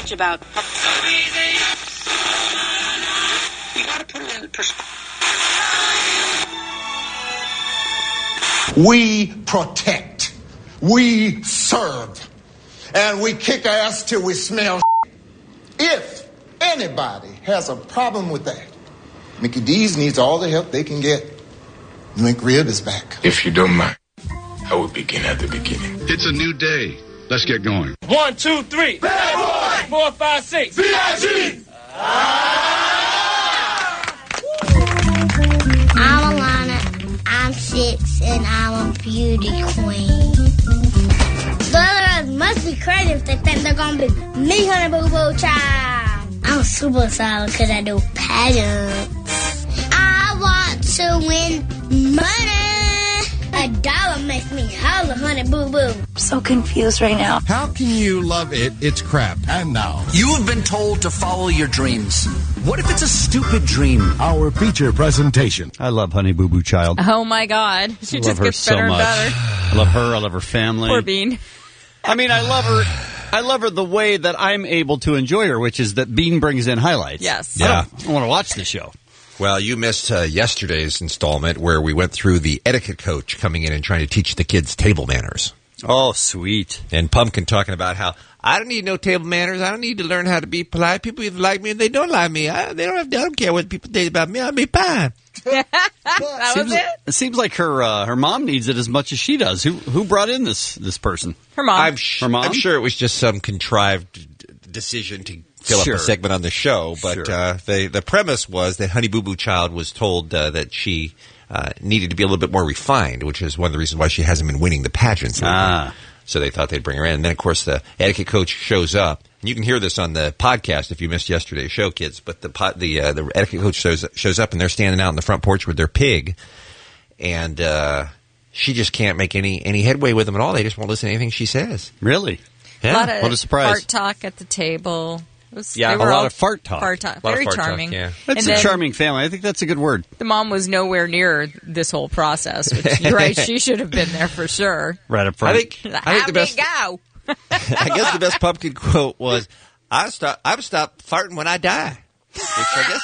much about. You gotta put it in perspective. We protect, we serve, and we kick ass till we smell. If anybody has a problem with that, Mickey D's needs all the help they can get. McRib is back. If you don't mind, I will begin at the beginning. It's a new day. Let's get going. 1, 2, 3. Bad boy! 4, 5, 6. B.I.G. I'm Alana. I'm 6, and I'm a beauty queen. The others must be crazy if they think they're gonna be me, Honey Boo Boo Child. I'm super solid because I do pageants. I want to win money. $1 makes me holler, Honey Boo Boo. I'm so confused right now. How can you love it? It's crap. And now, you have been told to follow your dreams. What if it's a stupid dream? Our feature presentation. I love Honey Boo Boo Child. Oh my God, she just gets better and better. I love her. I love her family. Poor Bean. I mean, I love her. I love her the way that I'm able to enjoy her, which is that Bean brings in highlights. Yes. Yeah. I want to watch the show. Well, you missed yesterday's installment where we went through the etiquette coach coming in and trying to teach the kids table manners. Oh, sweet. And Pumpkin talking about how I don't need no table manners. I don't need to learn how to be polite. People either like me or they don't like me. I don't care what people think about me. I'll be fine. That was it? It seems like her mom needs it as much as she does. Who brought in this person? Her mom. Her mom? I'm sure it was just some contrived decision to fill up a segment on the show, but the premise was that Honey Boo Boo Child was told that she needed to be a little bit more refined, which is one of the reasons why she hasn't been winning the pageants lately. So they thought they'd bring her in. And then, of course, the etiquette coach shows up. And you can hear this on the podcast if you missed yesterday's show, kids. But the etiquette coach shows up, and they're standing out on the front porch with their pig. And she just can't make any headway with them at all. They just won't listen to anything she says. Really? Yeah. What a surprise. Fart talk at the table. A lot of fart talk. Very charming. Yeah. That's a charming family. I think that's a good word. The mom was nowhere near this whole process, which you're right, she should have been there for sure. Right up front. I think the best. Go? I guess the best Pumpkin quote was, "I stop farting when I die." Which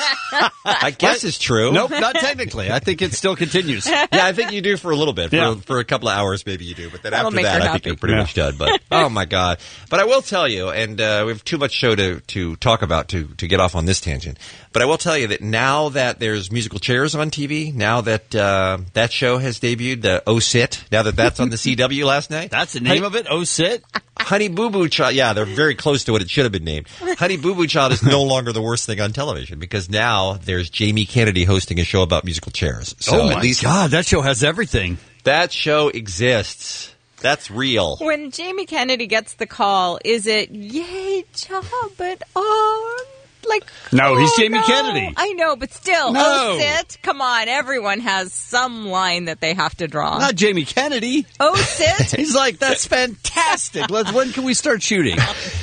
I guess is true. Nope, not technically. I think it still continues. Yeah, I think you do for a little bit. For a couple of hours, maybe you do. But then after that, I think you're pretty much done. But oh, my God. But I will tell you, and we have too much show to talk about to get off on this tangent. But I will tell you that now that there's musical chairs on TV, now that that show has debuted, the Oh Sit, now that that's on the CW last night. That's the name of it, Oh Sit? Honey Boo Boo Child. Yeah, they're very close to what it should have been named. Honey Boo Boo Child is no longer the worst thing on television because now there's Jamie Kennedy hosting a show about musical chairs. So oh, my God, that show has everything. That show exists. That's real. When Jamie Kennedy gets the call, is it, yay, job, but no, he's Jamie Kennedy. I know, but still, no. Oh, sit. Come on, everyone has some line that they have to draw. Not Jamie Kennedy. Oh, sit. He's like, that's fantastic. When can we start shooting?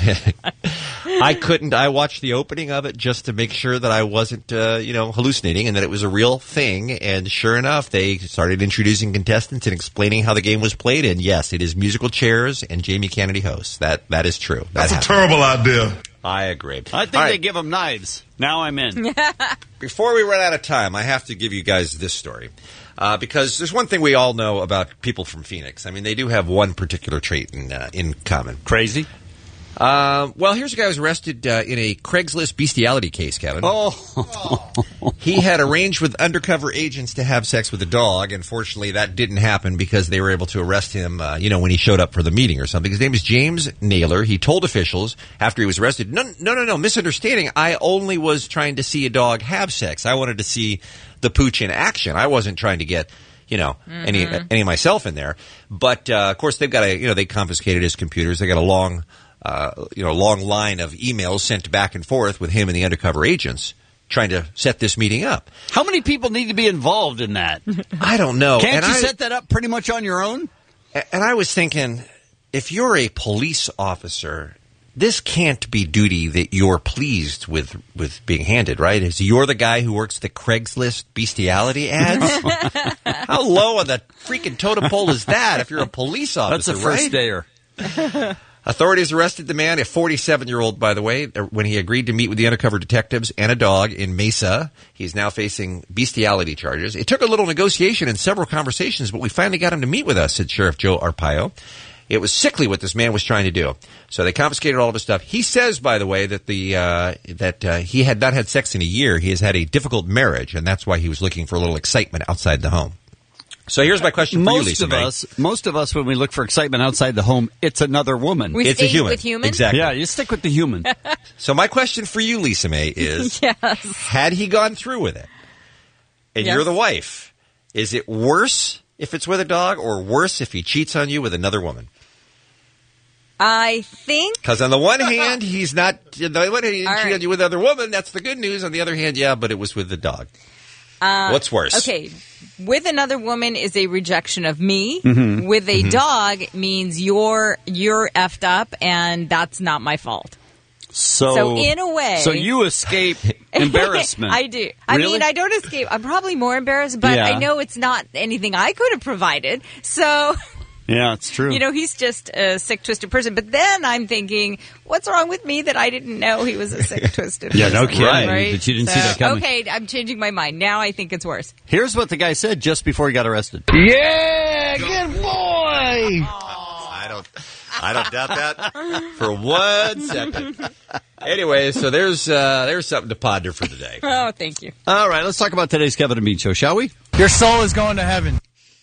I couldn't. I watched the opening of it just to make sure that I wasn't, hallucinating and that it was a real thing. And sure enough, they started introducing contestants and explaining how the game was played. And yes, it is musical chairs and Jamie Kennedy hosts. That is true. That's a terrible idea. I agree. I think they give them knives. Now I'm in. Before we run out of time, I have to give you guys this story. Because there's one thing we all know about people from Phoenix. I mean, they do have one particular trait in common. Crazy? Well, here's a guy who was arrested in a Craigslist bestiality case, Kevin. Oh. He had arranged with undercover agents to have sex with a dog. Unfortunately, that didn't happen because they were able to arrest him, when he showed up for the meeting or something. His name is James Naylor. He told officials after he was arrested, no, misunderstanding. I only was trying to see a dog have sex. I wanted to see the pooch in action. I wasn't trying to get any of myself in there. But, of course, they've got they confiscated his computers. They got a long line of emails sent back and forth with him and the undercover agents trying to set this meeting up. How many people need to be involved in that? I don't know. Can't you set that up pretty much on your own? And I was thinking, if you're a police officer, this can't be duty that you're pleased with being handed, right? Is you're the guy who works the Craigslist bestiality ads? How low on the freaking totem pole is that if you're a police officer, That's a first dayer. Authorities arrested the man, a 47-year-old, by the way, when he agreed to meet with the undercover detectives and a dog in Mesa. He's now facing bestiality charges. It took a little negotiation and several conversations, but we finally got him to meet with us, said Sheriff Joe Arpaio. It was sickly what this man was trying to do. So they confiscated all of his stuff. He says, by the way, that he had not had sex in a year. He has had a difficult marriage, and that's why he was looking for a little excitement outside the home. So here's my question for you, Lisa May. Most of us, when we look for excitement outside the home, it's another woman. It's a human. With human? Exactly. Yeah, you stick with the human. So my question for you, Lisa May, is had he gone through with it, and you're the wife, is it worse if it's with a dog or worse if he cheats on you with another woman? I think... Because on the one hand, he's not... On the one hand, he didn't cheat on you with another woman. That's the good news. On the other hand, yeah, but it was with the dog. What's worse? Okay, with another woman is a rejection of me. Mm-hmm. With a dog means you're effed up, and that's not my fault. So in a way... So you escape embarrassment. I do. I mean, I don't escape. I'm probably more embarrassed, but I know it's not anything I could have provided. So... Yeah, it's true. You know, he's just a sick, twisted person. But then I'm thinking, what's wrong with me that I didn't know he was a sick, twisted person? No kidding. Right? That you didn't see that coming. Okay, I'm changing my mind. Now I think it's worse. Here's what the guy said just before he got arrested. Yeah, good boy. I don't doubt that for 1 second. Anyway, so there's something to ponder for today. Oh, thank you. All right, let's talk about today's Kevin and Bean Show, shall we? Your soul is going to heaven.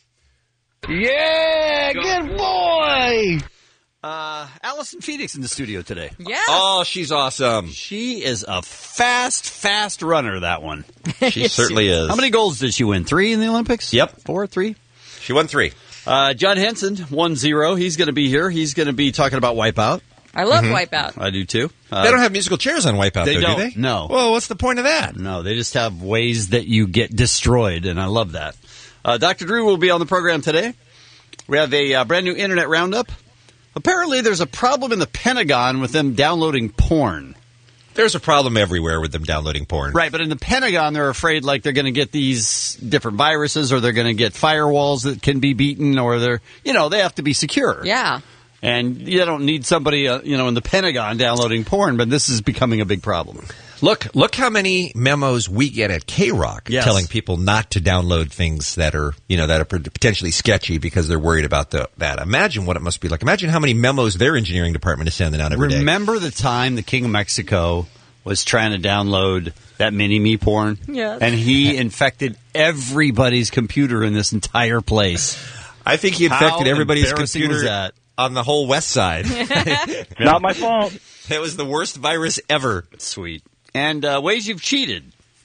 Yeah, good boy. Allison Phoenix in the studio today. Yeah. Oh, she's awesome. She is a fast runner, that one. She certainly is. How many golds did she win? 3 in the Olympics? Yep. 4, 3? She won 3. John Henson, 1-0. He's going to be here. He's going to be talking about Wipeout. I love Wipeout. I do, too. They don't have musical chairs on Wipeout, they though, don't. do they? No. Well, what's the point of that? No, they just have ways that you get destroyed, and I love that. Dr. Drew will be on the program today. We have a brand new Internet Roundup. Apparently, there's a problem in the Pentagon with them downloading porn. There's a problem everywhere with them downloading porn. Right, but in the Pentagon, they're afraid like they're going to get these different viruses, or they're going to get firewalls that can be beaten, or they have to be secure. Yeah. And you don't need somebody, in the Pentagon downloading porn, but this is becoming a big problem. Look how many memos we get at K-Rock telling people not to download things that are potentially sketchy because they're worried about that. Imagine what it must be like. Imagine how many memos their engineering department is sending out every day. Remember the time the King of Mexico was trying to download that mini-me porn? Yes. And he infected everybody's computer in this entire place. I think he infected everybody's computer was that? On the whole west side. Not my fault. It was the worst virus ever. Sweet. And ways you've cheated.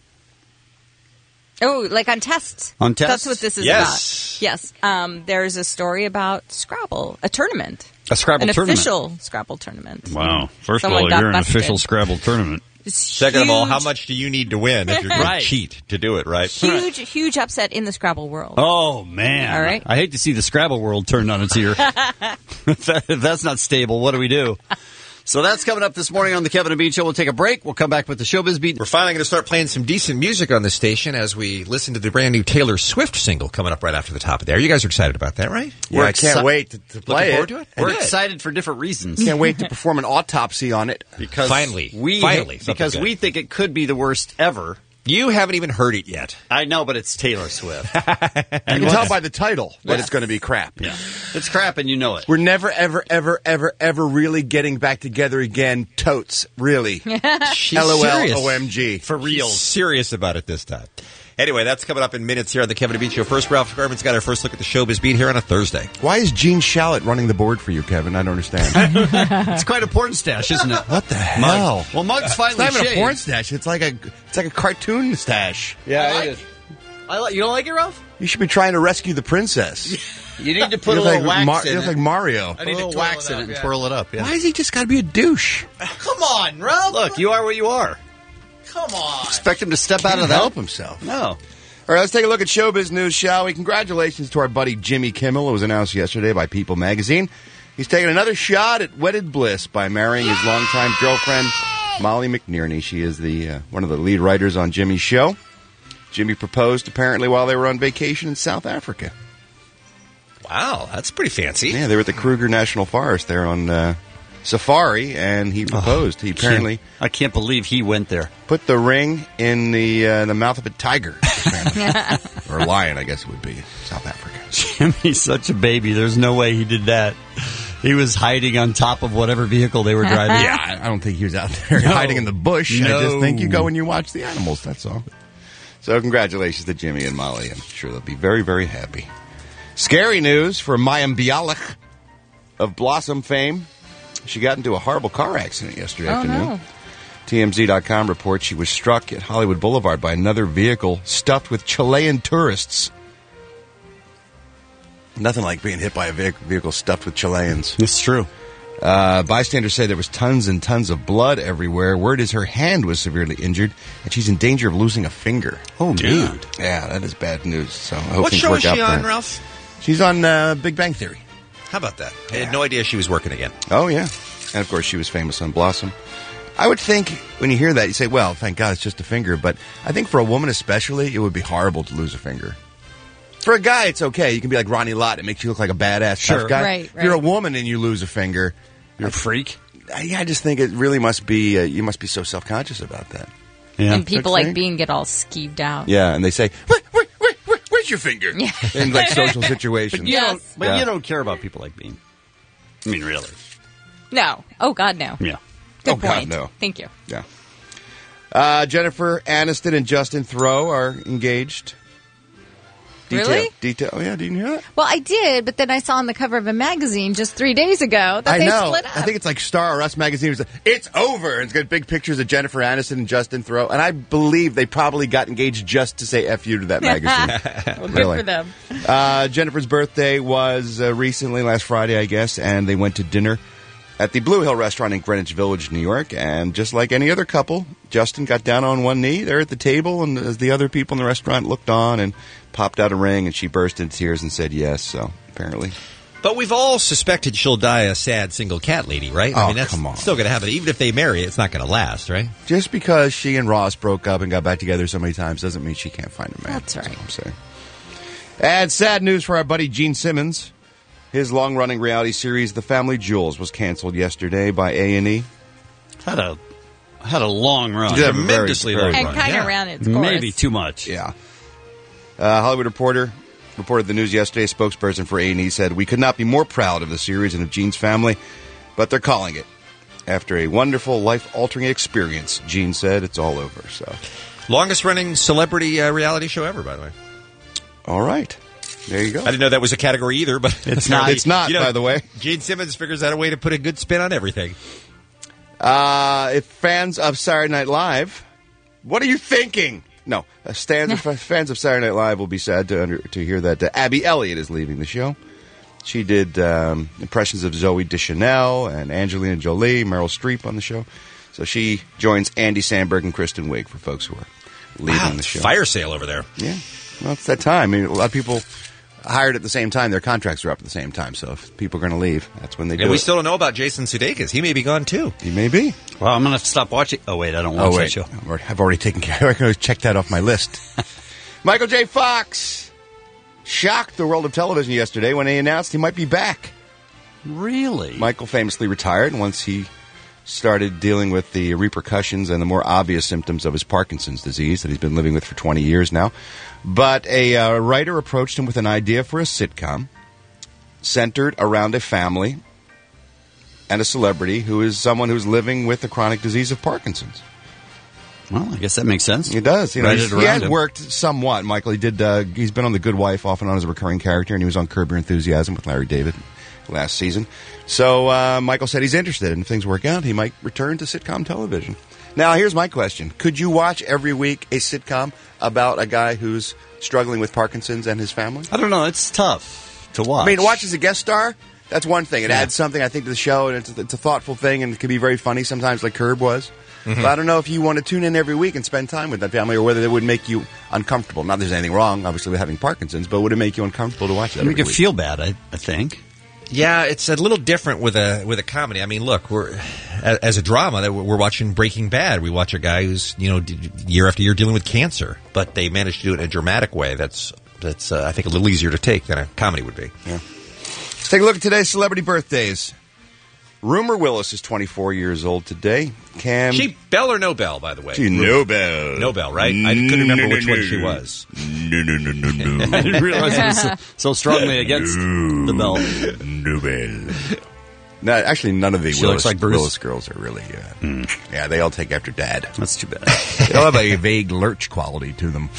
Oh, like on tests. On tests? That's what this is about. Yes. There's a story about Scrabble, a tournament. A Scrabble tournament? An official Scrabble tournament. Wow. First Someone of all, got you're an busted. official Scrabble tournament. Second of all, how much do you need to win if you're going to cheat to do it, right? Huge upset in the Scrabble world. Oh, man. All right. I hate to see the Scrabble world turned on its ear. If that's not stable, what do we do? So that's coming up this morning on the Kevin and Bean Show. We'll take a break. We'll come back with the Showbiz Beat. We're finally going to start playing some decent music on this station as we listen to the brand new Taylor Swift single coming up right after the top of the hour. You guys are excited about that, right? Yeah, I can't wait to play Looking forward to it? We're excited for different reasons. Can't wait to perform an autopsy on it. Because Finally, we think it could be the worst ever. You haven't even heard it yet. I know, but it's Taylor Swift. You can tell by the title that it's going to be crap. Yeah. It's crap and you know it. We're never, ever, ever, ever, ever really getting back together again. Totes. Really. She's LOL, serious. OMG. For real. She's serious about it this time. Anyway, that's coming up in minutes here on the Kevin and Bean Show. First, Ralph Garman's got our first look at the Showbiz Beat here on a Thursday. Why is Gene Shalit running the board for you, Kevin? I don't understand. It's quite a porn stash, isn't it? What the hell? Mug. Well, Mug's finally It's not even shaved. a porn stash. It's like a cartoon stash. Yeah, it is. You don't like it, Ralph? You should be trying to rescue the princess. You need to put a You little look like wax you in look it. like Mario. I need a little wax in it and twirl it up. Yeah. Why has he just got to be a douche? Come on, Ralph. Look, you are what you are. Come on. Expect him to step out of that? Help himself. No. All right, let's take a look at showbiz news, shall we? Congratulations to our buddy Jimmy Kimmel. It was announced yesterday by People magazine. He's taking another shot at wedded bliss by marrying his longtime girlfriend, Molly McNierney. She is the one of the lead writers on Jimmy's show. Jimmy proposed apparently while they were on vacation in South Africa. Wow, that's pretty fancy. Yeah, they were at the Kruger National Forest there on safari, and he proposed. He apparently... I can't believe he went there. Put the ring in the mouth of a tiger. Or a lion, I guess it would be, in South Africa. Jimmy's such a baby. There's no way he did that. He was hiding on top of whatever vehicle they were driving. Yeah, I don't think he was out there hiding in the bush. No. I just think you go and you watch the animals, that's all. So congratulations to Jimmy and Molly. I'm sure they'll be very, very happy. Scary news for Mayim Bialik of Blossom fame. She got into a horrible car accident yesterday afternoon. No. TMZ.com reports she was struck at Hollywood Boulevard by another vehicle stuffed with Chilean tourists. Nothing like being hit by a vehicle stuffed with Chileans. It's true. Bystanders say there was tons and tons of blood everywhere. Word is her hand was severely injured, and she's in danger of losing a finger. Oh, dude. Yeah, that is bad news. So I hope What things show work is she out on, for her. Ralph? She's on Big Bang Theory. How about that? I had no idea she was working again. Oh, yeah. And, of course, she was famous on Blossom. I would think when you hear that, you say, well, thank God it's just a finger. But I think for a woman especially, it would be horrible to lose a finger. For a guy, it's okay. You can be like Ronnie Lott. It makes you look like a badass tough guy. Right. If you're a woman and you lose a finger, you're a freak. I just think it really must be, you must be so self-conscious about that. Yeah. And people like Bean get all skeeved out. Yeah, and they say, where's your finger? Yeah. In like social situations. But you don't care about people like Bean. I mean, really. No. Oh, God, no. Yeah. Good God, point. no. Thank you. Yeah. Jennifer Aniston and Justin Theroux are engaged. Really? Detail. Oh, yeah, didn't you hear that? Well, I did, but then I saw on the cover of a magazine just 3 days ago that they split up. I think it's like Star or Us magazine. It's over. It's got big pictures of Jennifer Aniston and Justin Theroux, and I believe they probably got engaged just to say F you to that magazine. Well, good for them. Jennifer's birthday was recently, last Friday, I guess, and they went to dinner at the Blue Hill restaurant in Greenwich Village, New York. And just like any other couple, Justin got down on one knee there at the table, and as the other people in the restaurant looked on and popped out a ring, and she burst into tears and said yes, so apparently. But we've all suspected she'll die a sad single cat lady, right? Oh, I mean, that's come on. still going to happen. Even if they marry, it's not going to last, right? Just because she and Ross broke up and got back together so many times doesn't mean she can't find a man. That's right. That's what I'm saying. And sad news for our buddy Gene Simmons. His long-running reality series, The Family Jewels, was canceled yesterday by A&E. Had a long run. Tremendously long And run. kind of ran its course. Maybe too much. Yeah. Hollywood Reporter reported the news yesterday. A spokesperson for A&E said, "We could not be more proud of the series and of Gene's family, but they're calling it. After a wonderful, life-altering experience," Gene said, "it's all over." So, Longest-running celebrity reality show ever, by the way. all right. There you go. I didn't know that was a category either, but It's not, by the way. Gene Simmons figures out a way to put a good spin on everything. If fans of Saturday Night Live, what are you thinking? No, fans of Saturday Night Live will be sad to hear that Abby Elliott is leaving the show. She did impressions of Zooey Deschanel and Angelina Jolie, Meryl Streep on the show. So she joins Andy Samberg and Kristen Wiig for folks who are leaving the show. Fire sale over there. Yeah, well, it's that time. I mean, a lot of people hired at the same time. Their contracts are up at the same time. So if people are going to leave, that's when they do And we it. still don't know about Jason Sudeikis. He may be gone, too. He may be. Well, I'm going to have to stop watching. Oh, wait, I don't watch that show. I've already taken care of it. I'm going to check that off my list. Michael J. Fox shocked the world of television yesterday when he announced he might be back. Really? Michael famously retired once he started dealing with the repercussions and the more obvious symptoms of his Parkinson's disease that he's been living with for 20 years now. But a writer approached him with an idea for a sitcom centered around a family and a celebrity who is someone who's living with the chronic disease of Parkinson's. Well, I guess that makes sense. It does. You know, Write it he around has him. worked somewhat, Michael. He did. He's been on The Good Wife off and on as a recurring character, and he was on Curb Your Enthusiasm with Larry David last season. So Michael said he's interested, and if things work out, he might return to sitcom television. Now, here's my question. Could you watch every week a sitcom about a guy who's struggling with Parkinson's and his family? I don't know. It's tough to watch. I mean, watch as a guest star, that's one thing. It adds something, I think, to the show, and it's a thoughtful thing, and it can be very funny sometimes, like Curb was. Mm-hmm. But I don't know if you want to tune in every week and spend time with that family, or whether it would make you uncomfortable. Not that there's anything wrong, obviously, with having Parkinson's, but would it make you uncomfortable to watch that every Make you week? feel bad, I think. Yeah, it's a little different with a comedy. I mean, look, we're as a drama, we're watching Breaking Bad. We watch a guy who's year after year dealing with cancer, but they managed to do it in a dramatic way. That's I think a little easier to take than a comedy would be. Yeah. Let's take a look at today's celebrity birthdays. Rumor Willis is 24 years old today. Cam. She Bell or no Bell, by the way? She no Bell. No Bell, right? I couldn't remember which one she was. No. I didn't realize it was so strongly against the Bell. No Bell. No, actually, none of the Willis girls are really. Yeah, they all take after Dad. That's too bad. They all have a vague lurch quality to them.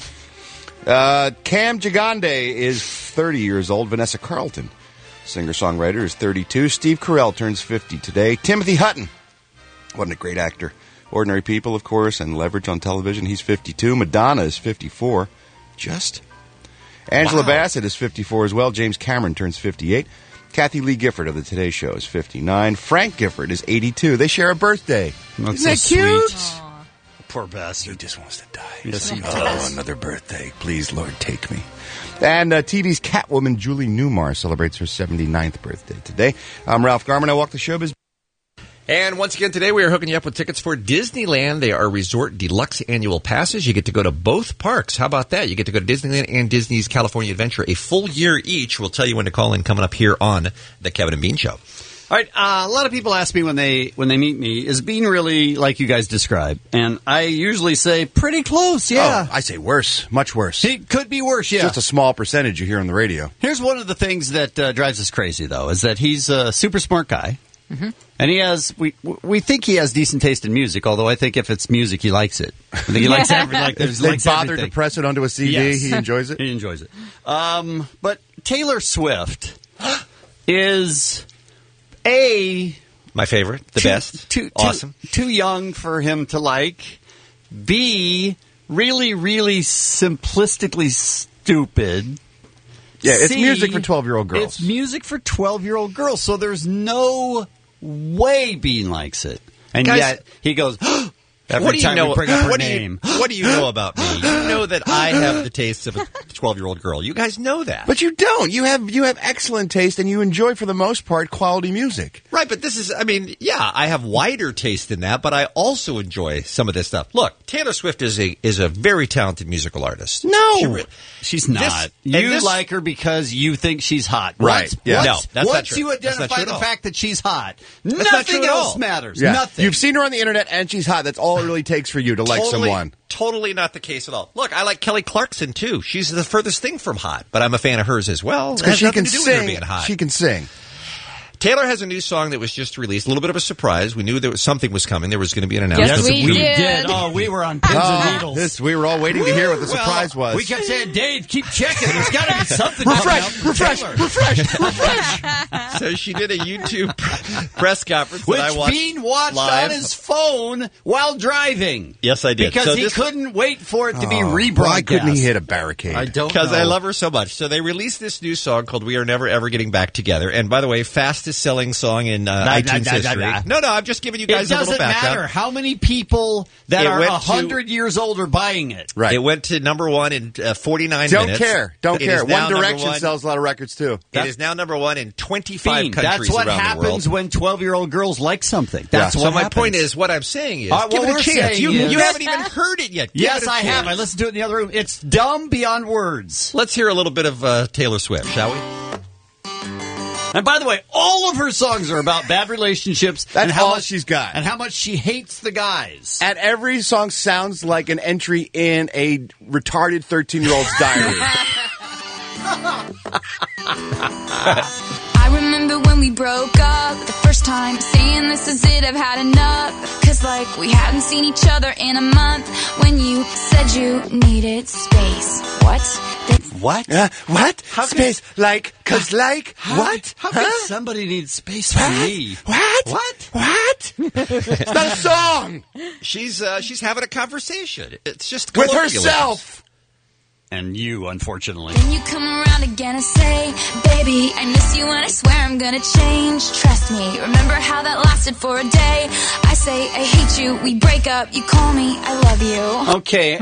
Cam Gigande is 30 years old. Vanessa Carlton, singer-songwriter, is 32. Steve Carell turns 50 today. Timothy Hutton, what a great actor. Ordinary People, of course, and Leverage on television. He's 52. Madonna is 54. Angela Bassett is 54 as well. James Cameron turns 58. Kathy Lee Gifford of the Today Show is 59. Frank Gifford is 82. They share a birthday. That's Isn't that so cute? Sweet. Poor bastard. He just wants to die. Yes, he Oh, does. another birthday. Please, Lord, take me. And TV's Catwoman, Julie Newmar, celebrates her 79th birthday today. I'm Ralph Garman. I walk the showbiz. And once again today, we are hooking you up with tickets for Disneyland. They are resort deluxe annual passes. You get to go to both parks. How about that? You get to go to Disneyland and Disney's California Adventure a full year each. We'll tell you when to call in coming up here on The Kevin and Bean Show. All right, a lot of people ask me when they meet me, is Bean really like you guys describe? And I usually say, pretty close, yeah. Oh, I say worse. Much worse. He could be worse, yeah. Just a small percentage you hear on the radio. Here's one of the things that drives us crazy, though, is that he's a super smart guy. Mm-hmm. And he has, we think he has decent taste in music, although I think if it's music, he likes it. I think he likes everything. If they bother to press it onto a CD, yes. he enjoys it? He enjoys it. But Taylor Swift is... my favorite, the best, awesome. Too young for him to like. B, really, really simplistically stupid. Yeah, it's C, music for 12-year-old girls. It's music for 12-year-old girls, so there's no way Bean likes it. And Guys, yet he goes... Every what do you time know? we bring up her name. What do you know about me? You know that I have the taste of a 12-year-old girl. You guys know that, but you don't. You have excellent taste, and you enjoy, for the most part, quality music. Right? But this is, I have wider taste than that, but I also enjoy some of this stuff. Look, Taylor Swift is a very talented musical artist. No, she's not. You like her because you think she's hot, right? Yeah. No, that's not true. You identify the fact that she's hot, that's nothing else matters. Yeah. Nothing. You've seen her on the internet, and she's hot. That's all it really takes for you to like someone. Totally not the case at all. Look, I like Kelly Clarkson too. She's the furthest thing from hot, but I'm a fan of hers as well. Because she can to do with her sing. being hot. She can sing. Taylor has a new song that was just released. A little bit of a surprise. We knew something was coming. There was going to be an announcement. Yes, we did. Oh, we were on pins and needles. We were all waiting to hear what the surprise was. We kept saying, Dave, keep checking. There's got to be something refresh. So she did a YouTube press conference which that I watched Bean watched live on his phone while driving. Yes, I did. Because he couldn't wait for it to be rebroadcast. Why couldn't he hit a barricade? I don't know. Because I love her so much. So they released this new song called We Are Never Ever Getting Back Together. And by the way, fastest selling song in iTunes history. No, I'm just giving you guys a little background. It doesn't matter how many people that are 100 years old are buying it. Right. It went to number one in 49 Don't minutes. Don't care. One Direction one. sells a lot of records, too. It is now number one in 25 countries that's what around happens the world. when 12-year-old girls like something. That's what So my happens. point is, what I'm saying is, what give it we're a chance. saying You is- haven't even heard it yet. Give Yes, it a I chance. have. I listened to it in the other room. It's dumb beyond words. Let's hear a little bit of Taylor Swift, shall we? And by the way, all of her songs are about bad relationships. That's and how all much, she's got. And how much she hates the guys. And every song sounds like an entry in a retarded 13-year-old's diary. I remember when we broke up the first time, saying this is it, I've had enough. Cause like we hadn't seen each other in a month. When you said you needed space. What? What? What? Space? What? How can somebody need space for me? What? It's not a song. She's having a conversation. It's just With colloquialisms. herself. And you, unfortunately. Then you come around again and say, baby, I miss you and I swear I'm gonna change. Trust me, remember how that lasted for a day? I say, I hate you, we break up, you call me, I love you. Okay.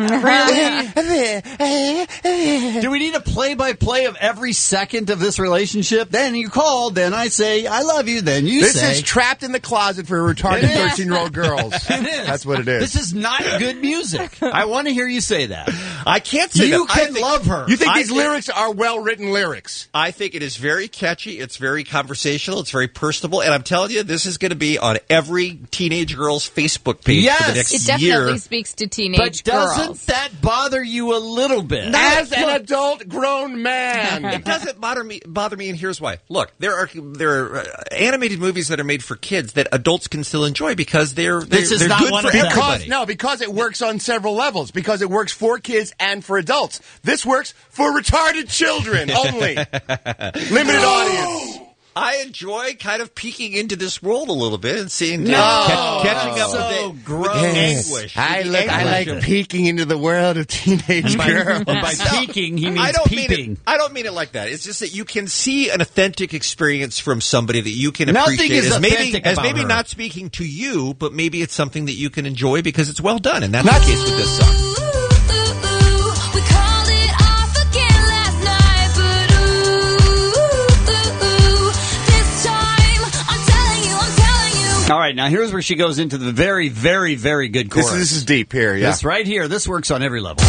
Do we need a play-by-play of every second of this relationship? Then you call, then I say, I love you, then you say. This is trapped in the closet for retarded 13-year-old girls. It is. That's what it is. This is not good music. I want to hear you say that. I can't say You that. can love her. You think these lyrics are well-written lyrics? I think it is very catchy. It's very conversational. It's very personable. And I'm telling you, this is going to be on every teenage girl's Facebook page for the next it definitely year. speaks to teenage But girls. doesn't that bother you a little bit? As an adult grown man. It doesn't bother me, and here's why. Look, there are animated movies that are made for kids that adults can still enjoy because they're good for everybody. Because it works on several levels. Because it works for kids and for adults. This works for retarded children only. Limited audience. I enjoy kind of peeking into this world a little bit and seeing catching up with the anguish. I like peeking into the world of teenage girls. By peeking, he means peeping. I don't mean it like that. It's just that you can see an authentic experience from somebody that you can Nothing appreciate is as maybe her. not speaking to you, but maybe it's something that you can enjoy because it's well done, and that's the case with this song. All right, now here's where she goes into the very, very, very good chorus. This is deep here, yeah. This right here, this works on every level.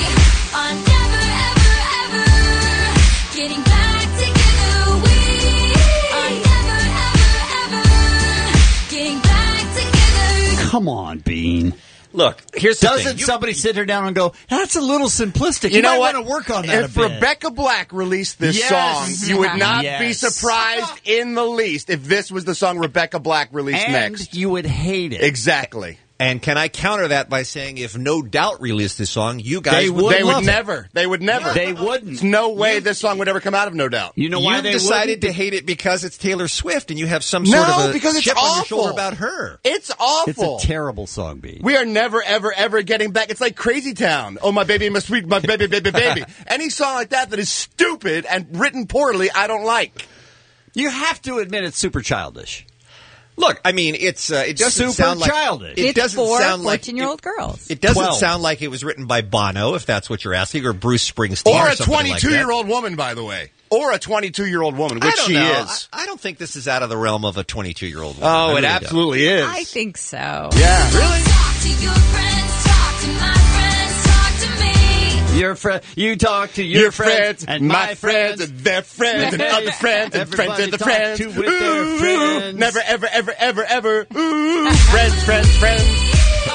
Come on, Bean. Look, here's the thing. Doesn't somebody sit her down and go, that's a little simplistic. You know might what? want to work on that If a bit. Rebecca Black released this song, you would not be surprised in the least if this was the song Rebecca Black released and next. You would hate it. Exactly. And can I counter that by saying if No Doubt released this song, you guys They would never. They would never. They wouldn't. There's no way this song would ever come out of No Doubt. You know why they decided wouldn't? to hate it because it's Taylor Swift and you have some sort of a because it's chip on your awful. shoulder about her. It's awful. It's a terrible song, Bean. We are never, ever, ever getting back. It's like Crazy Town. Oh, my baby, my sweet, my baby, baby, baby. Any song like that is stupid and written poorly, I don't like. You have to admit it's super childish. Look, I mean, it doesn't super sound like childish. It doesn't for sound like 14-year-old girls. It doesn't 12. sound like it was written by Bono, if that's what you're asking, or Bruce Springsteen, Or or a something like that. 22-year-old woman, by the way. Or a 22-year-old woman, which she is. I don't think this is out of the realm of a 22-year-old woman. Oh, I it really absolutely is. I think so. Yeah. Really? Talk to your friends, talk to my friends, talk to me. You talk to your friends and my friends and their friends and other friends and friends of the friends. With their friends. Never, ever, ever, ever, ever. Ooh, friends, friends, friends.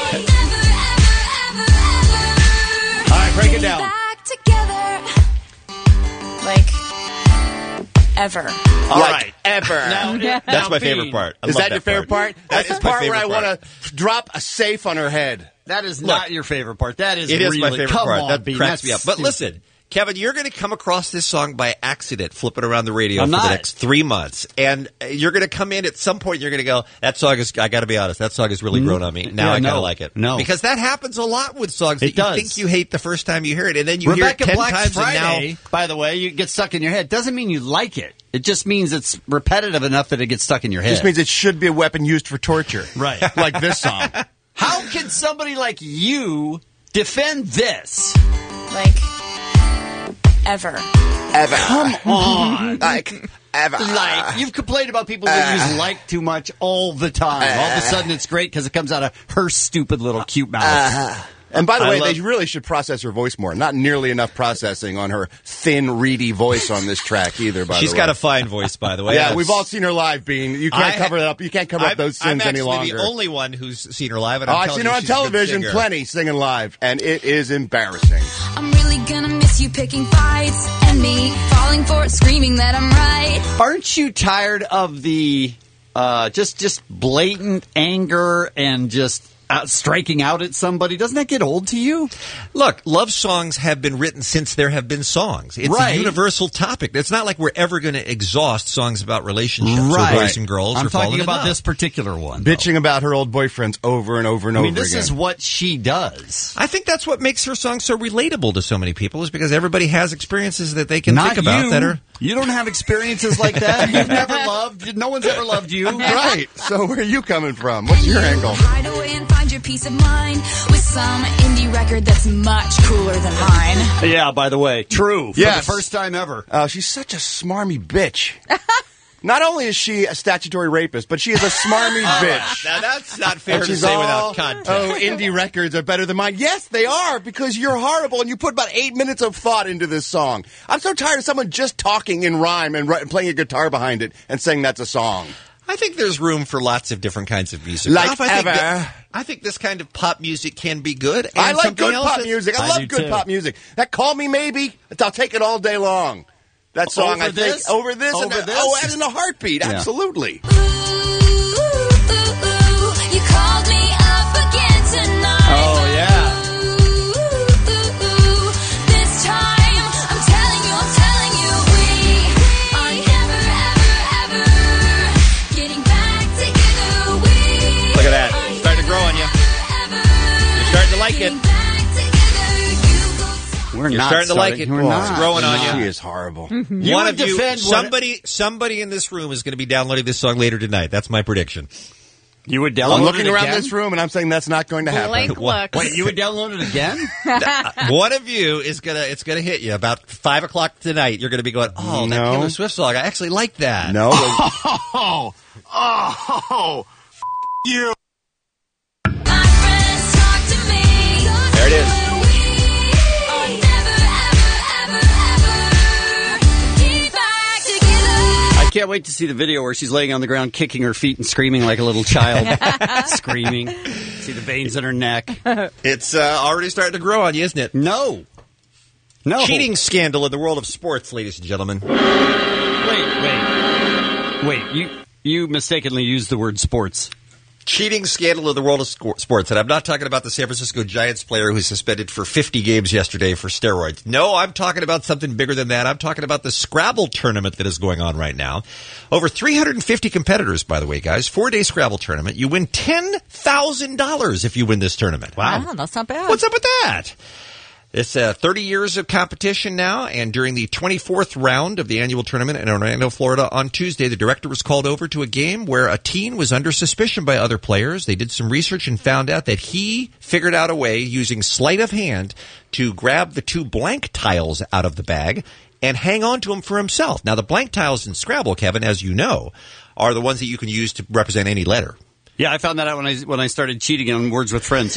All right, break it down. Back together. Like, ever. All right, ever. That's my favorite part. I Is love that your favorite part? That's the my part where I favorite want to drop a safe on her head. That is not your favorite part. That is It is really, my favorite come part. on, That Bean, cracks that's me up. But stupid. listen, Kevin, you're going to come across this song by accident, flipping around the radio I'm for not. the next 3 months. And you're going to come in at some point, you're going to go, that song is, I got to be honest, that song has really grown on me. Now Yeah, I got to no. like it. No. Because that happens a lot with songs It that you does. think you hate the first time you hear it. And then you Rebecca hear it 10 Black's times Friday, and now... by the way, you get stuck in your head. Doesn't mean you like it. It just means it's repetitive enough that it gets stuck in your head. Just means it should be a weapon used for torture. Right. Like this song. How can somebody like you defend this? Like, ever. Ever. Come on. Like, ever. Like, you've complained about people that use like too much all the time. All of a sudden it's great because it comes out of her stupid little cute mouth. And by the way, I love- they really should process her voice more. Not nearly enough processing on her thin, reedy voice on this track either, by the way. She's got a fine voice, by the way. Yeah, we've all seen her live, Bean. You can't cover it up. You can't cover up those sins I'm any longer. actually the only one who's seen her live. And Oh, I'm I've telling seen her you, on she's a good television, singer. plenty, singing live, and it is embarrassing. I'm really gonna miss you picking fights and me falling for it, screaming that I'm right. Aren't you tired of the just blatant anger and just striking out at somebody? Doesn't that get old to you? Look, love songs have been written since there have been songs. It's Right. a universal topic. It's not like we're ever going to exhaust songs about relationships Right. or boys and girls. I'm or falling talking in about love. this particular one. though. Bitching about her old boyfriends over and over and I over mean, this again. is what she does. I think that's what makes her song so relatable to so many people is because everybody has experiences that they can Not think about you. that are... You don't have experiences like that. You've never loved. No one's ever loved you. Right. So where are you coming from? What's your angle? Hide away and find your peace of mind with some indie record that's much cooler than mine. Yeah, by the way, true. For Yes. the first time ever. She's such a smarmy bitch. Not only is she a statutory rapist, but she is a smarmy bitch. Now, that's not fair And to she's say all, without context. Oh, indie records are better than mine. Yes, they are, because you're horrible and you put about 8 minutes of thought into this song. I'm so tired of someone just talking in rhyme and playing a guitar behind it and saying that's a song. I think there's room for lots of different kinds of music. Like I think this kind of pop music can be good. And I like something good else pop music. I love good pop music. That Call Me Maybe, I'll take it all day long. That song, Over This? Over this, Over and This? and in a heartbeat, Yeah. absolutely. You called me up again tonight. Oh, yeah. This time, I'm telling you, we are never, ever, ever getting back together. We Look at that. It's starting to grow on you. You're starting to like it. We're You're not starting to like it. We're It's not. growing on you. She is horrible. You One would of you, defend somebody in this room is going to be downloading this song later tonight. That's my prediction. You would download I'm looking it around again? this room, and I'm saying that's not going to happen. Blake looks. Wait, you would download it again? One of you is it's gonna hit you about 5 o'clock tonight. You're gonna be going, oh, that No. Taylor Swift song. I actually like that. No. You. My friends talk to me. There it is. We are never, ever, ever, ever getting back together. I can't wait to see the video where she's laying on the ground, kicking her feet and screaming like a little child. Screaming. See the veins in her neck. It's already starting to grow on you, isn't it? No. Cheating scandal in the world of sports, ladies and gentlemen. Wait, you mistakenly used the word sports. Cheating scandal in the world of sports. And I'm not talking about the San Francisco Giants player who was suspended for 50 games yesterday for steroids. No, I'm talking about something bigger than that. I'm talking about the Scrabble tournament that is going on right now. Over 350 competitors, by the way, guys. 4-day Scrabble tournament. You win $10,000 if you win this tournament. Wow, that's not bad. What's up with that? It's 30 years of competition now, and during the 24th round of the annual tournament in Orlando, Florida, on Tuesday, the director was called over to a game where a teen was under suspicion by other players. They did some research and found out that he figured out a way, using sleight of hand, to grab the 2 blank tiles out of the bag and hang on to them for himself. Now, the blank tiles in Scrabble, Kevin, as you know, are the ones that you can use to represent any letter. Yeah, I found that out when I started cheating on Words with Friends.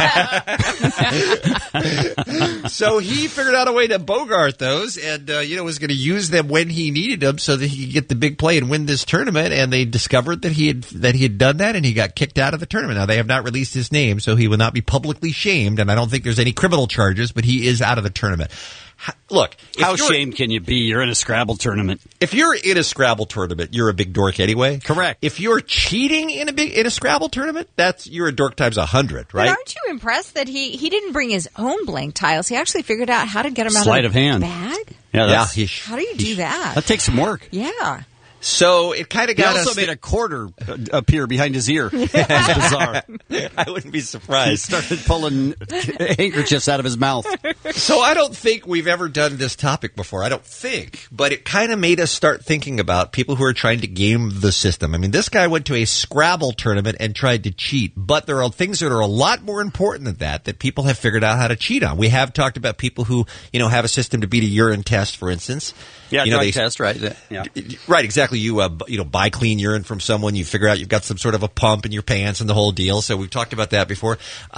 So he figured out a way to bogart those and, was going to use them when he needed them so that he could get the big play and win this tournament. And they discovered that he had done that, and he got kicked out of the tournament. Now, they have not released his name, so he will not be publicly shamed. And I don't think there's any criminal charges, but he is out of the tournament. Look, how ashamed can you be? You're in a Scrabble tournament. If you're in a Scrabble tournament, you're a big dork anyway. Correct. If you're cheating in a Scrabble tournament, you're a dork times 100, right? But aren't you impressed that he didn't bring his own blank tiles? He actually figured out how to get them out Sleight of of hand. bag. Yeah. How do you do that? That takes some work. Yeah. So it kind of got He also us. made a quarter appear behind his ear. It's bizarre. I wouldn't be He surprised. started pulling handkerchiefs out of his mouth. So I don't think we've ever done this topic before. I don't think. But it kind of made us start thinking about people who are trying to game the system. I mean, this guy went to a Scrabble tournament and tried to cheat. But there are things that are a lot more important than that people have figured out how to cheat on. We have talked about people who, have a system to beat a urine test, for instance. Yeah, drug test, right? Yeah. Right, exactly. You buy clean urine from someone. You figure out you've got some sort of a pump in your pants and the whole deal. So we've talked about that before.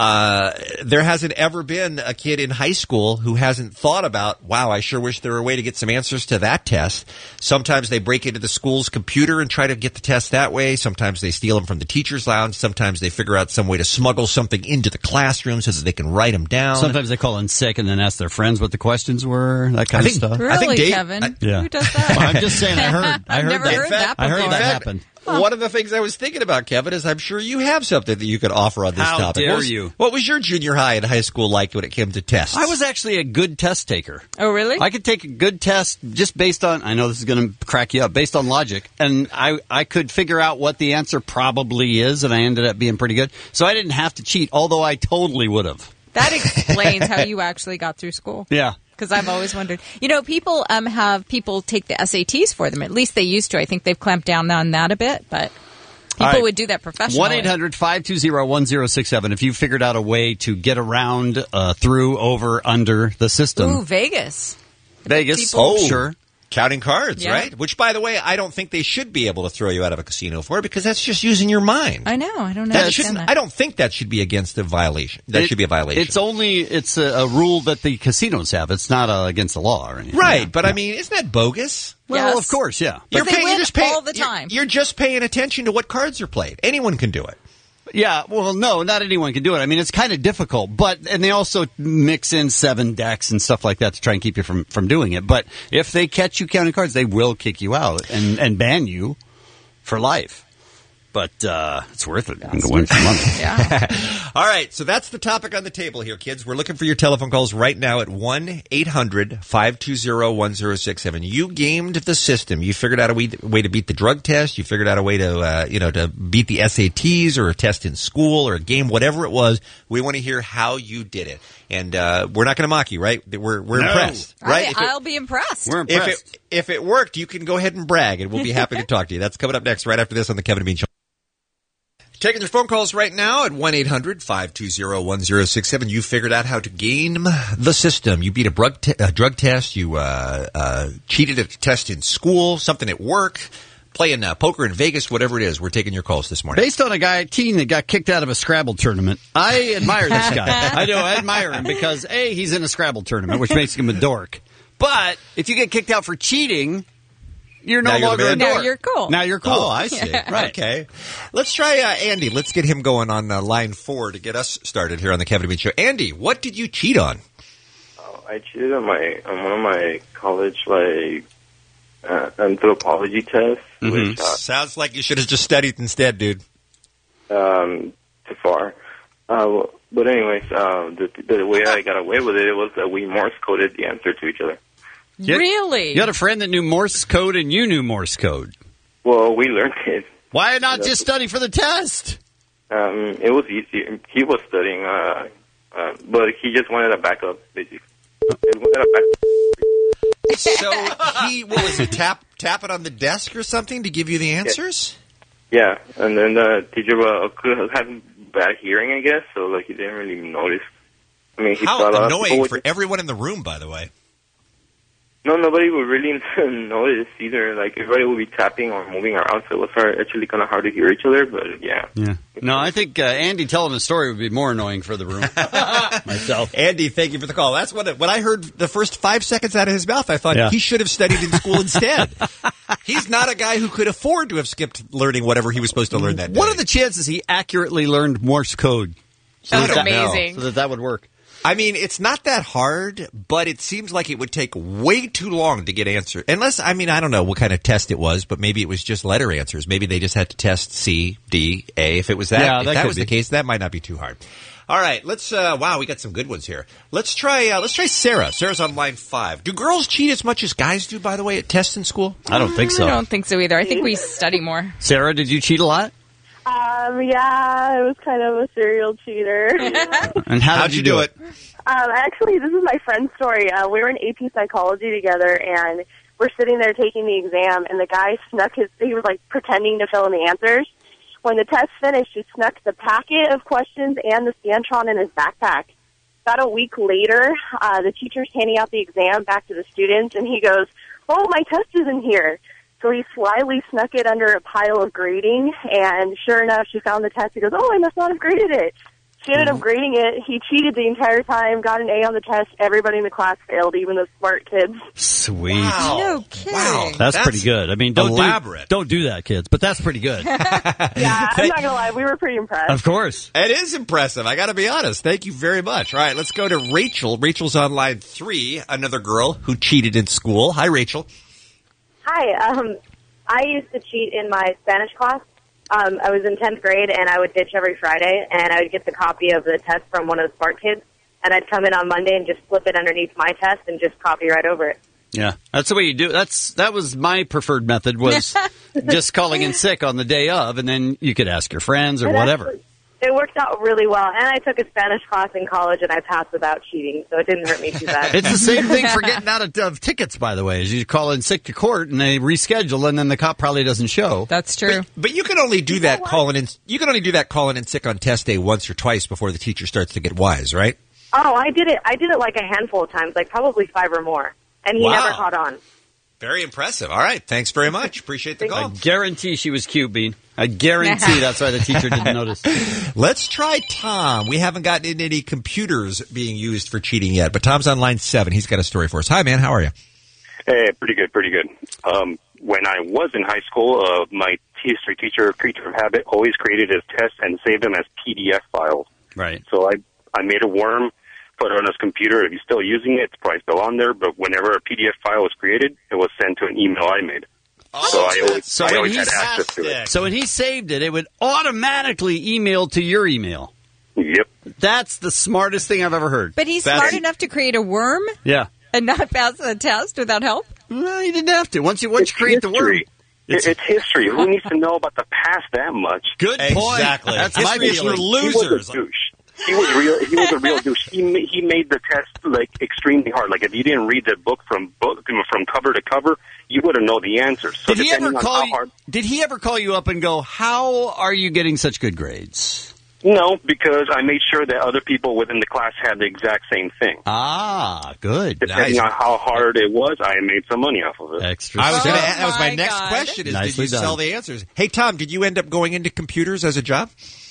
There hasn't ever been a kid in high school who hasn't thought about, wow, I sure wish there were a way to get some answers to that test. Sometimes they break into the school's computer and try to get the test that way. Sometimes they steal them from the teacher's lounge. Sometimes they figure out some way to smuggle something into the classroom so that they can write them down. Sometimes they call in sick and then ask their friends what the questions were. That kind of stuff. Really, I think Dave, Kevin? Yeah. Who does that? Well, I'm just saying. I heard never that. heard that I heard before. that happened. One of the things I was thinking about, Kevin, is I'm sure you have something that you could offer on this How topic. dare you? What was your junior high and high school like when it came to tests? I was actually a good test taker. Oh, really? I could take a good test just based on, I know this is going to crack you up, based on logic. And I could figure out what the answer probably is, and I ended up being pretty good. So I didn't have to cheat, although I totally would have. That explains how you actually got through school. Yeah. Because I've always wondered. People have people take the SATs for them. At least they used to. I think they've clamped down on that a bit, but people would do that professionally. 1-800-520-1067 if you figured out a way to get around, through, over, under the system. Ooh, Vegas. Vegas. People- Sure. Counting cards, Yeah. right? Which, by the way, I don't think they should be able to throw you out of a casino for, because that's just using your mind. I know. I don't That understand shouldn't. that. I don't think that should be against a violation. That should be a violation. It's a rule that the casinos have. It's not against the law or anything. Right, but I mean, isn't that bogus? Well, Yes. of course, yeah. But they win just paying all the time. You're just paying attention to what cards are played. Anyone can do it. Yeah, well, no, not anyone can do it. I mean, it's kind of difficult, and they also mix in 7 decks and stuff like that to try and keep you from doing it. But if they catch you counting cards, they will kick you out and ban you for life. But it's worth it. You can win some money. Yeah. All right, so that's the topic on the table here, kids. We're looking for your telephone calls right now at 1-800-520-1067. You gamed the system. You figured out a way to beat the drug test. You figured out a way to to beat the SATs or a test in school or a game, whatever it was. We want to hear how you did it. And we're not going to mock you, right? We're impressed, right? I'll be impressed. We're impressed. If it worked, you can go ahead and brag, and we'll be happy to talk to you. That's coming up next, right after this on the Kevin and Bean Show. Taking your phone calls right now at 1-800-520-1067. You figured out how to game the system. You beat a drug test. You cheated at a test in school, something at work, playing poker in Vegas, whatever it is. We're taking your calls this morning. Based on a teen that got kicked out of a Scrabble tournament, I admire this guy. I do. I admire him because, A, he's in a Scrabble tournament, which makes him a dork. But if you get kicked out for cheating, you're no longer a dork. Now you're cool. Now you're cool. Oh, I see. Right. Okay. Let's try Andy. Let's get him going on line 4 to get us started here on the Kevin and Bean Show. Andy, what did you cheat on? I cheated on one of my college anthropology tests. Mm-hmm. Which, sounds like you should have just studied instead, dude. Too far. But anyways, the way I got away with it was that we Morse coded the answer to each other. Really? You had a friend that knew Morse code and you knew Morse code. Well, we learned it. Why not just study for the test? It was easy. He was studying, but he just wanted a backup, basically. So what was he, tap it on the desk or something to give you the answers? Yeah, and then the teacher could have bad hearing, I guess, so he didn't really notice. I mean, how annoying for everyone in the room, by the way. No, nobody would really notice either. Everybody would be tapping or moving around, so it was actually kind of hard to hear each other, but yeah. No, I think Andy telling a story would be more annoying for the room. Myself. Andy, thank you for the call. That's when I heard the first 5 seconds out of his mouth, I thought he should have studied in school instead. He's not a guy who could afford to have skipped learning whatever he was supposed to learn that day. What are the chances he accurately learned Morse code? That's amazing. So that would work. I mean, it's not that hard, but it seems like it would take way too long to get answered. Unless, I don't know what kind of test it was, but maybe it was just letter answers. Maybe they just had to test C, D, A. If it was that, if that was the case, that might not be too hard. All right, let's. Wow, we got some good ones here. Let's try Sarah. Sarah's on line 5. Do girls cheat as much as guys do? By the way, at tests in school? I don't think so. I don't think so either. I think we study more. Sarah, did you cheat a lot? Yeah, I was kind of a serial cheater. And how'd you do it? Actually, this is my friend's story. We were in AP Psychology together, and we're sitting there taking the exam, and the guy he was pretending to fill in the answers. When the test finished, he snuck the packet of questions and the Scantron in his backpack. About a week later, the teacher's handing out the exam back to the students, and he goes, "Oh, my test isn't here." So he slyly snuck it under a pile of grading, and sure enough, she found the test. He goes, "Oh, I must not have graded it." She ended up grading it. He cheated the entire time, got an A on the test. Everybody in the class failed, even the smart kids. Sweet. Wow. No kidding. Wow. That's pretty good. Elaborate. Don't do that, kids, but that's pretty good. Yeah, I'm not going to lie. We were pretty impressed. Of course. It is impressive. I got to be honest. Thank you very much. All right, let's go to Rachel. Rachel's on line 3, another girl who cheated in school. Hi, Rachel. Hi. I used to cheat in my Spanish class. I was in 10th grade, and I would ditch every Friday, and I would get the copy of the test from one of the smart kids, and I'd come in on Monday and just flip it underneath my test and just copy right over it. Yeah, that's the way you do it. That was my preferred method, was just calling in sick on the day of, and then you could ask your friends or whatever. It worked out really well, and I took a Spanish class in college, and I passed without cheating, so it didn't hurt me too bad. It's the same thing for getting out of tickets, by the way, is you call in sick to court, and they reschedule, and then the cop probably doesn't show. That's true. But you can only do that calling in. You can only do that calling in sick on test day once or twice before the teacher starts to get wise, right? Oh, I did it like a handful of times, like probably 5 or more, and he never caught on. Very impressive. All right. Thanks very much. Appreciate the call. I guarantee she was cute, Bean. I guarantee that's why the teacher didn't notice. Let's try Tom. We haven't gotten into any computers being used for cheating yet, but Tom's on line 7. He's got a story for us. Hi, man. How are you? Hey, pretty good. When I was in high school, my history teacher, creature of habit, always created his tests and saved them as PDF files. Right. So I made a worm, put it on his computer. If he's still using it, it's probably still on there. But whenever a PDF file was created, it was sent to an email I made. Oh, I always had access to it. So when he saved it, it would automatically email to your email. Yep. That's the smartest thing I've ever heard. But he's smart enough to create a worm? Yeah. And not pass the test without help? No, you didn't have to. Once you create the worm. It's history. Who needs to know about the past that much? Good point. Exactly. That's my History is for losers. He was a douche. He was a real douche. He made the test extremely hard. Like if you didn't read the book from cover to cover, you wouldn't know the answers. So did he ever call you up and go, "How are you getting such good grades?" No, because I made sure that other people within the class had the exact same thing. Ah, good. Depending on how hard it was, I made some money off of it. Extra. That was my next question. Did you sell the answers? Hey, Tom, did you end up going into computers as a job?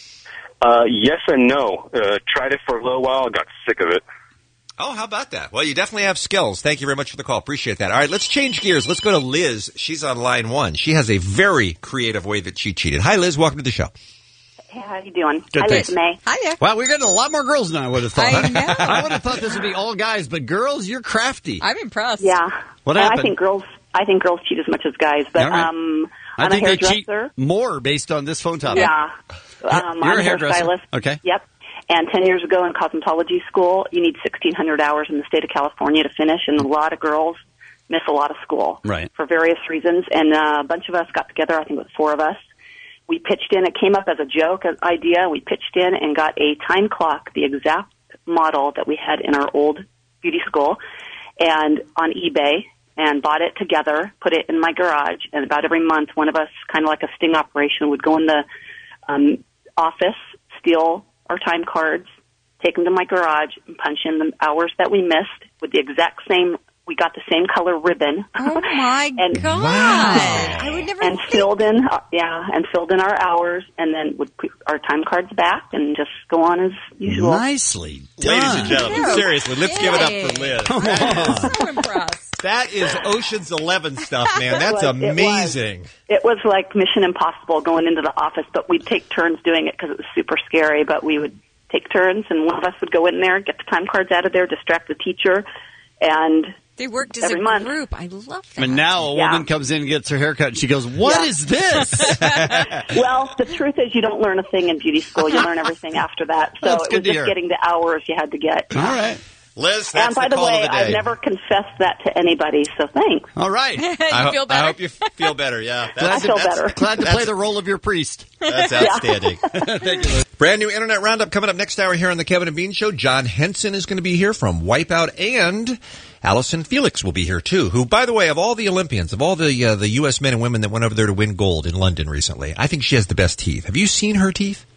Yes and no. Tried it for a little while, got sick of it. Oh, how about that? Well, you definitely have skills. Thank you very much for the call. Appreciate that. All right, let's change gears. Let's go to Liz. She's on line 1. She has a very creative way that she cheated. Hi, Liz. Welcome to the show. Hey, how you doing? Good, Hi, thanks. Liz May. Hiya. Wow, we're getting a lot more girls than I would have thought. I know. I would have thought this would be all guys, but girls, you're crafty. I'm impressed. Yeah. What Well, happened? I think girls cheat as much as guys, but All right. I'm I a think they cheat hairdresser. more based on this phone topic. Yeah. You're I'm a hairdresser. hairstylist. Okay. Yep. And 10 years ago in cosmetology school, you need 1,600 hours in the state of California to finish, and a lot of girls miss a lot of school. Right. For various reasons. And a bunch of us got together, I think it was 4 of us. We pitched in. It came up as a joke, an idea. We pitched in and got a time clock, the exact model that we had in our old beauty school, and on eBay, and bought it together, put it in my garage, and about every month, one of us, kind of like a sting operation, would go in the office, steal our time cards, take them to my garage, and punch in the hours that we missed with the exact same. We got the same color ribbon. Oh my and, God! Wow. I would never. And filled in our hours, and then would put our time cards back and just go on as usual. Nicely done. Ladies and gentlemen, seriously, let's give it up for Liz. I'm so impressed. That is Ocean's 11 stuff, man. That's amazing. It was like Mission Impossible going into the office, but we'd take turns doing it because it was super scary, but we would take turns, and one of us would go in there, get the time cards out of there, distract the teacher, and they worked as every a month. group. I love that. And now a woman comes in and gets her haircut, and she goes, "What is this?" Well, the truth is you don't learn a thing in beauty school. You learn everything after that. So That's it good was to just hear. getting the hours you had to get. All right. Liz, that's and by the the call way, of the day. I've never confessed that to anybody, so thanks. All right. You feel better? I hope you feel better, yeah. I feel better. Glad to play the role of your priest. That's outstanding. Thank you, Liz. Brand new Internet Roundup coming up next hour here on the Kevin and Bean Show. John Henson is going to be here from Wipeout, and Allison Felix will be here too, who, by the way, of all the Olympians, of all the U.S. men and women that went over there to win gold in London recently, I think she has the best teeth. Have you seen her teeth?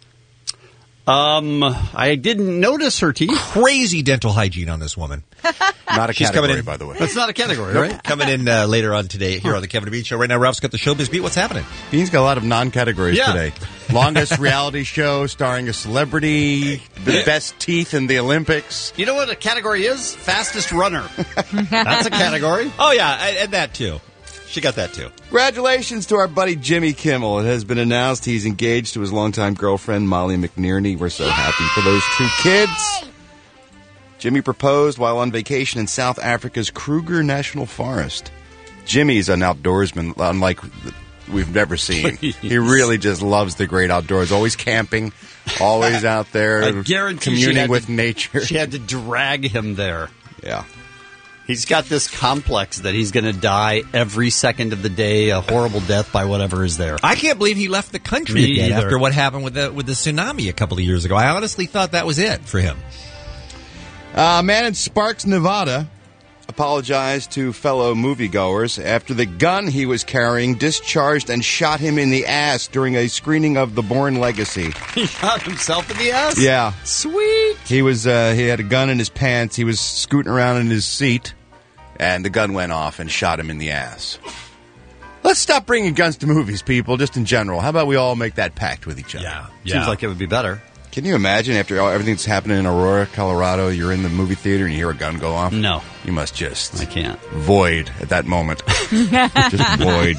I didn't notice her teeth. Crazy dental hygiene on this woman. Not a She's category, coming in, by the way. That's not a category, Nope. right? Coming in later on today here on the Kevin and Bean Show. Right now, Ralph's got the Showbiz Beat. What's happening? Bean's got a lot of non-categories Yeah. today. Longest reality show starring a celebrity, the best teeth in the Olympics. You know what a category is? Fastest runner. That's a category. Oh, yeah, and that too. She got that too. Congratulations to our buddy Jimmy Kimmel. It has been announced he's engaged to his longtime girlfriend, Molly McNierney. We're so happy for those 2 kids. Jimmy proposed while on vacation in South Africa's Kruger National Forest. Jimmy's an outdoorsman, unlike we've never seen. He really just loves the great outdoors. Always camping, always out there, I guarantee communing with nature. She had to drag him there. Yeah. He's got this complex that he's going to die every second of the day, a horrible death by whatever is there. I can't believe he left the country Me again either. after what happened with the tsunami a couple of years ago. I honestly thought that was it for him. A man in Sparks, Nevada, apologized to fellow moviegoers after the gun he was carrying discharged and shot him in the ass during a screening of The Bourne Legacy. He shot himself in the ass? Yeah. Sweet. He was he had a gun in his pants. He was scooting around in his seat, and the gun went off and shot him in the ass. Let's stop bringing guns to movies, people, just in general. How about we all make that pact with each other? Yeah. Seems like it would be better. Can you imagine after everything that's happening in Aurora, Colorado, you're in the movie theater and you hear a gun go off? No. You must just... I can't. Void at that moment. Just void.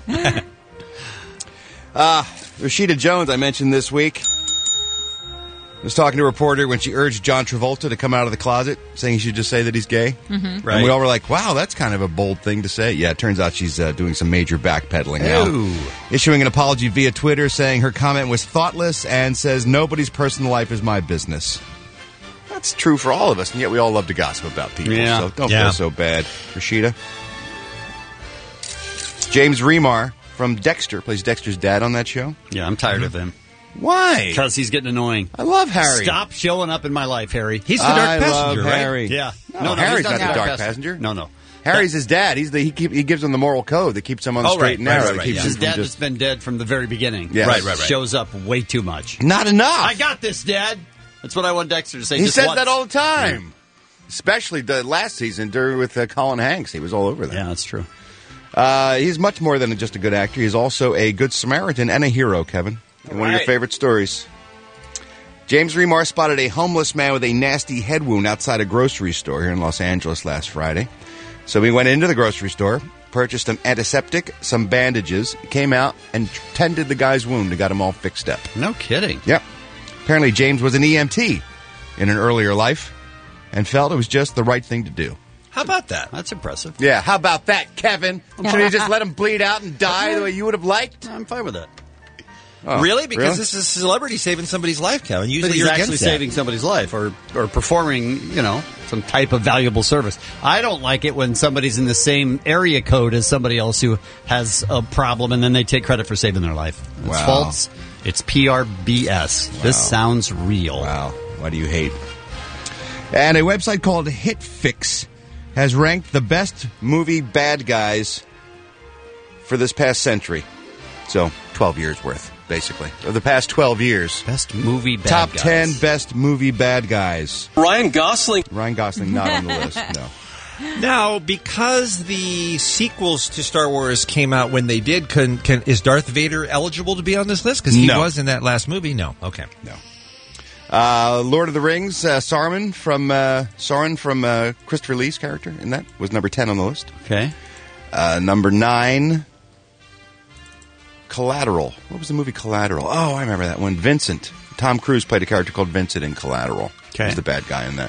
Rashida Jones, I mentioned this week, was talking to a reporter when she urged John Travolta to come out of the closet, saying he should just say that he's gay. Mm-hmm. Right. And we all were like, wow, that's kind of a bold thing to say. Yeah, it turns out she's doing some major backpedaling now. Issuing an apology via Twitter, saying her comment was thoughtless and says, nobody's personal life is my business. That's true for all of us, and yet we all love to gossip about people. Yeah. So don't feel so bad. Rashida. James Remar from Dexter plays Dexter's dad on that show. Yeah, I'm tired of him. Why? Because he's getting annoying. I love Harry. Stop showing up in my life, Harry. He's the dark passenger, love right? Harry. Yeah. No, Harry's not the dark passenger. No. Harry's his dad. He gives him the moral code that keeps him on the straight and narrow. Right. His dad has been dead from the very beginning. Yes. Right. Shows up way too much. Not enough. I got this, Dad. That's what I want Dexter to say. He just says once. that all the time. Especially the last season with Colin Hanks. He was all over that. Yeah, that's true. He's much more than just a good actor. He's also a good Samaritan and a hero, Kevin. And one of your favorite stories. James Remar spotted a homeless man with a nasty head wound outside a grocery store here in Los Angeles last Friday. So he went into the grocery store, purchased an antiseptic, some bandages, came out and tended the guy's wound and got him all fixed up. No kidding. Yep. Apparently James was an EMT in an earlier life and felt it was just the right thing to do. How about that? That's impressive. Yeah, how about that, Kevin? Should you just let him bleed out and die the way you would have liked? I'm fine with that. Oh, really? Because this is a celebrity saving somebody's life, Kevin. Usually But he's you're actually against saving somebody's life or performing, some type of valuable service. I don't like it when somebody's in the same area code as somebody else who has a problem and then they take credit for saving their life. It's Wow. false. It's PRBS. Wow. This sounds real. Wow. Why do you hate? And a website called HitFix has ranked the best movie bad guys for this past century. So, 12 years worth, basically. Of the past 12 years. Best movie bad Top guys. 10 best movie bad guys. Ryan Gosling. Ryan Gosling not on the list, no. Now, because the sequels to Star Wars came out when they did, is Darth Vader eligible to be on this list? Because he was in that last movie? No. Okay. No. Lord of the Rings, Sauron from Christopher Lee's character in that was number 10 on the list. Okay. Number 9, Collateral. What was the movie Collateral? Oh, I remember that one. Vincent. Tom Cruise played a character called Vincent in Collateral. Okay. He was the bad guy in that.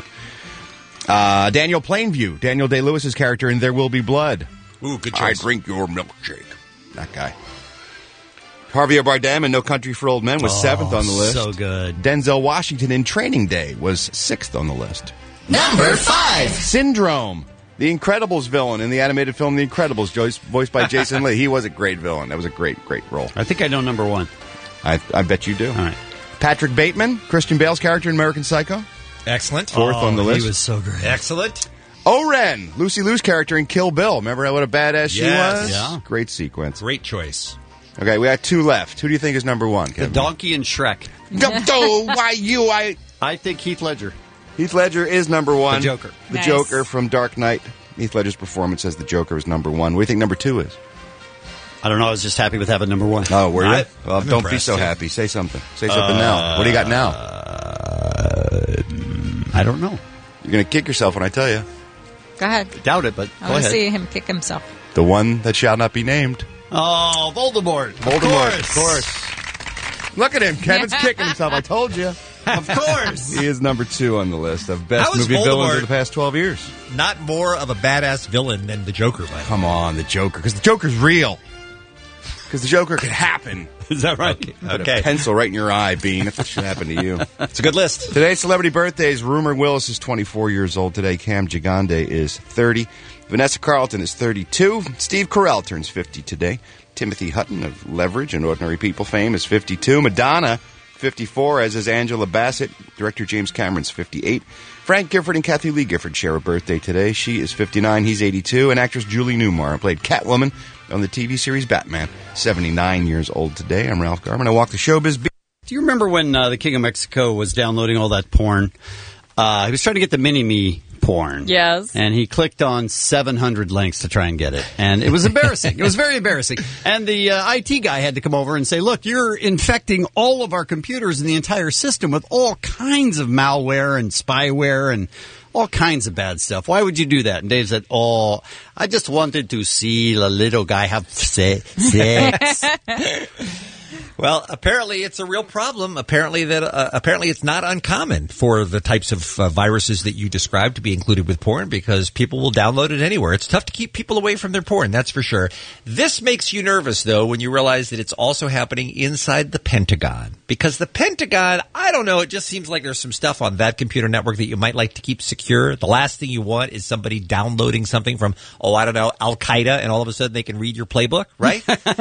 Daniel Plainview. Daniel Day-Lewis's character in There Will Be Blood. Ooh, good I choice. drink your milkshake. That guy. Javier Bardem in No Country for Old Men was 7th on the list. So good. Denzel Washington in Training Day was 6th on the list. Number 5. Syndrome. The Incredibles villain in the animated film The Incredibles, voiced by Jason Lee. He was a great villain. That was a great role. I think I know number 1. I bet you do. All right. Patrick Bateman, Christian Bale's character in American Psycho. Excellent. 4th on the list. He was so great. Excellent. Oren, Lucy Liu's character in Kill Bill. Remember what a badass she was? Yeah. Great sequence. Great choice. Okay, we got 2 left. Who do you think is number 1, Kevin? The donkey and Shrek. I think Heath Ledger. Heath Ledger is number 1. The Joker. The Nice. Joker from Dark Knight. Heath Ledger's performance as the Joker is number 1. What do you think number 2 is? I don't know. I was just happy with having number 1. Oh, were you? I'm Well, don't be impressed, so too. happy. Say something. Say something now. What do you got now? I don't know. You're going to kick yourself when I tell you. Go ahead. Doubt it, but I go want to ahead. see him kick himself. The one that shall not be named. Oh, Voldemort. Voldemort, of course. Look at him. Kevin's kicking himself. I told you. Of course. He is number 2 on the list of best How is movie villains Voldemort- of the past 12 years. Not more of a badass villain than the Joker, by the way. Come on, the Joker. Because the Joker's real. Because the Joker could happen. Is that right? Put a pencil right in your eye, Bean, if it should happen to you. It's a good list. Today's celebrity birthdays. Rumor Willis is 24 years old today. Cam Gigande is 30. Vanessa Carlton is 32. Steve Carell turns 50 today. Timothy Hutton of Leverage and Ordinary People fame is 52. Madonna, 54, as is Angela Bassett. Director James Cameron's 58. Frank Gifford and Kathy Lee Gifford share a birthday today. She is 59. He's 82. And actress Julie Newmar played Catwoman on the TV series Batman. 79 years old today. I'm Ralph Garman. I walk the showbiz beat. Do you remember when the King of Mexico was downloading all that porn? He was trying to get the Mini-Me porn. Yes. And he clicked on 700 links to try and get it. And it was embarrassing. It was very embarrassing. And the IT guy had to come over and say, look, you're infecting all of our computers in the entire system with all kinds of malware and spyware and all kinds of bad stuff. Why would you do that? And Dave said, I just wanted to see the little guy have sex. Well, apparently it's a real problem. Apparently it's not uncommon for the types of viruses that you described to be included with porn because people will download it anywhere. It's tough to keep people away from their porn, that's for sure. This makes you nervous, though, when you realize that it's also happening inside the Pentagon. Because the Pentagon, I don't know, it just seems like there's some stuff on that computer network that you might like to keep secure. The last thing you want is somebody downloading something from, Al-Qaeda, and all of a sudden they can read your playbook, right?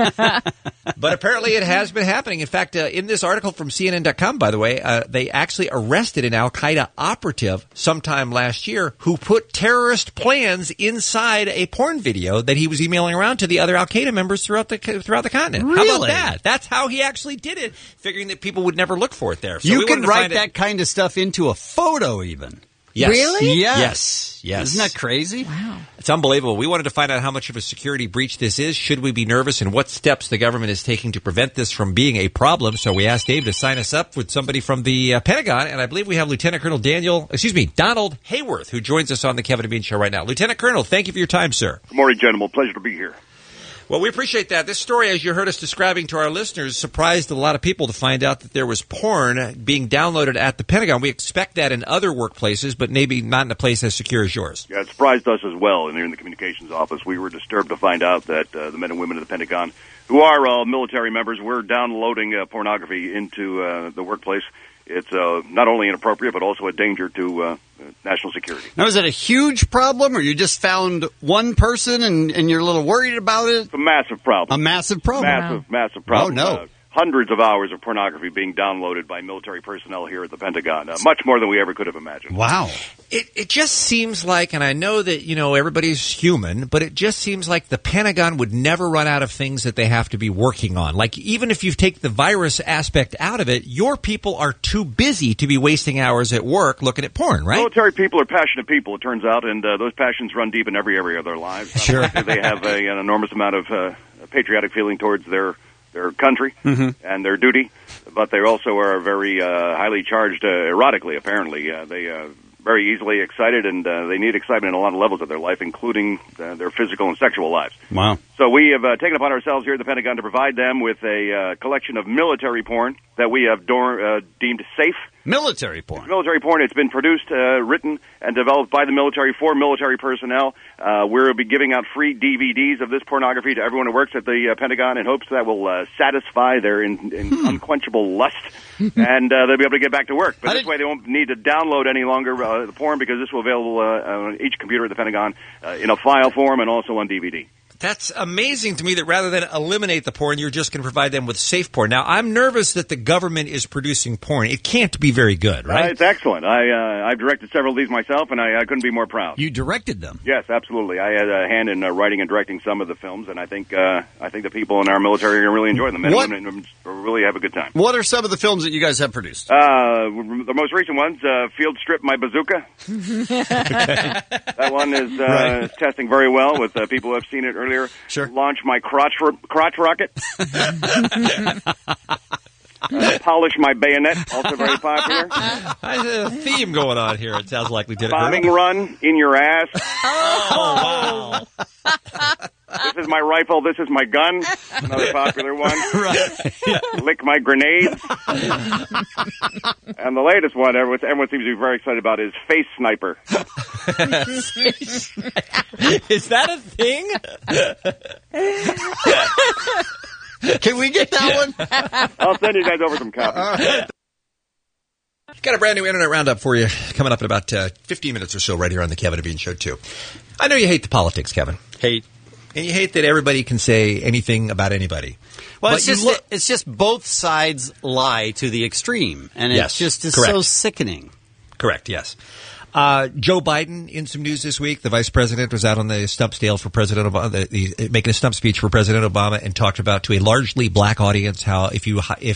But apparently it has been happening. In fact, in this article from CNN.com, by the way, they actually arrested an Al-Qaeda operative sometime last year who put terrorist plans inside a porn video that he was emailing around to the other Al-Qaeda members throughout the continent. Really? How about that? That's how he actually did it, figuring that people would never look for it there. So you can write that kind of stuff into a photo even. Yes. Really? Yes. Isn't that crazy? Wow. It's unbelievable. We wanted to find out how much of a security breach this is. Should we be nervous, and what steps the government is taking to prevent this from being a problem? So we asked Dave to sign us up with somebody from the Pentagon, and I believe we have Lieutenant Colonel Donald Hayworth, who joins us on the Kevin and Bean Show right now. Lieutenant Colonel, thank you for your time, sir. Good morning, gentlemen. Pleasure to be here. Well, we appreciate that. This story, as you heard us describing to our listeners, surprised a lot of people to find out that there was porn being downloaded at the Pentagon. We expect that in other workplaces, but maybe not in a place as secure as yours. Yeah, it surprised us as well. And here in the communications office, we were disturbed to find out that the men and women of the Pentagon, who are military members, were downloading pornography into the workplace. It's not only inappropriate, but also a danger to national security. Now, is it a huge problem, or you just found one person and you're a little worried about it? It's a massive problem. A massive problem? Massive problem. Oh, no. Hundreds of hours of pornography being downloaded by military personnel here at the Pentagon. Much more than we ever could have imagined. Wow. It just seems like, and I know that, everybody's human, but it just seems like the Pentagon would never run out of things that they have to be working on. Like, even if you take the virus aspect out of it, your people are too busy to be wasting hours at work looking at porn, right? Military people are passionate people, it turns out, and those passions run deep in every area of their lives. Sure. They have an enormous amount of patriotic feeling towards their country and their duty, but they also are very highly charged erotically, apparently. They very easily excited, and they need excitement in a lot of levels of their life, including their physical and sexual lives. Wow. So we have taken upon ourselves here at the Pentagon to provide them with a collection of military porn that we have deemed safe. Military porn. Military porn. It's been produced, written, and developed by the military for military personnel. We'll be giving out free DVDs of this pornography to everyone who works at the Pentagon in hopes that will satisfy their unquenchable lust, and they'll be able to get back to work. But this way they won't need to download any longer the porn, because this will be available on each computer at the Pentagon in a file form and also on DVD. That's amazing to me that rather than eliminate the porn, you're just going to provide them with safe porn. Now, I'm nervous that the government is producing porn. It can't be very good, right? It's excellent. I've directed several of these myself, and I couldn't be more proud. You directed them? Yes, absolutely. I had a hand in writing and directing some of the films, and I think the people in our military are going to really enjoy them. Men and women really have a good time. What are some of the films that you guys have produced? The most recent ones, Field Strip My Bazooka. That one is testing very well with people who have seen it earlier. Sure. Launch My Crotch Rocket. Polish My Bayonet, also very popular. There's a theme going on here, it sounds like, Lieutenant Bombing Colonel. Run, In Your Ass. Oh, wow. This is my rifle, this is my gun. Another popular one. Right. Lick My Grenades. And the latest one, everyone seems to be very excited about, is Face Sniper. Is that a thing? Can we get that one? I'll send you guys over some copies. Got a brand new Internet Roundup for you coming up in about 15 minutes or so right here on the Kevin and Bean Show, too. I know you hate the politics, Kevin. Hate. And you hate that everybody can say anything about anybody. Well, but it's just both sides lie to the extreme, and it just is correct. so sickening. Correct, yes. Joe Biden in some news this week. The vice president was out on the stump scale for President Obama, making a stump speech for President Obama, and talked about to a largely black audience how if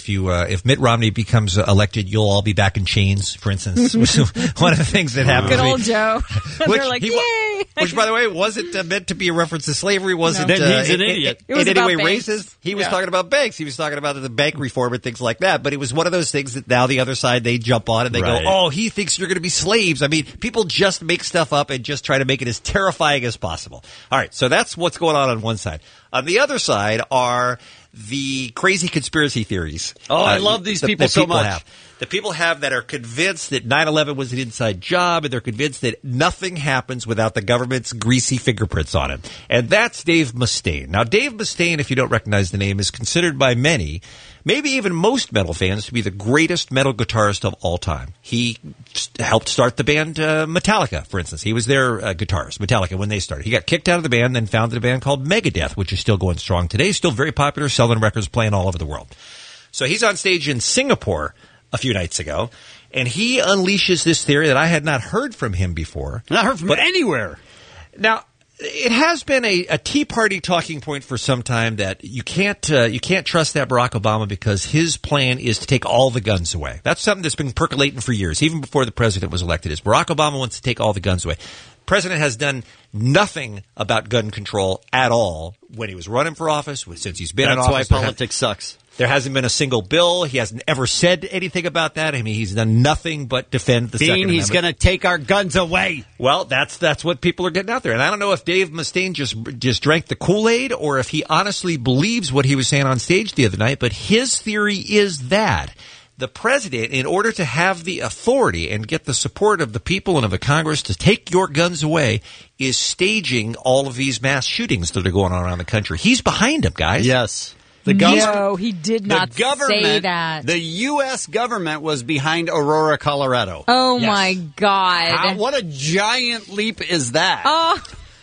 Mitt Romney becomes elected, you'll all be back in chains. For instance, was one of the things that happened. Good old Joe. They're like, yay! Which, by the way, wasn't meant to be a reference to slavery. Wasn't then he's an idiot. In any way racist. He was talking about banks. He was talking about the bank reform and things like that. But it was one of those things that now the other side, they jump on and they go, oh, he thinks you're going to be slaves. I mean, people just make stuff up and just try to make it as terrifying as possible. All right, so that's what's going on one side. On the other side are the crazy conspiracy theories. Oh, I love these people so much. The people that are convinced that 9/11 was an inside job, and they're convinced that nothing happens without the government's greasy fingerprints on it. And that's Dave Mustaine. Now, Dave Mustaine, if you don't recognize the name, is considered by many, maybe even most metal fans, to be the greatest metal guitarist of all time. He helped start the band Metallica, for instance. He was their guitarist, Metallica, when they started. He got kicked out of the band, then founded a band called Megadeth, which is still going strong today, still very popular, selling records, playing all over the world. So he's on stage in Singapore a few nights ago, and he unleashes this theory that I had not heard from him before. Not heard from anywhere. Now, it has been a Tea Party talking point for some time that you can't trust that Barack Obama because his plan is to take all the guns away. That's something that's been percolating for years, even before the president was elected. Is Barack Obama wants to take all the guns away. The president has done nothing about gun control at all when he was running for office, since he's been in office. That's why politics sucks. There hasn't been a single bill. He hasn't ever said anything about that. I mean, he's done nothing but defend the Second Amendment. He's going to take our guns away. Well, that's what people are getting out there. And I don't know if Dave Mustaine just drank the Kool-Aid or if he honestly believes what he was saying on stage the other night. But his theory is that the president, in order to have the authority and get the support of the people and of the Congress to take your guns away, is staging all of these mass shootings that are going on around the country. He's behind them, guys. Yes. No, he did not say that. The U.S. government was behind Aurora, Colorado. Oh, yes. My God. What a giant leap is that? Oh,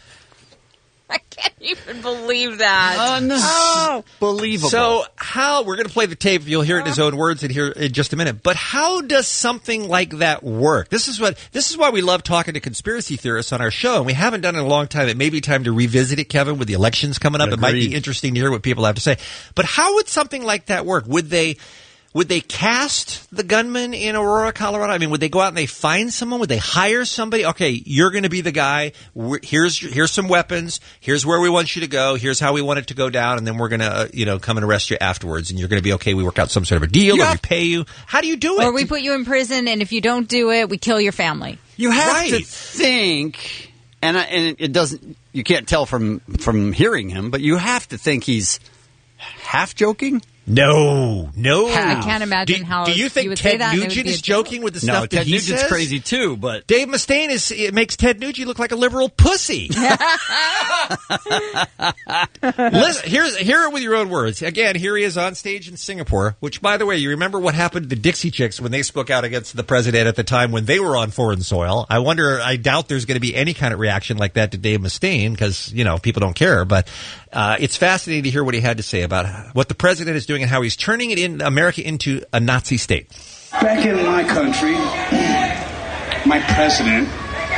I can't even believe that. Unbelievable. So we're going to play the tape. You'll hear it in his own words in just a minute. But how does something like that work? This is why we love talking to conspiracy theorists on our show, and we haven't done it in a long time. It may be time to revisit it, Kevin, with the elections coming up. Agreed. It might be interesting to hear what people have to say. But how would something like that work? Would they cast the gunman in Aurora, Colorado? I mean, would they go out and they find someone? Would they hire somebody? Okay, you're going to be the guy. Here's some weapons. Here's where we want you to go. Here's how we want it to go down, and then we're going to come and arrest you afterwards. And you're going to be okay. We work out some sort of a deal, or we pay you. How do you do it? Or we put you in prison, and if you don't do it, we kill your family. You have to think, and it doesn't. You can't tell from hearing him, but you have to think he's half joking. No. I can't imagine how. Do you think Ted Nugent is joking with the stuff that he says? Ted Nugent's crazy too, but Dave Mustaine it makes Ted Nugent look like a liberal pussy. Listen, hear it with your own words. Again, here he is on stage in Singapore. Which, by the way, you remember what happened to the Dixie Chicks when they spoke out against the president at the time when they were on foreign soil? I doubt there's going to be any kind of reaction like that to Dave Mustaine because people don't care. But it's fascinating to hear what he had to say about what the president is doing and how he's turning America into a Nazi state. Back in my country, my president...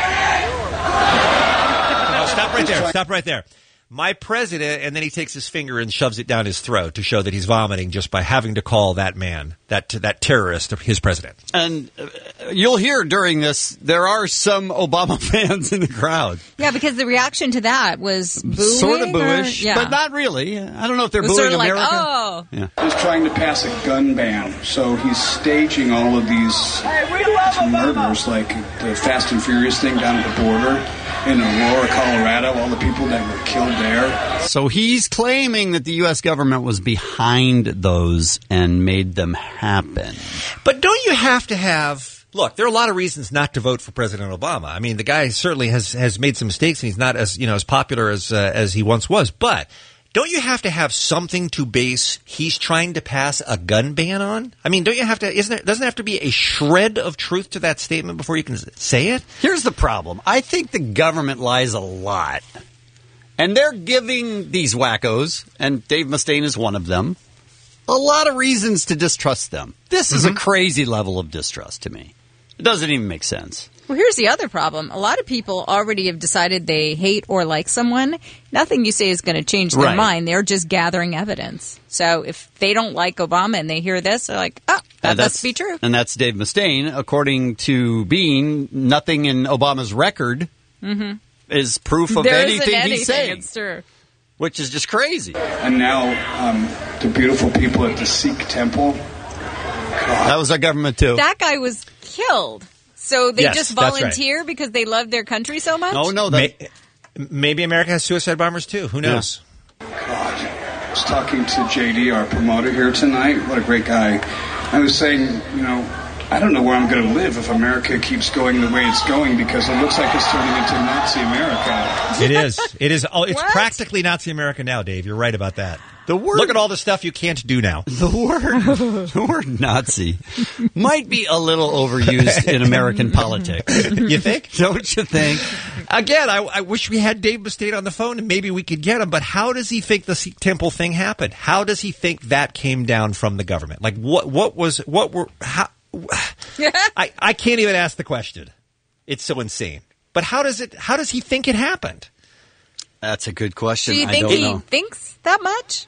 Stop right there. My president, and then he takes his finger and shoves it down his throat to show that he's vomiting just by having to call that man, that terrorist, his president. And you'll hear during this, there are some Obama fans in the crowd. Yeah, because the reaction to that was booing. Sort of booish, but not really. I don't know if they're booing sort of America. Like, oh. Yeah. He's trying to pass a gun ban, so he's staging all of these murders, like the Fast and Furious thing down at the border. In Aurora, Colorado, all the people that were killed there. So he's claiming that the U.S. government was behind those and made them happen. But don't you have to have... Look, there are a lot of reasons not to vote for President Obama. I mean, the guy certainly has made some mistakes, and he's not as popular as he once was. But don't you have to have something to base he's trying to pass a gun ban on? I mean, don't you have to? Doesn't there have to be a shred of truth to that statement before you can say it? Here's the problem. I think the government lies a lot. And they're giving these wackos, and Dave Mustaine is one of them, a lot of reasons to distrust them. This is a crazy level of distrust to me. It doesn't even make sense. Well, here's the other problem. A lot of people already have decided they hate or like someone. Nothing you say is going to change their mind. They're just gathering evidence. So if they don't like Obama and they hear this, they're like, oh, that must be true. And that's Dave Mustaine. According to Bean, nothing in Obama's record is proof of anything he's saying. It's true. Which is just crazy. And now the beautiful people at the Sikh temple. That was our government, too. That guy was killed. So they Yes, just that's right. volunteer because they love their country so much? Oh, no. Maybe America has suicide bombers, too. Who knows? God. I was talking to JD, our promoter here tonight. What a great guy. I was saying, you know, I don't know where I'm going to live if America keeps going the way it's going, because it looks like it's turning into Nazi America. It is. It's practically Nazi America now, Dave. You're right about that. Look at all the stuff you can't do now. The word Nazi might be a little overused in American politics. You think? Don't you think? Again, I wish we had Dave Mustaine on the phone and maybe we could get him, but how does he think the Sikh temple thing happened? How does he think that came down from the government? Like, I can't even ask the question. It's so insane. But how does he think it happened? That's a good question. Do you think he thinks that much?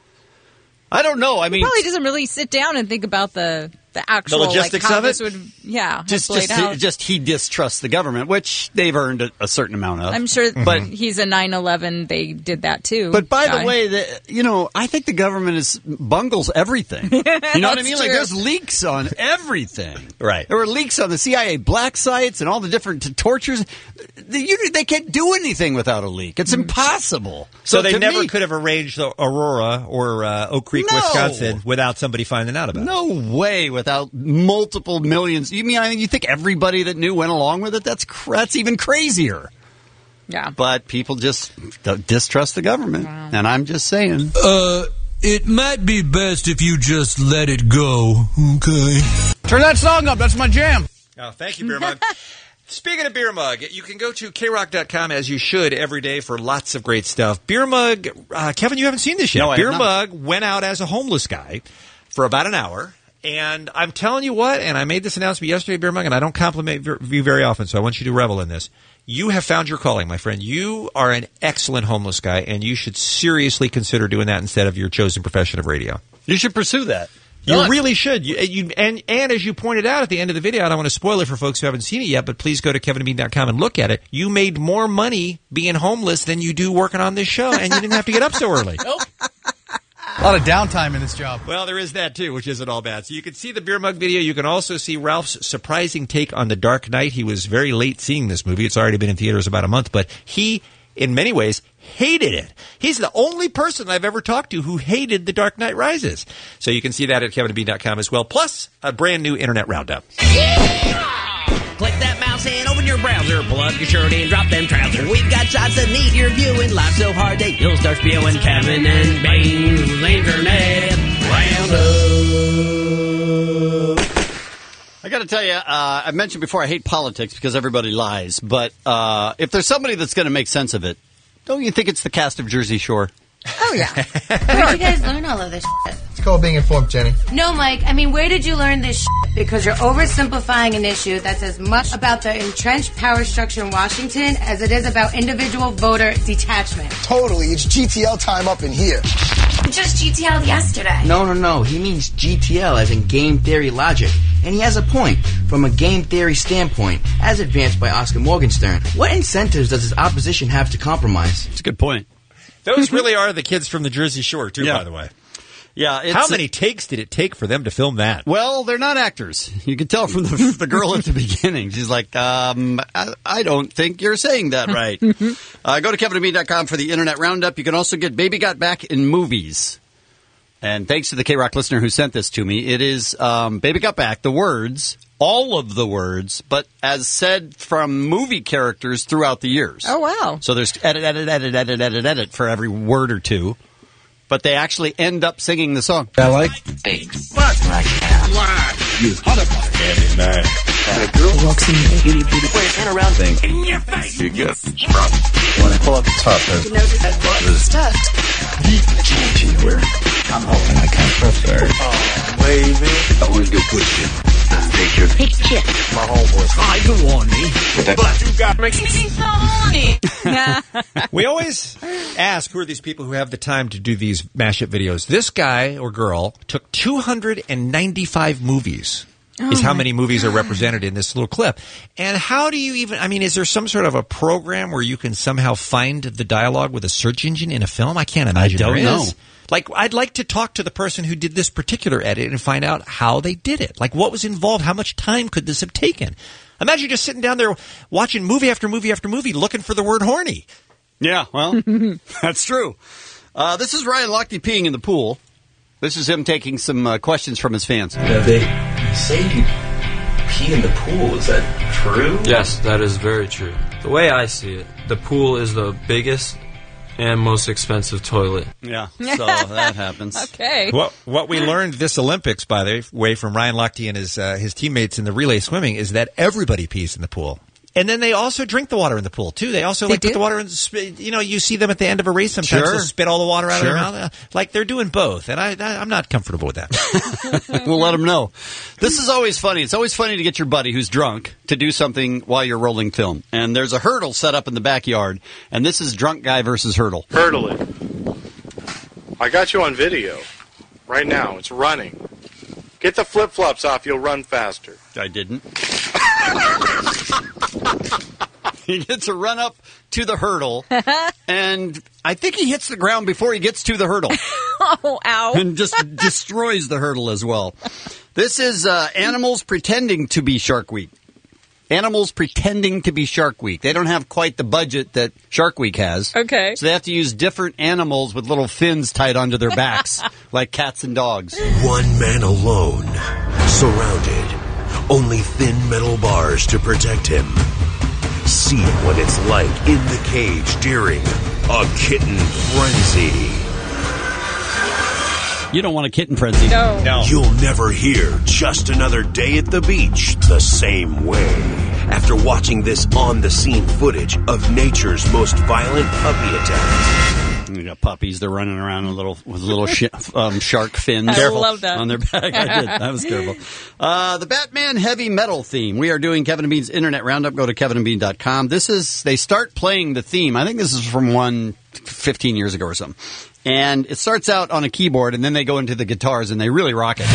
I don't know. I mean, he probably doesn't really sit down and think about the actual logistics how of this it. would out. He distrusts the government, which they've earned a certain amount of. I'm sure, but he's a 9/11. They did that too. But by the way, I think the government bungles everything. You know what I mean? Like, there's leaks on everything. Right. There were leaks on the CIA black sites and all the different tortures. They can't do anything without a leak. It's impossible. So they never could have arranged Aurora or Oak Creek, Wisconsin, without somebody finding out about it. No way. Without multiple millions. You think everybody that knew went along with it? That's even crazier. Yeah. But people just distrust the government. Wow. And I'm just saying. It might be best if you just let it go, okay? Turn that song up. That's my jam. Oh, thank you, Beer Mug. Speaking of Beer Mug, you can go to KROC.com, as you should, every day for lots of great stuff. Beer Mug, Kevin, you haven't seen this yet. No, Beer Mug went out as a homeless guy for about an hour. And I'm telling you what, and I made this announcement yesterday, Beer Mug, and I don't compliment you very often, so I want you to revel in this. You have found your calling, my friend. You are an excellent homeless guy, and you should seriously consider doing that instead of your chosen profession of radio. You should pursue that. You really should. And as you pointed out at the end of the video, I don't want to spoil it for folks who haven't seen it yet, but please go to kevinandbean.com and look at it. You made more money being homeless than you do working on this show, and you didn't have to get up so early. Nope. A lot of downtime in this job. Well, there is that, too, which isn't all bad. So you can see the Beer Mug video. You can also see Ralph's surprising take on The Dark Knight. He was very late seeing this movie. It's already been in theaters about a month, but he, in many ways, hated it. He's the only person I've ever talked to who hated The Dark Knight Rises. So you can see that at kevinandbean.com as well, plus a brand new Internet Roundup. Click that mouse and open your browser. Pull up your shirt and drop them trousers. We've got shots that need your viewing. Live so hard that you'll start spewing. Kevin and Bean's Internet Roundup. I got to tell you, I mentioned before I hate politics because everybody lies. But if there's somebody that's going to make sense of it, don't you think it's the cast of Jersey Shore? Oh, yeah. Where did you guys learn all of this shit? It's called being informed, Jenny. No, Mike. I mean, where did you learn this shit? Because you're oversimplifying an issue that's as much about the entrenched power structure in Washington as it is about individual voter detachment. Totally. It's GTL time up in here. Just GTL yesterday. No. He means GTL as in game theory logic. And he has a point. From a game theory standpoint, as advanced by Oscar Morgenstern, what incentives does his opposition have to compromise? It's a good point. Those really are the kids from the Jersey Shore, too, by the way. Yeah. How many takes did it take for them to film that? Well, they're not actors. You can tell from the girl at the beginning. She's like, I don't think you're saying that right. Go to kevinandbean.com for the Internet Roundup. You can also get Baby Got Back in movies. And thanks to the K-Rock listener who sent this to me, it is Baby Got Back, the words, all of the words, but as said from movie characters throughout the years. Oh, wow. So there's edit for every word or two. But they actually end up singing the song. I like big butt like that. You hot about it. the girl walks in the itty bitty. turn around thing in your face. You get sprung. When I pull up the top, You notice that button is touched. I'm hoping I can't press there. Oh, baby. I always get good shit. Take your picture. My homeboys tried to warn me, but you got me so horny. We always ask, who are these people who have the time to do these mashup videos? This guy or girl took 295 movies. Is how many movies are represented in this little clip. And how do you even, I mean, is there some sort of a program where you can somehow find the dialogue with a search engine in a film? I can't imagine I don't know. Like, I'd like to talk to the person who did this particular edit and find out how they did it. Like, what was involved? How much time could this have taken? Imagine just sitting down there watching movie after movie after movie looking for the word horny. Yeah, well, that's true. This is Ryan Lochte peeing in the pool. This is him taking some questions from his fans. They say you pee in the pool. Is that true? Yes, that is very true. The way I see it, the pool is the biggest and most expensive toilet. Yeah, so that happens. Okay. What we learned this Olympics, by the way, from Ryan Lochte and his teammates in the relay swimming, is that everybody pees in the pool. And then they also drink the water in the pool, too. They also put the water in, you see them at the end of a race sometimes. They'll spit all the water out of their mouth. Like, they're doing both. And I'm not comfortable with that. We'll let them know. This is always funny. It's always funny to get your buddy who's drunk to do something while you're rolling film. And there's a hurdle set up in the backyard. And this is drunk guy versus hurdle. Hurdle it. I got you on video. Right now. It's running. Get the flip-flops off. You'll run faster. I didn't. He gets a run up to the hurdle, and I think he hits the ground before he gets to the hurdle. Oh, ow. And just destroys the hurdle as well. This is animals pretending to be Shark Week. Animals pretending to be Shark Week. They don't have quite the budget that Shark Week has. Okay. So they have to use different animals with little fins tied onto their backs, like cats and dogs. One man alone, surrounded. Only thin metal bars to protect him. See what it's like in the cage during a kitten frenzy. You don't want a kitten frenzy. No. You'll never hear Just Another Day at the Beach the same way after watching this on-the-scene footage of nature's most violent puppy attacks. You got puppies. They're running around with little shark fins. I love that. On their back. I did. That was terrible. The Batman heavy metal theme. We are doing Kevin and Bean's Internet Roundup. Go to kevinandbean.com. They start playing the theme. I think this is from 15 years ago or something. And it starts out on a keyboard, and then they go into the guitars, and they really rock it.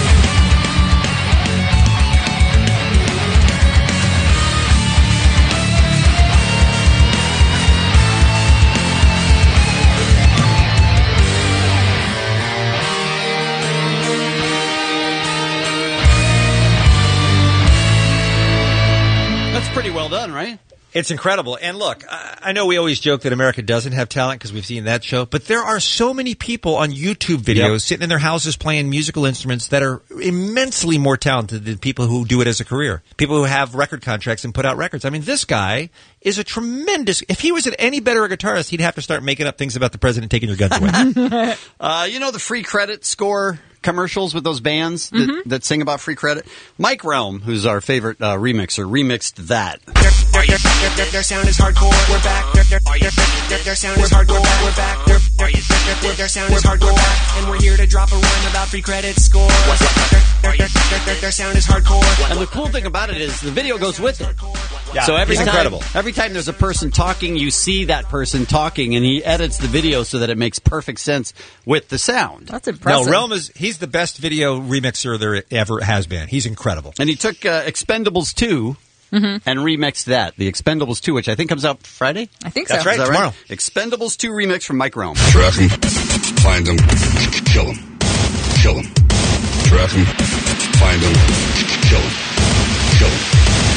That's pretty well done, right? It's incredible. And look, I know we always joke that America doesn't have talent because we've seen that show, but there are so many people on YouTube videos sitting in their houses playing musical instruments that are immensely more talented than people who do it as a career. People who have record contracts and put out records. I mean, this guy is a tremendous... If he was any better a guitarist, he'd have to start making up things about the president taking your guns away. You know the free credit score commercials with those bands that sing about free credit? Mike Realm, who's our favorite remixer, remixed that. Their sound is hardcore. We're back. Their sound is hardcore. We're back. Their sound is hardcore. And we're here to drop a rhyme about free credit score. Their sound is hardcore. And the cool thing about it is the video goes with it. Yeah, so every incredible. Every time there's a person talking, you see that person talking, and he edits the video so that it makes perfect sense with the sound. That's impressive. No, Realm he's the best video remixer there ever has been. He's incredible. And he took Expendables 2 and remixed that. The Expendables 2, which I think comes out Friday? I think That's so. right, tomorrow. Expendables 2 remix from Mike Realm. Trap him, find him, kill him, kill him. Trap him, find him, kill him, kill him.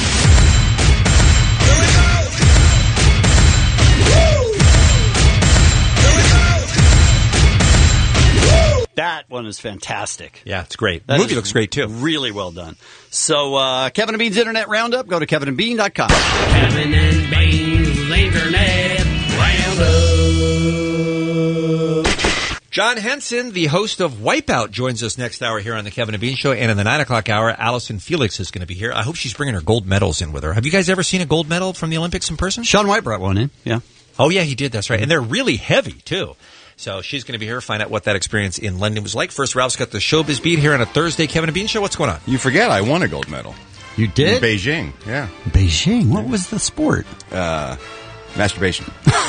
That one is fantastic. Yeah, it's great. The movie looks great, too. Really well done. So, Kevin and Bean's Internet Roundup. Go to kevinandbean.com. Kevin and Bean's Internet Roundup. John Henson, the host of Wipeout, joins us next hour here on the Kevin and Bean Show. And in the 9 o'clock hour, Allison Felix is going to be here. I hope she's bringing her gold medals in with her. Have you guys ever seen a gold medal from the Olympics in person? Shaun White brought one in, yeah. Oh, yeah, he did. That's right. And they're really heavy, too. So she's going to be here to find out what that experience in London was like. First, Ralph's got the Showbiz Beat here on a Thursday Kevin and Bean Show. What's going on? You forget I won a gold medal. You did? In Beijing, yeah. Beijing? What was the sport? Masturbation.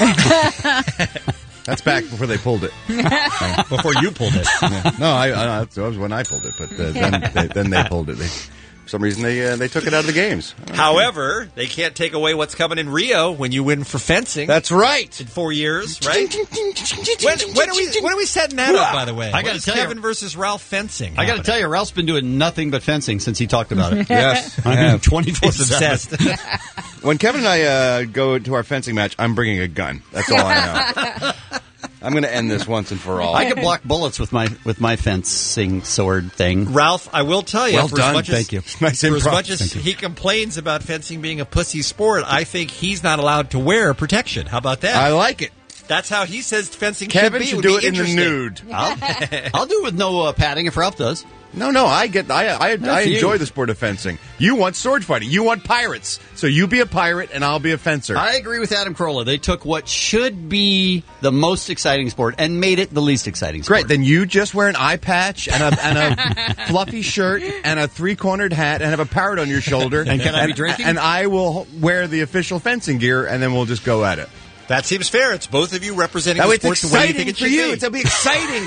That's back before they pulled it. Before you pulled it. Yeah. No, that was when I pulled it, but then they pulled it. For some reason, they took it out of the games. However, they can't take away what's coming in Rio when you win for fencing. That's right. In 4 years, right? when are we setting that up, by the way? I got to tell Kevin you, versus Ralph fencing. I got to tell you, Ralph's been doing nothing but fencing since he talked about it. Yes. I'm 24/7. Obsessed. When Kevin and I go to our fencing match, I'm bringing a gun. That's all I know. I'm going to end this once and for all. I can block bullets with my fencing sword thing. Ralph, I will tell you. Well done. Thank you. Nice for as improv. much as Thank you. he complains about fencing being a pussy sport, I think he's not allowed to wear protection. How about that? I like it. That's how he says fencing Kevin should be. should do Would it be in the interesting. nude. I'll do it with no padding if Ralph does. No, I enjoy the sport of fencing. You want sword fighting. You want pirates. So you be a pirate and I'll be a fencer. I agree with Adam Carolla. They took what should be the most exciting sport and made it the least exciting sport. Great. Then you just wear an eye patch and a fluffy shirt and a three-cornered hat and have a parrot on your shoulder. And can I be drinking? And I will wear the official fencing gear, and then we'll just go at it. That seems fair. It's both of you representing That the way it's sport the way you exciting think it for should you. be. It'll be exciting,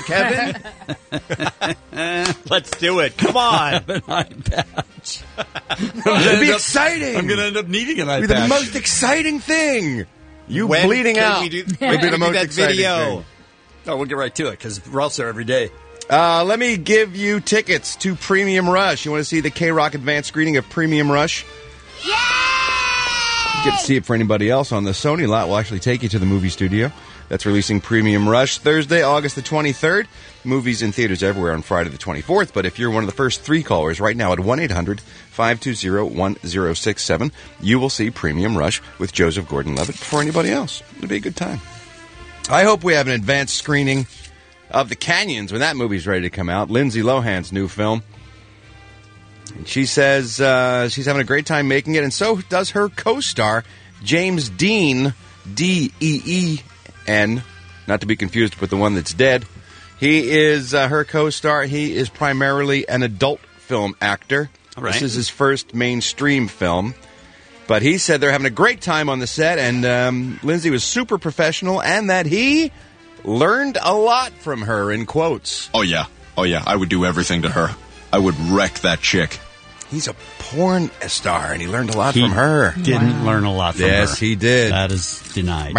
Kevin. Let's do it. Come on. An eye patch. It'll be exciting. I'm going to end up needing an eye It'll be patch. the most exciting thing. You When bleeding can out. we do- It'll be the most that exciting video? thing. Oh, we'll get right to it because Ralph's there every day. Let me give you tickets to Premium Rush. You want to see the K-Rock advanced screening of Premium Rush? Yeah! You get to see it for anybody else on the Sony lot. We'll actually take you to the movie studio. That's releasing Premium Rush Thursday, August the 23rd. Movies in theaters everywhere on Friday the 24th. But if you're one of the first three callers right now at 1-800-520-1067, you will see Premium Rush with Joseph Gordon-Levitt before anybody else. It'll be a good time. I hope we have an advanced screening of The Canyons when that movie's ready to come out. Lindsay Lohan's new film. And she says she's having a great time making it, and so does her co-star, James Dean, D-E-E-N, not to be confused with the one that's dead. He is her co-star. He is primarily an adult film actor. Right. This is his first mainstream film. But he said they're having a great time on the set, and Lindsay was super professional, and that he learned a lot from her, in quotes. Oh, yeah. I would do everything to her. I would wreck that chick. He's a porn star, and he learned a lot from her. Didn't learn a lot from her. Yes, he did. That is denied.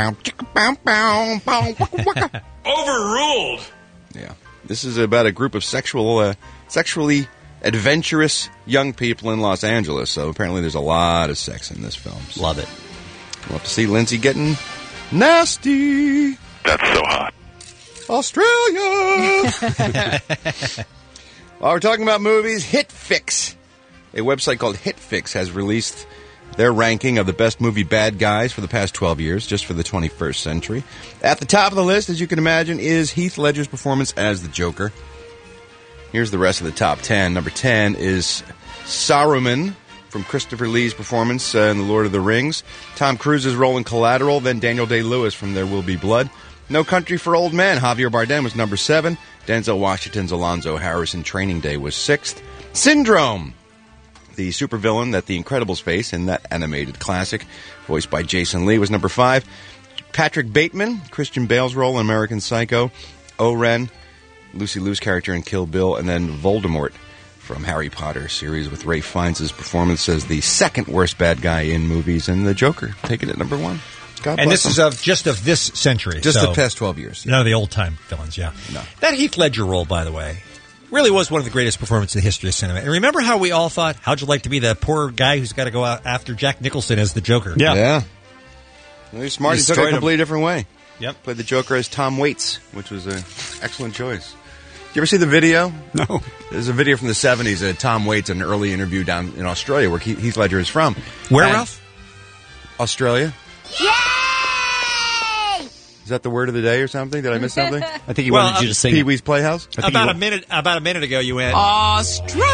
Overruled! Yeah. This is about a group of sexually adventurous young people in Los Angeles, so apparently there's a lot of sex in this film. So Love it. we'll have to see Lindsay getting nasty. That's so hot. Australia! While we're talking about movies, HitFix, a website called HitFix, has released their ranking of the best movie bad guys for the past 12 years, just for the 21st century. At the top of the list, as you can imagine, is Heath Ledger's performance as the Joker. Here's the rest of the top 10. Number 10 is Saruman from Christopher Lee's performance in The Lord of the Rings. Tom Cruise's role in Collateral, then Daniel Day-Lewis from There Will Be Blood. No Country for Old Men, Javier Bardem was number 7. Denzel Washington's Alonzo Harrison Training Day was 6th. Syndrome, the supervillain that the Incredibles face in that animated classic, voiced by Jason Lee, was number 5. Patrick Bateman, Christian Bale's role in American Psycho. Oren, Lucy Liu's character in Kill Bill, and then Voldemort from Harry Potter series with Ralph Fiennes' performance as the second worst bad guy in movies, and the Joker taking it number 1. God And bless this him. is just of this century. Just so the past 12 years. None of the old-time villains, yeah. No. That Heath Ledger role, by the way, really was one of the greatest performances in the history of cinema. And remember how we all thought, how'd you like to be the poor guy who's got to go out after Jack Nicholson as the Joker? Yeah. Well, he's smart. He took it a Destroyed him. completely different way. Yep. Played the Joker as Tom Waits, which was an excellent choice. You ever see the video? No. There's a video from the 70s. Tom Waits, an early interview down in Australia, where Heath Ledger is from. Where, And- Ralph? Australia. Is that the word of the day or something? Did I miss something? I think he wanted you to sing Pee-wee's Playhouse? About a minute ago, you went Australia.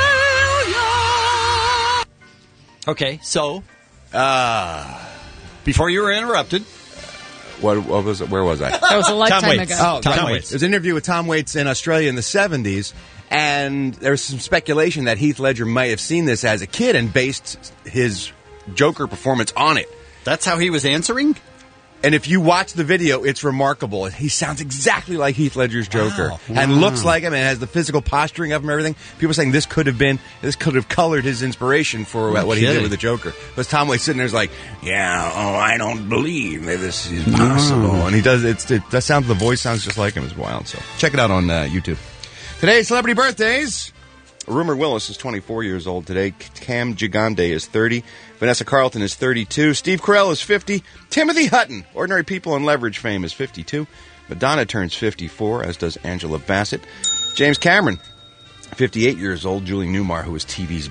Okay, so before you were interrupted, what was it? Where was I? That was a lifetime ago. Oh, Tom Tom Waits. Waits. There's an interview with Tom Waits in Australia in the 70s, and there was some speculation that Heath Ledger might have seen this as a kid and based his Joker performance on it. That's how he was answering? And if you watch the video, it's remarkable. He sounds exactly like Heath Ledger's Joker, and looks like him, and has the physical posturing of him and everything. People are saying this could have colored his inspiration for what he did with the Joker. But Tom Waits sitting there's like, I don't believe that this is possible. And he does, the voice sounds just like him. It's wild. So check it out on YouTube. Today's celebrity birthdays. Rumor Willis is 24 years old today. Cam Gigande is 30. Vanessa Carlton is 32. Steve Carell is 50. Timothy Hutton, Ordinary People and Leverage fame, is 52. Madonna turns 54, as does Angela Bassett. James Cameron, 58 years old. Julie Newmar, who is TV's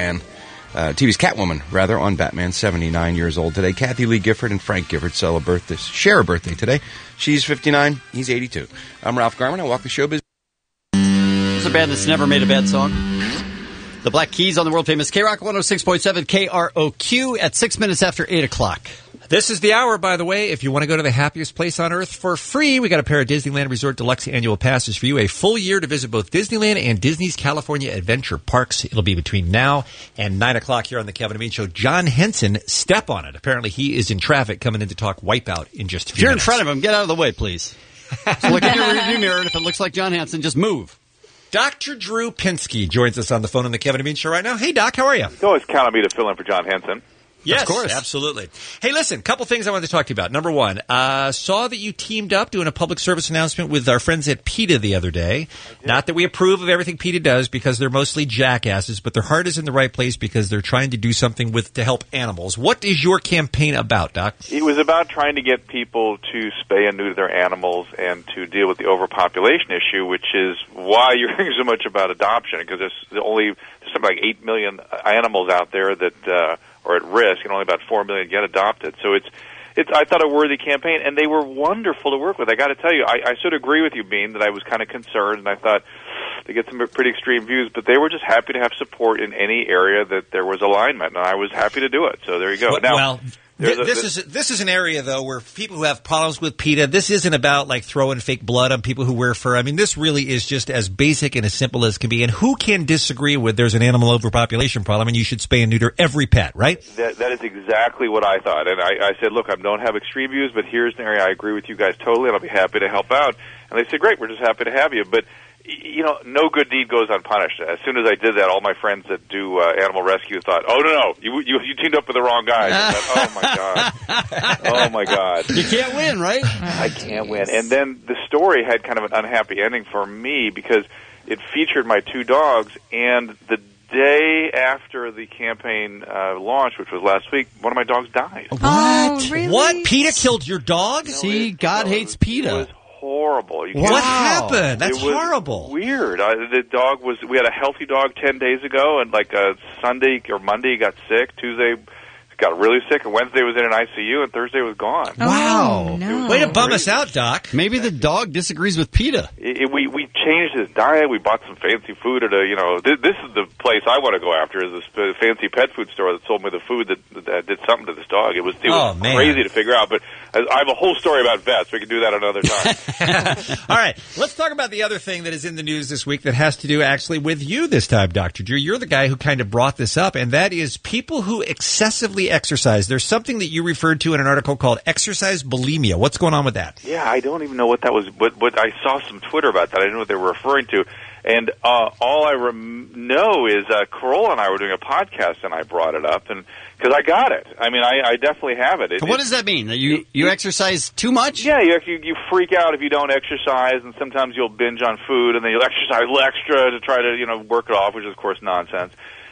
Catwoman, on Batman, 79 years old today. Kathy Lee Gifford and Frank Gifford share a birthday today. She's 59. He's 82. I'm Ralph Garman. I walk the showbiz. It's a band that's never made a bad song. The Black Keys on the world-famous K-Rock 106.7 KROQ at 6 minutes after 8 o'clock. This is the hour, by the way. If you want to go to the happiest place on earth for free, we got a pair of Disneyland Resort Deluxe annual passes for you. A full year to visit both Disneyland and Disney's California Adventure Parks. It'll be between now and 9 o'clock here on the Kevin and Bean Show. John Henson, step on it. Apparently he is in traffic coming in to talk Wipeout in just a few minutes. If you're in front of him, get out of the way, please. So look in your rearview mirror, and if it looks like John Henson, just move. Dr. Drew Pinsky joins us on the phone on the Kevin and Bean Show right now. Hey, Doc, how are you? You always count on me to fill in for John Henson. Yes, of course. Absolutely. Hey, listen, couple things I wanted to talk to you about. Number one, saw that you teamed up doing a public service announcement with our friends at PETA the other day. Not that we approve of everything PETA does because they're mostly jackasses, but their heart is in the right place because they're trying to do something to help animals. What is your campaign about, Doc? It was about trying to get people to spay and neuter their animals and to deal with the overpopulation issue, which is why you're hearing so much about adoption, because there's something like 8 million animals out there that are at risk, and only about 4 million get adopted. So it's I thought a worthy campaign, and they were wonderful to work with. I got to tell you, I sort of agree with you, Bean, that I was kind of concerned, and I thought they get some pretty extreme views, but they were just happy to have support in any area that there was alignment, and I was happy to do it. So there you go. This is an area, though, where people who have problems with PETA, this isn't about, like, throwing fake blood on people who wear fur. I mean, this really is just as basic and as simple as can be. And who can disagree with there's an animal overpopulation problem and you should spay and neuter every pet, right? That is exactly what I thought. And I said, look, I don't have extreme views, but here's an area I agree with you guys totally, and I'll be happy to help out. And they said, great, we're just happy to have you. But no good deed goes unpunished. As soon as I did that, all my friends that do animal rescue thought, "Oh no, you teamed up with the wrong guy." Oh my god! Oh my god! You can't win, right? I can't win. And then the story had kind of an unhappy ending for me because it featured my two dogs, and the day after the campaign launched, which was last week, one of my dogs died. What? Oh, really? What? PETA killed your dog? See, God hates PETA. Horrible. What happened? That's horrible. Weird. The dog we had a healthy dog 10 days ago, and like Sunday or Monday he got sick. Tuesday got really sick, and Wednesday was in an ICU, and Thursday was gone. Wow. No. Way to bum us out, Doc. Maybe the dog disagrees with PETA. We changed his diet. We bought some fancy food at this is the place I want to go after, is this fancy pet food store that sold me the food that did something to this dog. It was crazy to figure out, but I have a whole story about vets. We can do that another time. All right. Let's talk about the other thing that is in the news this week that has to do actually with you this time, Dr. Drew. You're the guy who kind of brought this up, and that is people who excessively exercise. There's something that you referred to in an article called exercise bulimia. What's going on with that? Yeah, I don't even know what that was. But I saw some Twitter about that. I didn't know what they were referring to. And all I know is Carolla and I were doing a podcast, and I brought it up, and because I got it. I mean, I definitely have it. So what does that mean? That you exercise too much? Yeah, you freak out if you don't exercise, and sometimes you'll binge on food, and then you'll exercise a little extra to try to work it off, which is of course nonsense.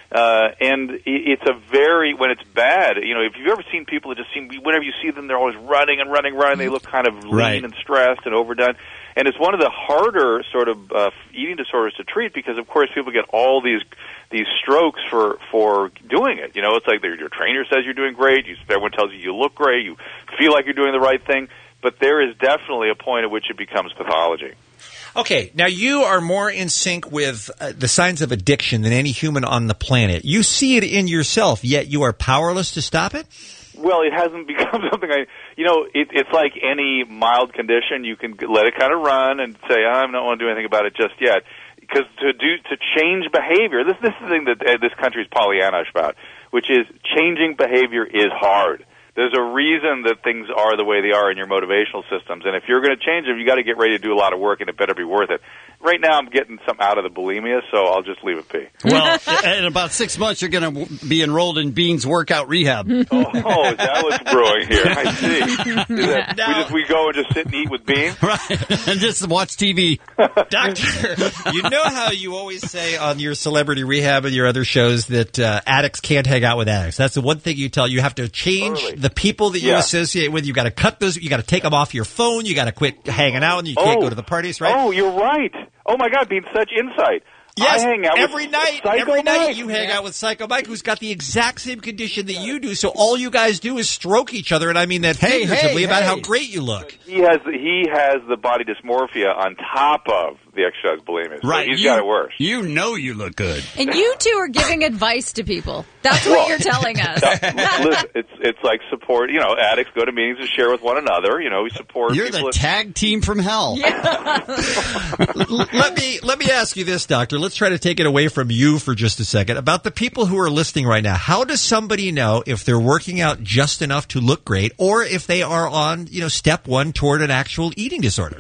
And it's when it's bad, if you've ever seen people that just whenever you see them, they're always running, they look kind of lean and stressed and overdone. And it's one of the harder sort of eating disorders to treat because, of course, people get all these strokes for doing it. It's like your trainer says you're doing great, everyone tells you look great, you feel like you're doing the right thing. but there is definitely a point at which it becomes pathology. Okay, now you are more in sync with the signs of addiction than any human on the planet. You see it in yourself, yet you are powerless to stop it? Well, it hasn't become something it's like any mild condition. You can let it kind of run and say, I don't want to do anything about it just yet. Because to change behavior, this is the thing that this country is Pollyannish about, which is changing behavior is hard. There's a reason that things are the way they are in your motivational systems, and if you're going to change them, you got to get ready to do a lot of work, and it better be worth it. Right now, I'm getting some out of the bulimia, so I'll just leave it be. Well, in about 6 months, you're going to be enrolled in Bean's workout rehab. Oh, is that what's brewing here? I see. We go and just sit and eat with Bean? Right, and just watch TV. Doctor, you know how you always say on your Celebrity Rehab and your other shows that addicts can't hang out with addicts. That's the one thing you tell. You have to change the people that you associate with. You got to cut those. You got to take them off your phone. You got to quit hanging out, and you can't go to the parties. Right? Oh, you're right. Oh my God, Bean, such insight. Yes, I hang out every with night. Psycho Every night Mike. you hang out with Psycho Mike, who's got the exact same condition that you do. So all you guys do is stroke each other, and I mean that figuratively about how great you look. He has the body dysmorphia on top of the exercise bulimia. So Right, he's got it worse. You know you look good. And you two are giving advice to people. That's what you're telling us. Listen, it's like support. Addicts go to meetings and share with one another. We support. You're the tag team from hell. Let me ask you this, Doctor. Let's try to take it away from you for just a second. About the people who are listening right now, how does somebody know if they're working out just enough to look great, or if they are on, step one toward an actual eating disorder?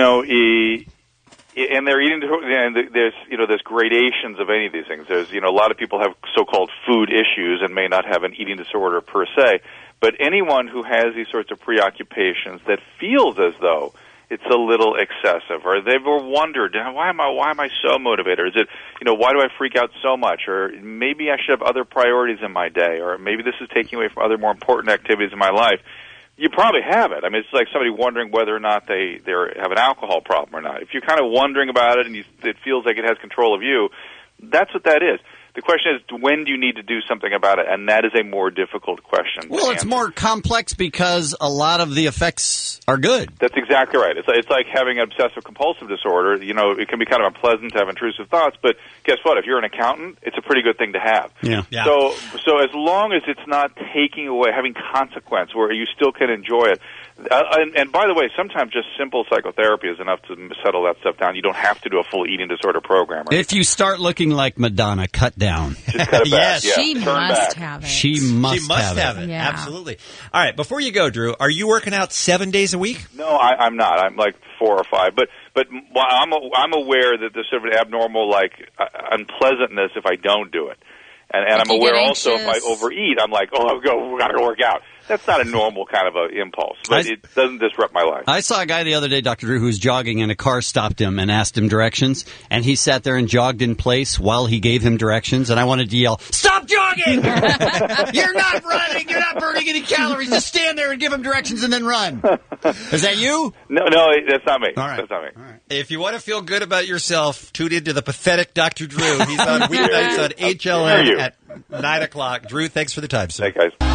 And they're eating, and there's gradations of any of these things. There's, a lot of people have so-called food issues and may not have an eating disorder per se, but anyone who has these sorts of preoccupations that feels as though it's a little excessive, or they've wondered, why am I so motivated? Or is it, why do I freak out so much? Or maybe I should have other priorities in my day, or maybe this is taking away from other more important activities in my life. You probably have it. I mean, it's like somebody wondering whether or not they have an alcohol problem or not. If you're kind of wondering about it and it feels like it has control of you, that's what that is. The question is, when do you need to do something about it? And that is a more difficult question. Well, it's more complex because a lot of the effects are good. That's exactly right. It's like having an obsessive-compulsive disorder. It can be kind of unpleasant to have intrusive thoughts, but guess what? If you're an accountant, it's a pretty good thing to have. Yeah. So as long as it's not taking away, having consequence where you still can enjoy it. And by the way, sometimes just simple psychotherapy is enough to settle that stuff down. You don't have to do a full eating disorder program. If you start looking like Madonna, cut down. Just cut it back. Yes. She must have it. She must have it. Yeah. Absolutely. All right, before you go, Drew, are you working out 7 days a week? No, I'm not. I'm like 4 or 5. But I'm aware that there's sort of an abnormal unpleasantness if I don't do it. And I'm aware also if I overeat, I'm like, we got to go work out. That's not a normal kind of a impulse, but it doesn't disrupt my life. I saw a guy the other day, Dr. Drew, who was jogging, and a car stopped him and asked him directions, and he sat there and jogged in place while he gave him directions, and I wanted to yell, "Stop jogging! You're not running! You're not burning any calories! Just stand there and give him directions and then run!" Is that you? No, that's not me. All right. That's not me. All right. If you want to feel good about yourself, tune into the pathetic Dr. Drew. He's on weeknights on HLN at 9 o'clock. Drew, thanks for the time, sir. Thanks, guys.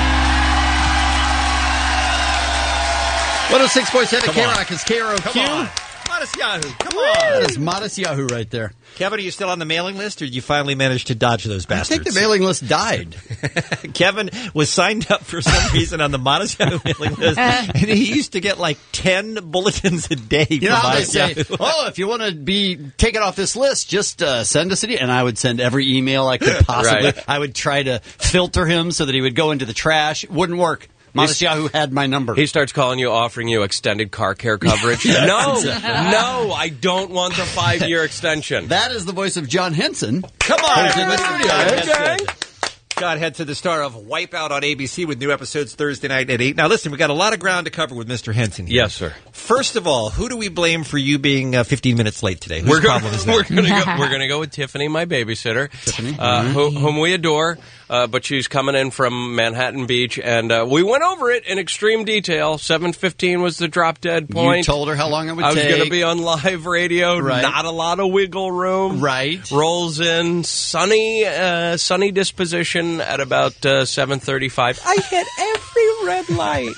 106.7 K-Rock is KROQ. Come on. Modest Yahoo. Come That on. is Modest Yahoo right there. Kevin, are you still on the mailing list, or did you finally manage to dodge those I bastards? think the mailing list died. Kevin was signed up for some reason on the Modest Yahoo mailing list, and he used to get like 10 bulletins a day from You know how they Modest say, Yahoo. if you want to be taken off this list, just send us an email. And I would send every email I could possibly. Right. I would try to filter him so that he would go into the trash. It wouldn't work. Modest Yahoo had my number. He starts calling you, offering you extended car care coverage. No, I don't want the 5-year extension. That is the voice of John Henson. Come on. Who's in the studio. Okay. John Henson, the star of Wipeout on ABC, with new episodes Thursday night at 8. Now, listen, we've got a lot of ground to cover with Mr. Henson here. Yes, sir. First of all, who do we blame for you being 15 minutes late today? Whose problem is that? We're going to go with Tiffany, my babysitter, whom we adore, but she's coming in from Manhattan Beach, and we went over it in extreme detail. 7:15 was the drop-dead point. You told her how long it would take. I was going to be on live radio, right. Not a lot of wiggle room. Right. Rolls in, sunny disposition at about 7:35. I hit every red light.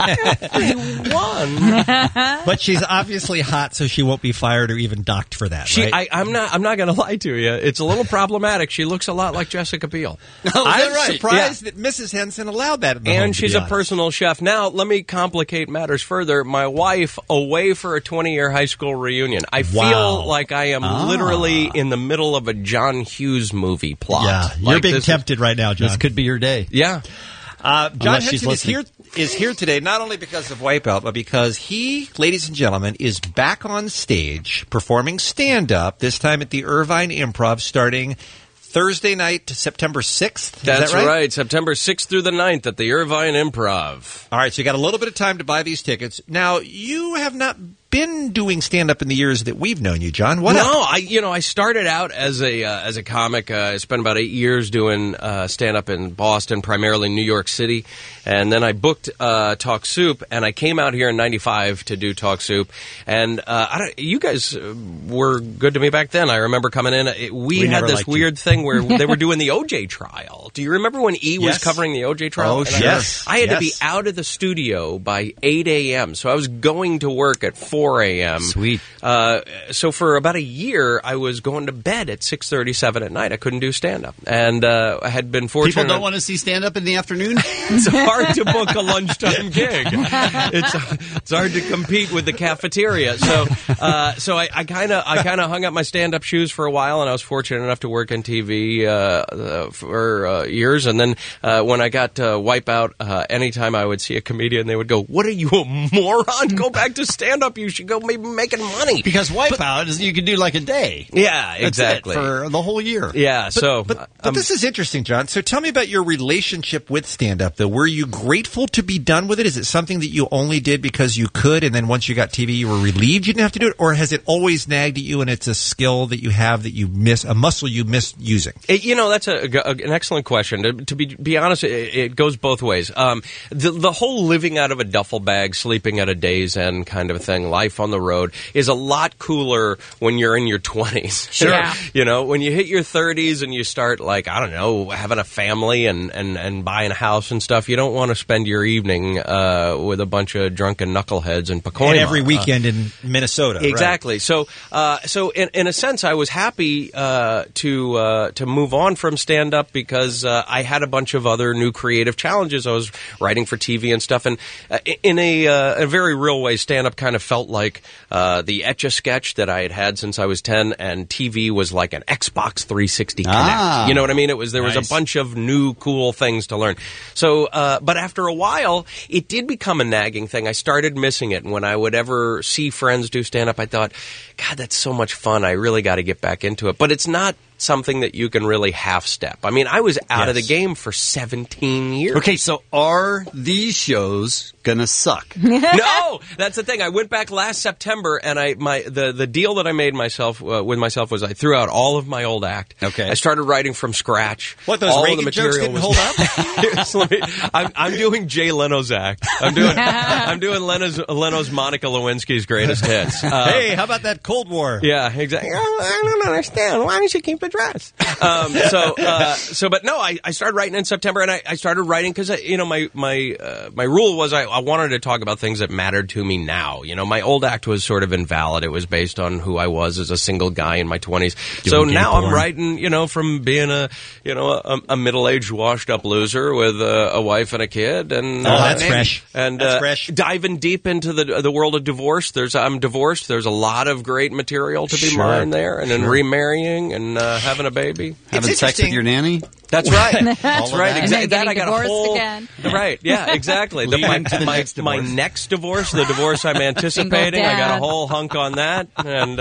Everyone. But she's obviously hot, so she won't be fired or even docked for that. Right? I'm not going to lie to you. It's a little problematic. She looks a lot like Jessica Biel. I'm surprised that Mrs. Henson allowed that in the home, And to she's be a honest. personal chef. Now, let me complicate matters further. My wife, away for a 20-year high school reunion. I feel like I am literally in the middle of a John Hughes movie plot. Yeah, you're being tempted right now, John. This could be your day. Yeah. John Unless she's Henson is here today, not only because of Wipeout, but because he, ladies and gentlemen, is back on stage performing stand-up, this time at the Irvine Improv, starting Thursday night, September 6th. That's is that right? September 6th through the 9th at the Irvine Improv. All right, so you got a little bit of time to buy these tickets. Now, you have not been doing stand-up in the years that we've known you, John. What up? I started out as a comic. I spent about 8 years doing stand-up in Boston, primarily New York City, and then I booked Talk Soup, and I came out here in '95 to do Talk Soup. And you guys were good to me back then. I remember coming in. We had this weird thing where they were doing the OJ trial. Do you remember when E was covering the OJ trial? Oh, sure. I had to be out of the studio by 8 a.m., so I was going to work at 4 a.m. Sweet. So for about a year, I was going to bed at 6:37 at night. I couldn't do stand-up. And I had been fortunate. People don't want to see stand-up in the afternoon? It's hard to book a lunchtime gig. It's hard to compete with the cafeteria. So I kind of hung up my stand-up shoes for a while, and I was fortunate enough to work in TV for years. And then when I got Wipeout, anytime I would see a comedian, they would go, "What are you, a moron? Go back to stand-up. You should go maybe making money." Because Wipeout is you can do like a day. Yeah, That's exactly. it for the whole year. Yeah, But this is interesting, John. So tell me about your relationship with stand-up, though. Were you grateful to be done with it? Is it something that you only did because you could, and then once you got TV, you were relieved you didn't have to do it? Or has it always nagged at you, and it's a skill that you have that you miss, a muscle you miss using? That's an excellent question. To be honest, it goes both ways. The whole living out of a duffel bag, sleeping at a day's end kind of thing, life on the road, is a lot cooler when you're in your 20s. Sure. Yeah. You know, when you hit your 30s and you start, like, I don't know, having a family and buying a house and stuff, you don't want to spend your evening with a bunch of drunken knuckleheads in Pacoima. And every weekend in Minnesota. Exactly. Right. So in a sense, I was happy to move on from stand-up because I had a bunch of other new creative challenges. I was writing for TV and stuff, and in a very real way, stand-up kind of felt like the Etch-a-Sketch that I had since I was 10, and TV was like an Xbox 360 Connect. You know what I mean? There was a bunch of new cool things to learn. So, but after a while, it did become a nagging thing. I started missing it, and when I would ever see friends do stand-up, I thought, God, that's so much fun. I really got to get back into it. But it's not something that you can really half-step. I mean, I was out of the game for 17 years. Okay, so are these shows gonna suck? No, that's the thing. I went back last September, and the deal that I made with myself was I threw out all of my old act. Okay, I started writing from scratch. What, those all Reagan the jokes material didn't hold up? I'm doing Jay Leno's act. I'm doing Leno's Monica Lewinsky's greatest hits. Hey, how about that Cold War? Yeah, exactly. I don't understand. Why don't you keep the dress? But no, I started writing in September, and I started writing because my rule was I wanted to talk about things that mattered to me now. You know, my old act was sort of invalid. It was based on who I was as a single guy in my 20s. So now I'm writing, from being a middle-aged, washed-up loser with a wife and a kid, and that's fresh. And that's fresh. Diving deep into the world of divorce. I'm divorced. There's a lot of great material to be mine there, and then remarrying and having a baby, having sex with your nanny. That's right. That's right. Exactly. That I got a whole. Again. Right. Yeah. Exactly. My next divorce, the divorce I'm anticipating, I got a whole hunk on that, and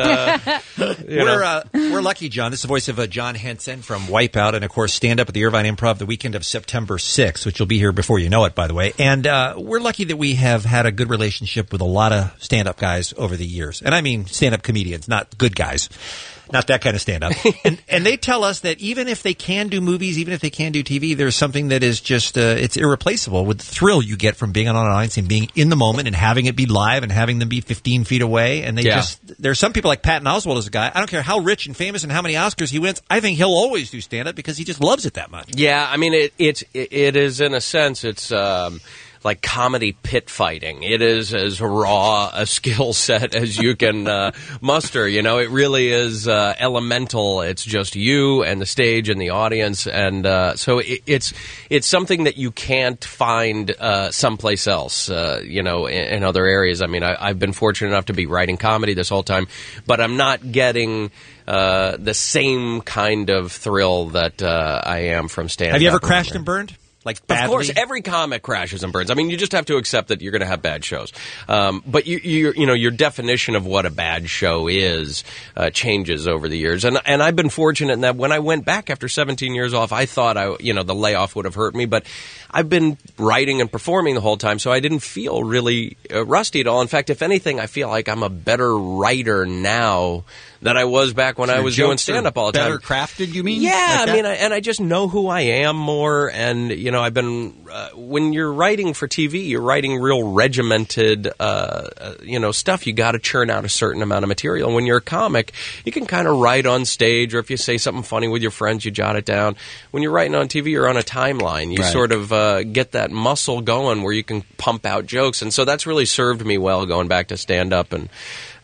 we're lucky, John. This is the voice of John Henson from Wipeout, and of course, stand up at the Irvine Improv the weekend of September 6th, which will be here before you know it, by the way. And we're lucky that we have had a good relationship with a lot of stand-up guys over the years, and I mean stand-up comedians, not good guys. Not that kind of stand-up. And they tell us that even if they can do movies, even if they can do TV, there's something that is just, it's irreplaceable with the thrill you get from being on an audience and being in the moment and having it be live and having them be 15 feet away. And there's some people like Patton Oswalt is a guy, I don't care how rich and famous and how many Oscars he wins, I think he'll always do stand-up because he just loves it that much. Yeah, I mean, it is in a sense, it's... like comedy pit fighting. It is as raw a skill set as you can muster. You know, it really is elemental. It's just you and the stage and the audience, and so it's something that you can't find someplace else. You know, in other areas. I mean, I've been fortunate enough to be writing comedy this whole time, but I'm not getting the same kind of thrill that I am from stand-up. Have you ever crashed and burned? Like badly? Of course, every comic crashes and burns. I mean, you just have to accept that you're going to have bad shows. But you know, your definition of what a bad show is changes over the years. And I've been fortunate in that when I went back after 17 years off, I thought the layoff would have hurt me, but I've been writing and performing the whole time, so I didn't feel really rusty at all. In fact, if anything, I feel like I'm a better writer now than I was back when I was doing stand-up all the time. Better crafted, you mean? Yeah, like I mean, and I just know who I am more, and, you know, I've been, when you're writing for TV, you're writing real regimented, stuff. You got to churn out a certain amount of material. And when you're a comic, you can kind of write on stage, or if you say something funny with your friends, you jot it down. When you're writing on TV, you're on a timeline. You sort of get that muscle going where you can pump out jokes. And so that's really served me well going back to stand-up and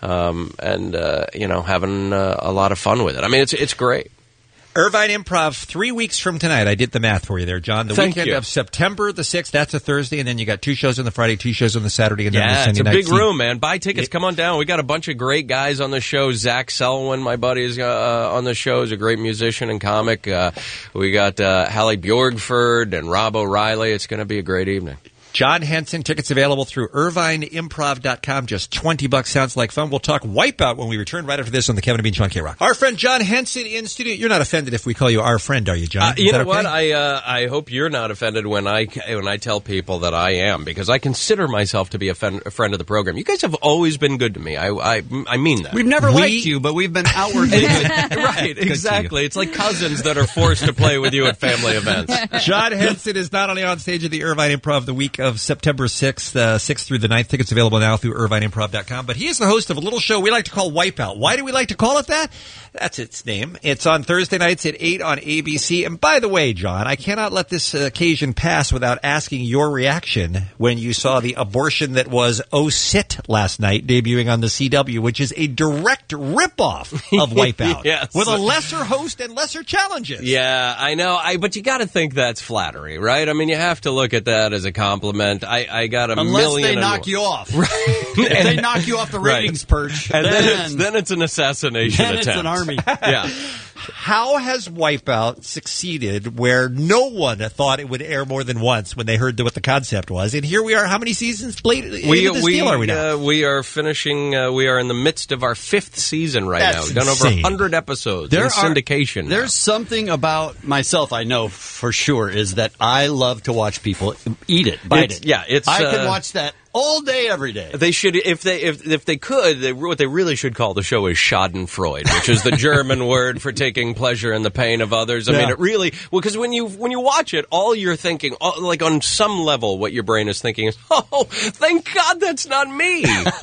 having a lot of fun with it. I mean, it's great. Irvine Improv, 3 weeks from tonight. I did the math for you there, John. The weekend of September the 6th, that's a Thursday, and then you got 2 shows on the Friday, 2 shows on the Saturday, and then the Sunday night. It's a big room, man. Buy tickets. Come on down. We got a bunch of great guys on the show. Zach Selwyn, my buddy, is on the show. He's a great musician and comic. We got Hallie Bjorgford and Rob O'Reilly. It's going to be a great evening. John Henson, tickets available through IrvineImprov.com. Just $20. Sounds like fun. We'll talk Wipeout when we return right after this on the Kevin and Bean Show on K-Rock. Our friend John Henson in studio. You're not offended if we call you our friend, are you, John? You know what? I hope you're not offended when I tell people that I am, because I consider myself to be a friend of the program. You guys have always been good to me. I mean that. We've never liked you, but we've been outwardly good. Right, exactly. It's like cousins that are forced to play with you at family events. John Henson is not only on stage at the Irvine Improv the week of September 6th through the 9th. Tickets available now through IrvineImprov.com. But he is the host of a little show we like to call Wipeout. Why do we like to call it that? That's its name. It's on Thursday nights at 8 on ABC. And by the way, John, I cannot let this occasion pass without asking your reaction when you saw the abortion that was Oh Sit last night debuting on the CW, which is a direct ripoff of Wipeout. Yes. With a lesser host and lesser challenges. Yeah, I know. But you got to think that's flattery, right? I mean, you have to look at that as a compliment. I got a Unless million. Unless they knock you off. Right. If they knock you off the ratings perch. And then it's an assassination attempt. It's an army. Yeah. How has Wipeout succeeded where no one thought it would air more than once when they heard what the concept was? And here we are. How many seasons into this deal are we now? We are finishing. We are in the midst of our 5th season right now. We've done over 100 episodes in syndication. There's something about myself I know for sure is that I love to watch people eat it, bite it. Yeah, I can watch that all day, every day. They should, if they could, what they really should call the show is Schadenfreude, which is the German word for taking pleasure in the pain of others. I mean, it really, because when you watch it, all you're thinking, like on some level, what your brain is thinking is, oh, thank God that's not me.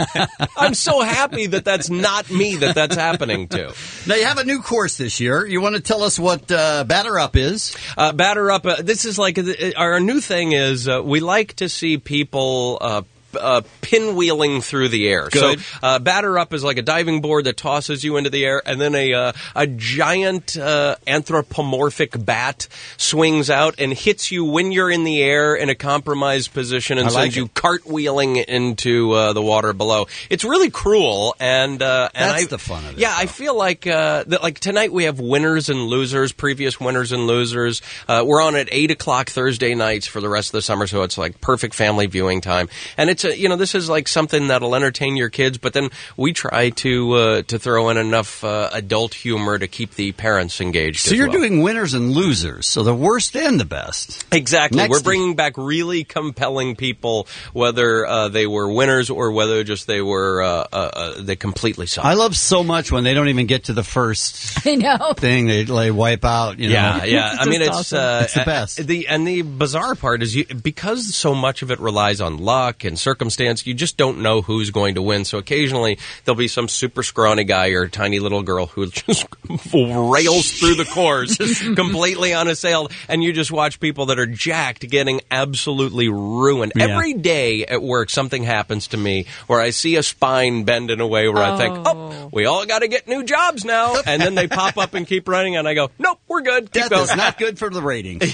I'm so happy that that's not me that's happening to. Now, you have a new course this year. You want to tell us what Batter Up is? Batter Up, this is like, our new thing is, we like to see people pinwheeling through the air. Good. So Batter Up is like a diving board that tosses you into the air, and then a giant anthropomorphic bat swings out and hits you when you're in the air in a compromised position and sends you cartwheeling into the water below. It's really cruel, and that's the fun of it. Yeah, I feel like like tonight we have winners and losers, previous winners and losers. We're on at 8 o'clock Thursday nights for the rest of the summer, so it's like perfect family viewing time, and it's this is like something that'll entertain your kids, but then we try to throw in enough adult humor to keep the parents engaged. So you're doing winners and losers, so the worst and the best. Exactly. We're bringing back really compelling people, whether they were winners or whether just they were they completely sucked. I love so much when they don't even get to the first thing they wipe out. Yeah. I mean, it's awesome. It's the best. The bizarre part is because so much of it relies on luck and circumstances. circumstance, you just don't know who's going to win. So occasionally there'll be some super scrawny guy or a tiny little girl who just rails through the course completely unassailed, and you just watch people that are jacked getting absolutely ruined. Yeah. Every day at work, something happens to me where I see a spine bend in a way where I think, we all got to get new jobs now. And then they pop up and keep running, and I go, nope, we're good. Keep Death going. is not good for the ratings.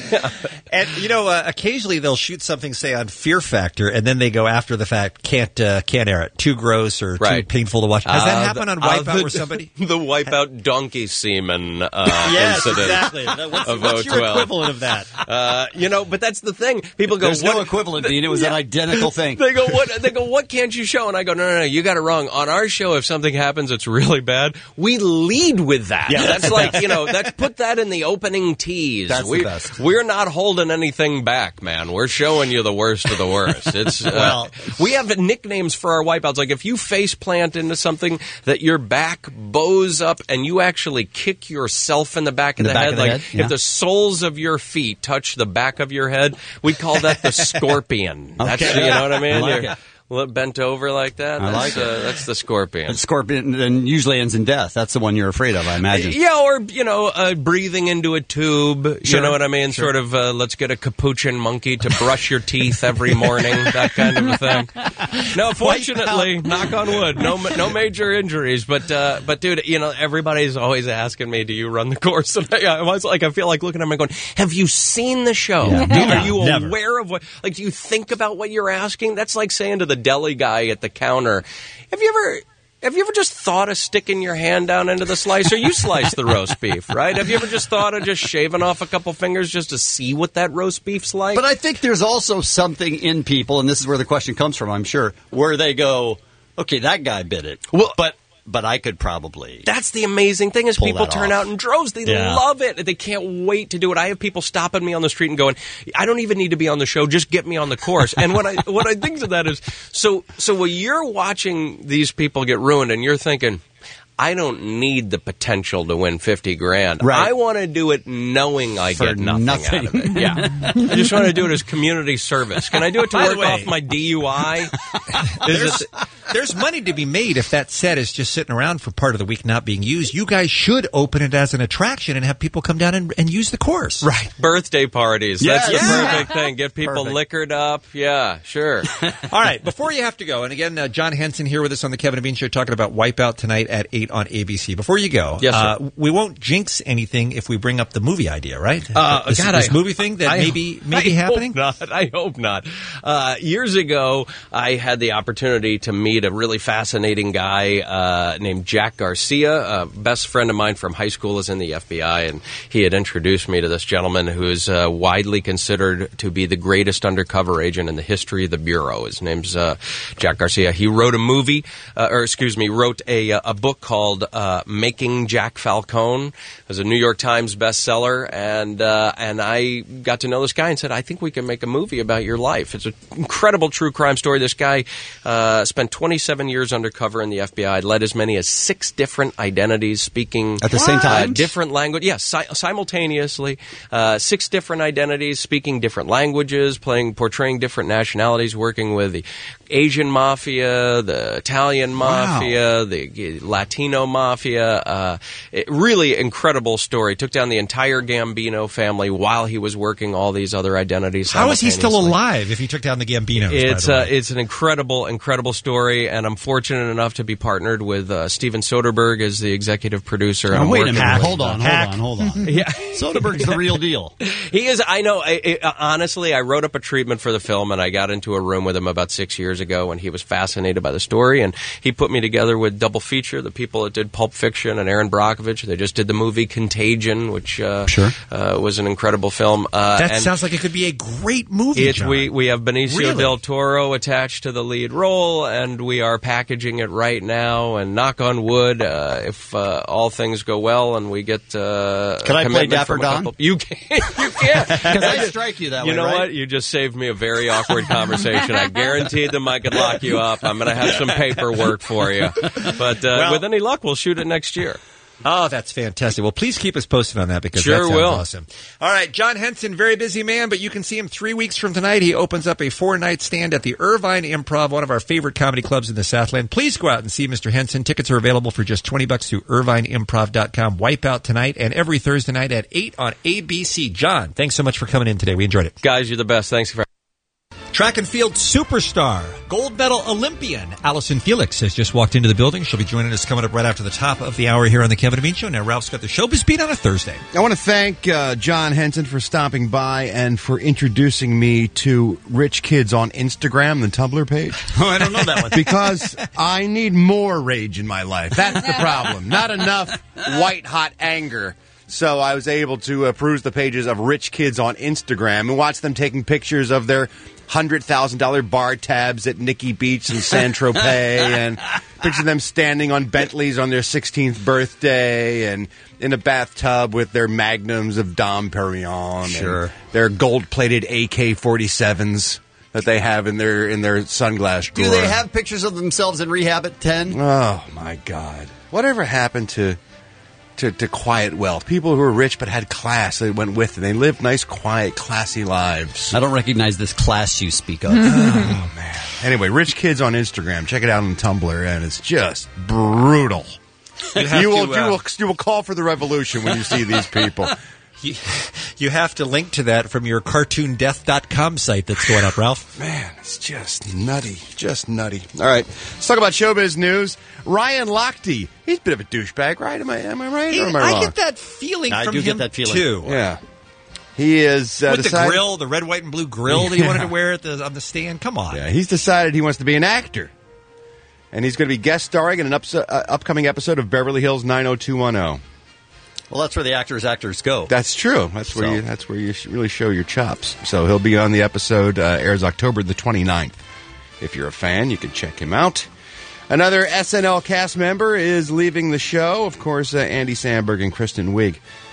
And, occasionally they'll shoot something, say, on Fear Factor, and then they go after the fact, can't air it. Too gross or too painful to watch. Has that happened on Wipeout where somebody... The Wipeout donkey semen yes, incident exactly. What's your equivalent of that? But that's the thing. People go, There's no equivalent, Dean. It was an identical thing. They go, what can't you show? And I go, no, you got it wrong. On our show, if something happens that's really bad, we lead with that. Yeah, that's like, that's put that in the opening tease. That's the best. We're not holding anything back, man. We're showing you the worst of the worst. It's we have nicknames for our wipeouts. Like if you face plant into something that your back bows up and you actually kick yourself in the back of the head, if the soles of your feet touch the back of your head, we call that the scorpion. That's, you know what I mean? I like it. Bent over like that. That's the scorpion. The scorpion then usually ends in death. That's the one you're afraid of, I imagine. Yeah, or, breathing into a tube. Sure. You know what I mean? Sure. Sort of, let's get a capuchin monkey to brush your teeth every morning. That kind of a thing. No, fortunately, knock on wood, no major injuries. But dude, everybody's always asking me, do you run the course? And I feel like looking at them and going, have you seen the show? Yeah. Are you aware of what, do you think about what you're asking? That's like saying to the deli guy at the counter, have you ever just thought of sticking your hand down into the slicer? You slice the roast beef, right? Have you ever just thought of just shaving off a couple fingers just to see what that roast beef's like? But I think there's also something in people, and this is where the question comes from, I'm sure, where they go, okay, that guy bit it. Well, but I could probably. That's the amazing thing is people turn out in droves. They Yeah. love it. They can't wait to do it. I have people stopping me on the street and going, I don't even need to be on the show. Just get me on the course. And what I think of that is, so when you're watching these people get ruined and you're thinking, I don't need the potential to win $50,000. Right. I want to do it knowing I For get nothing out of it. Yeah. I just want to do it as community service. Can I do it to By the work way- off my DUI? There's money to be made if that set is just sitting around for part of the week not being used. You guys should open it as an attraction and have people come down and use the course. Right. Birthday parties. Yes. That's the Yeah. perfect thing. Get people liquored up. Yeah, sure. All right, before you have to go, and again, John Henson here with us on the Kevin and Bean Show talking about Wipeout tonight at 8 on ABC. Before you go, Yes, sir. we won't jinx anything if we bring up the movie idea, right? God, this movie thing that may be happening? I hope not. Years ago, I had the opportunity to meet a really fascinating guy named Jack Garcia. A best friend of mine from high school is in the FBI, and he had introduced me to this gentleman who is widely considered to be the greatest undercover agent in the history of the Bureau. His name's Jack Garcia. He wrote wrote a book called Making Jack Falcone. It was a New York Times bestseller, and I got to know this guy and said, I think we can make a movie about your life. It's an incredible true crime story. This guy spent 27 years undercover in the FBI, led as many as 6 different identities, speaking At the same time? different language. Yes, simultaneously. 6 different identities, speaking different languages, portraying different nationalities, working with the Asian mafia, the Italian mafia, the Latino mafia. Really incredible story. Took down the entire Gambino family while he was working all these other identities. How is he still simultaneously. alive if he took down the Gambinos? It's an incredible story, and I'm fortunate enough to be partnered with Steven Soderbergh as the executive producer. Oh, I'm wait a working minute. with- Hold on. Yeah. Soderbergh's the real deal. He is. I know. Honestly, I wrote up a treatment for the film, and I got into a room with him about 6 years ago, and he was fascinated by the story, and he put me together with Double Feature, the people that did Pulp Fiction, and Aaron Brockovich. They just did the movie Contagion, which was an incredible film. That sounds like it could be a great movie, John. We have Benicio Really? del Toro attached to the lead role, and we are packaging it right now. And knock on wood, if all things go well, and we get Can I play Dapper Don? You can. You can. Because I strike you that way, You know right? what? You just saved me a very awkward conversation. I guaranteed them I could lock you up. I'm going to have some paperwork for you. But with any luck, we'll shoot it next year. Oh, that's fantastic. Well, please keep us posted on that because Sure that sounds will. awesome. All right, John Henson, very busy man, but you can see him 3 weeks from tonight. He opens up a 4-night stand at the Irvine Improv, one of our favorite comedy clubs in the Southland. Please go out and see Mr. Henson. Tickets are available for just $20 through irvineimprov.com. Wipeout tonight and every Thursday night at 8 on ABC. John, thanks so much for coming in today. We enjoyed it. Guys, you're the best. Thanks for Track and field superstar, gold medal Olympian, Allison Felix has just walked into the building. She'll be joining us coming up right after the top of the hour here on the Kevin and Bean Show. Now, Ralph's got the showbiz beat on a Thursday. I want to thank John Henson for stopping by and for introducing me to Rich Kids on Instagram, the Tumblr page. Oh, I don't know that one. Because I need more rage in my life. That's the problem. Not enough white-hot anger. So I was able to peruse the pages of Rich Kids on Instagram and watch them taking pictures of their $100,000 bar tabs at Nikki Beach and San Tropez, and picture them standing on Bentleys on their 16th birthday and in a bathtub with their magnums of Dom Perignon, and their gold-plated AK-47s that they have in their sunglass drawer. Do they have pictures of themselves in rehab at 10? Oh my God! Whatever happened to quiet wealth? People who were rich but had class, they went with it. They lived nice, quiet, classy lives. I don't recognize this class you speak of. Oh, man. Anyway, Rich Kids on Instagram. Check it out on Tumblr, and it's just brutal. You will call for the revolution when you see these people. You have to link to that from your cartoondeath.com site that's going up, Ralph. Man, it's just nutty. Just nutty. All right, let's talk about showbiz news. Ryan Lochte, he's a bit of a douchebag, right? Am I right or am I wrong? I get that feeling I from do him, get that feeling. too. Yeah. He is With decided, the grill, the red, white, and blue grill that he wanted to wear on the stand. Come on. Yeah, he's decided he wants to be an actor. And he's going to be guest starring in an upcoming episode of Beverly Hills 90210. Well, that's where the actors go. That's true. That's where you really show your chops. So he'll be on the episode. Airs October the 29th. If you're a fan, you can check him out. Another SNL cast member is leaving the show. Of course, Andy Samberg and Kristen Wiig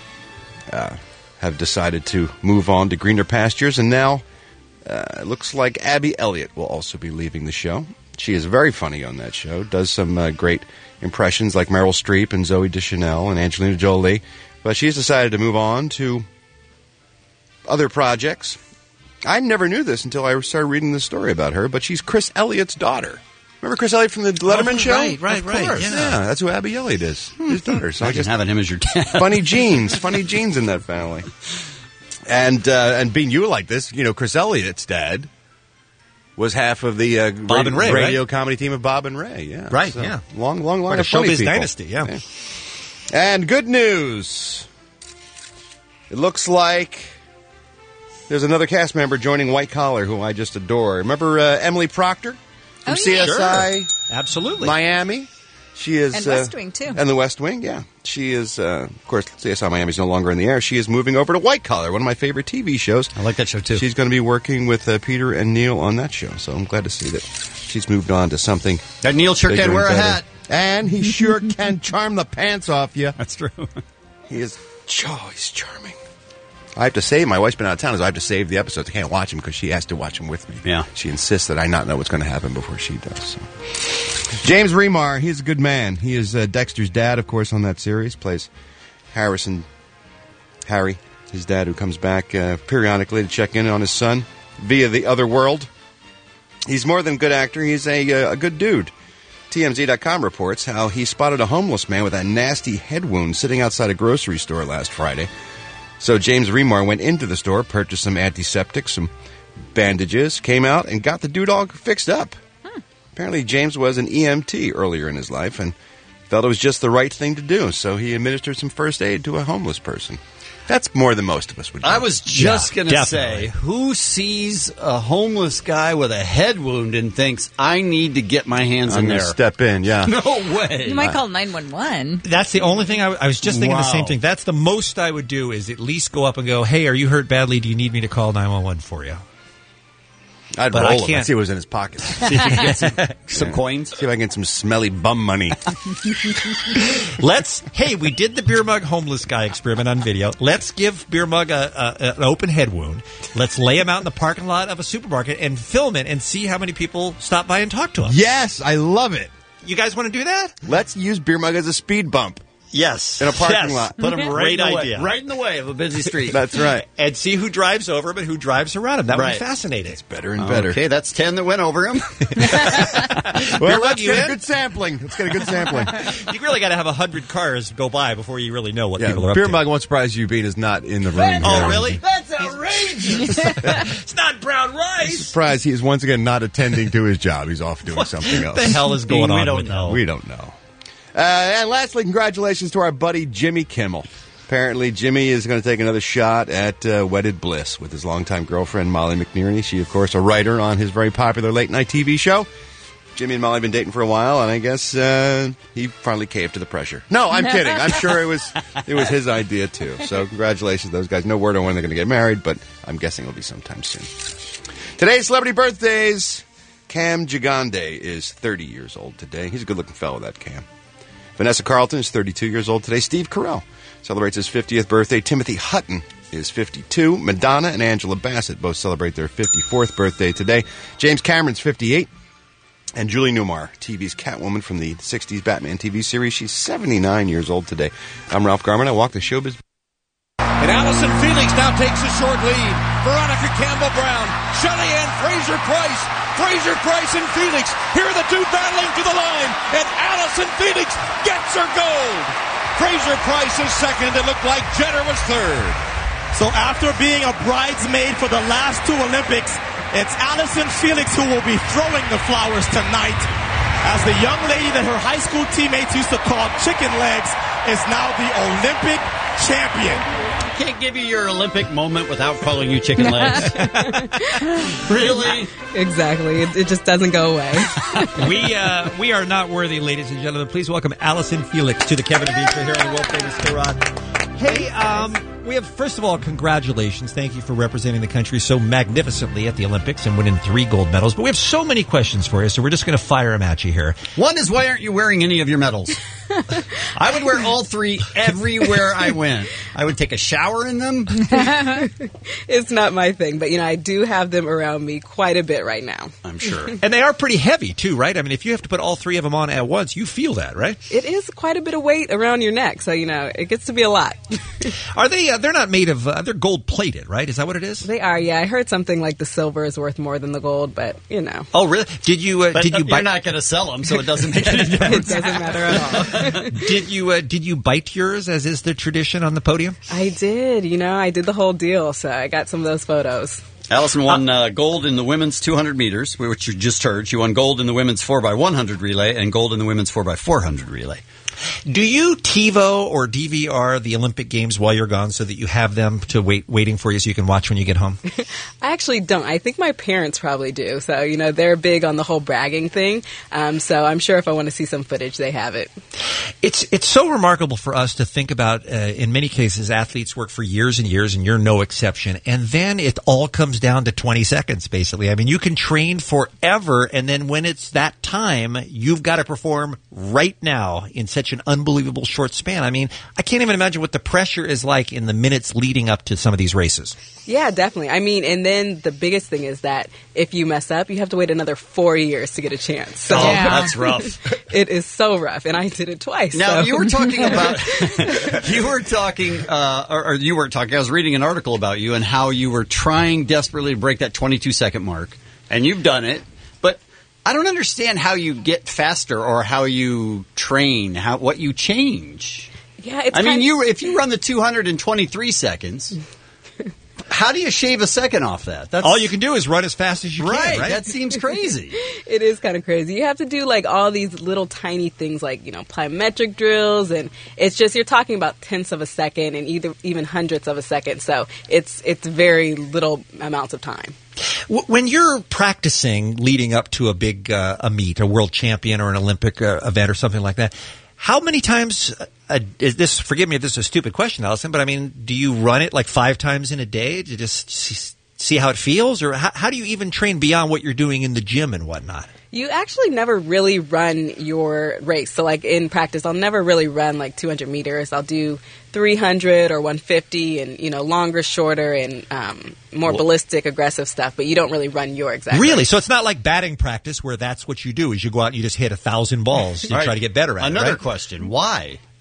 have decided to move on to greener pastures, and now it looks like Abby Elliott will also be leaving the show. She is very funny on that show, does some great impressions like Meryl Streep and Zooey Deschanel and Angelina Jolie, but she's decided to move on to other projects. I never knew this until I started reading the story about her, but she's Chris Elliott's daughter. Remember Chris Elliott from the Letterman show? Right. Of course. Yeah, that's who Abby Elliott is, his daughter. So I guess having him as your dad. funny genes in that family. And being you like this, Chris Elliott's dad was half of the Bob and Ray, radio comedy team of Bob and Ray. Yeah, right. So, Yeah, long what a of funny showbiz people. dynasty. Yeah. And good news. It looks like there's another cast member joining White Collar, who I just adore. Remember Emily Proctor from CSI? Sure. Absolutely. Miami. She is, and West Wing, too. And the West Wing, yeah. She is, of course, CSI Miami's no longer in the air. She is moving over to White Collar, one of my favorite TV shows. I like that show, too. She's going to be working with Peter and Neil on that show, so I'm glad to see that she's moved on to something. That Neil sure bigger can and wear a better. hat. And he sure can charm the pants off you. That's true. He's charming. I have to save. My wife's been out of town, so I have to save the episodes. I can't watch them because she has to watch them with me. Yeah. She insists that I not know what's going to happen before she does. So. James Remar, he's a good man. He is Dexter's dad, of course, on that series. Plays Harry, his dad, who comes back periodically to check in on his son via the other world. He's more than a good actor. He's a good dude. TMZ.com reports how he spotted a homeless man with a nasty head wound sitting outside a grocery store last Friday. So James Remar went into the store, purchased some antiseptic, some bandages, came out, and got the dog fixed up. Apparently James was an EMT earlier in his life and felt it was just the right thing to do, so he administered some first aid to a homeless person. That's more than most of us would do. I was just going to say, who sees a homeless guy with a head wound and thinks, I need to get my hands in there? Step in, yeah. No way. You might call 911. That's the only thing I was just thinking the same thing. That's the most I would do is at least go up and go, hey, are you hurt badly? Do you need me to call 911 for you? I'd But roll I him. can't- I'd see what was in his pocket. See if you can get some coins. See if I can get some smelly bum money. Hey, we did the beer mug homeless guy experiment on video. Let's give beer mug an open head wound. Let's lay him out in the parking lot of a supermarket and film it and see how many people stop by and talk to him. Yes, I love it. You guys want to do that? Let's use Beer Mug as a speed bump. Yes. In a parking lot. Put him right in the way. idea. Right in the way of a busy street. That's right. And see who drives over him and who drives around him. That would Right. be fascinating. It's better and better. Okay, that's 10 that went over him. Well, let's get a good sampling. Let's get a good sampling. You really got to have 100 cars go by before you really know what Yeah, people are up Beer to. Mug won't surprise you. Bean is not in the room. Oh, here. really? That's outrageous. It's not brown rice. Surprise! He is once again not attending to his job. He's off doing something else. What the hell is going on? We don't with know. We don't know. And lastly, congratulations to our buddy Jimmy Kimmel. Apparently, Jimmy is going to take another shot at Wedded Bliss with his longtime girlfriend, Molly McNearney. She, of course, a writer on his very popular late-night TV show. Jimmy and Molly have been dating for a while, and I guess he finally caved to the pressure. No, I'm kidding. I'm sure it was his idea, too. So congratulations to those guys. No word on when they're going to get married, but I'm guessing it'll be sometime soon. Today's celebrity birthdays. Cam Gigande is 30 years old today. He's a good-looking fellow, that Cam. Vanessa Carlton is 32 years old today. Steve Carell celebrates his 50th birthday. Timothy Hutton is 52. Madonna and Angela Bassett both celebrate their 54th birthday today. James Cameron's 58. And Julie Newmar, TV's Catwoman from the 60s Batman TV series. She's 79 years old today. I'm Ralph Garman. I walk the showbiz. And Allison Felix now takes a short lead. Veronica Campbell-Brown, Shelly-Ann Fraser-Price. Fraser-Price and Felix. Here are the two battling to the line. And Allison Felix gets her gold. Fraser-Price is second. It looked like Jenner was third. So after being a bridesmaid for the last two Olympics, it's Allison Felix who will be throwing the flowers tonight, as the young lady that her high school teammates used to call chicken legs is now the Olympic champion. I can't give you your Olympic moment without calling you chicken legs. Really? Exactly. It just doesn't go away. We are not worthy, ladies and gentlemen. Please welcome Allison Felix to the Kevin and Bean Show here on the world famous K-Rod. Hey, we have, first of all, congratulations. Thank you for representing the country so magnificently at the Olympics and winning 3 gold medals. But we have so many questions for you, so we're just going to fire them at you here. One is, why aren't you wearing any of your medals? I would wear all 3 everywhere I went. I would take a shower in them. It's not my thing, but, I do have them around me quite a bit right now. I'm sure. And they are pretty heavy, too, right? I mean, if you have to put all 3 of them on at once, you feel that, right? It is quite a bit of weight around your neck, so, it gets to be a lot. Are they, they're not made of, they're gold-plated, right? Is that what it is? They are, yeah. I heard something like the silver is worth more than the gold, but, Oh, really? Did you But bite? you're not going to sell them, so it doesn't make any difference. It doesn't matter at all. Did you bite yours, as is the tradition on the podium? I did. I did the whole deal, so I got some of those photos. Allison won gold in the women's 200 meters, which you just heard. She won gold in the women's 4x100 relay and gold in the women's 4x400 relay. Do you TiVo or DVR the Olympic Games while you're gone so that you have them to waiting for you so you can watch when you get home? I actually don't. I think my parents probably do. So, they're big on the whole bragging thing. So I'm sure if I want to see some footage, they have it. It's so remarkable for us to think about, in many cases, athletes work for years and years, and you're no exception. And then it all comes down to 20 seconds, basically. I mean, you can train forever, and then when it's that time, you've got to perform right now in such an unbelievable short span. I mean, I can't even imagine what the pressure is like in the minutes leading up to some of these races. Yeah, definitely. I mean, and then the biggest thing is that if you mess up, you have to wait another 4 years to get a chance. So that's rough. It is so rough, and I did it twice. Now, so. you were talking about, you weren't talking, I was reading an article about you and how you were trying desperately to break that 22-second mark, and you've done it, but I don't understand how you get faster or how you train, what you change. Yeah, it's if you run the 223 seconds... How do you shave a second off that? All you can do is run as fast as you can, right? That seems crazy. It is kind of crazy. You have to do all these little tiny things like, plyometric drills, and it's just you're talking about tenths of a second and even hundredths of a second. So it's very little amounts of time. When you're practicing leading up to a big a meet, a world champion or an Olympic event or something like that, how many times is this? Forgive me if this is a stupid question, Allison, but I mean, do you run it 5 times in a day to just see how it feels, or how do you even train beyond what you're doing in the gym and whatnot? You actually never really run your race. So in practice, I'll never really run 200 meters. I'll do 300 or 150 and, longer, shorter, and more ballistic, aggressive stuff. But you don't really run your exact Really? race. So it's not like batting practice where that's what you do is you go out and you just hit 1,000 balls to try to get better at it, Another right? question. Why?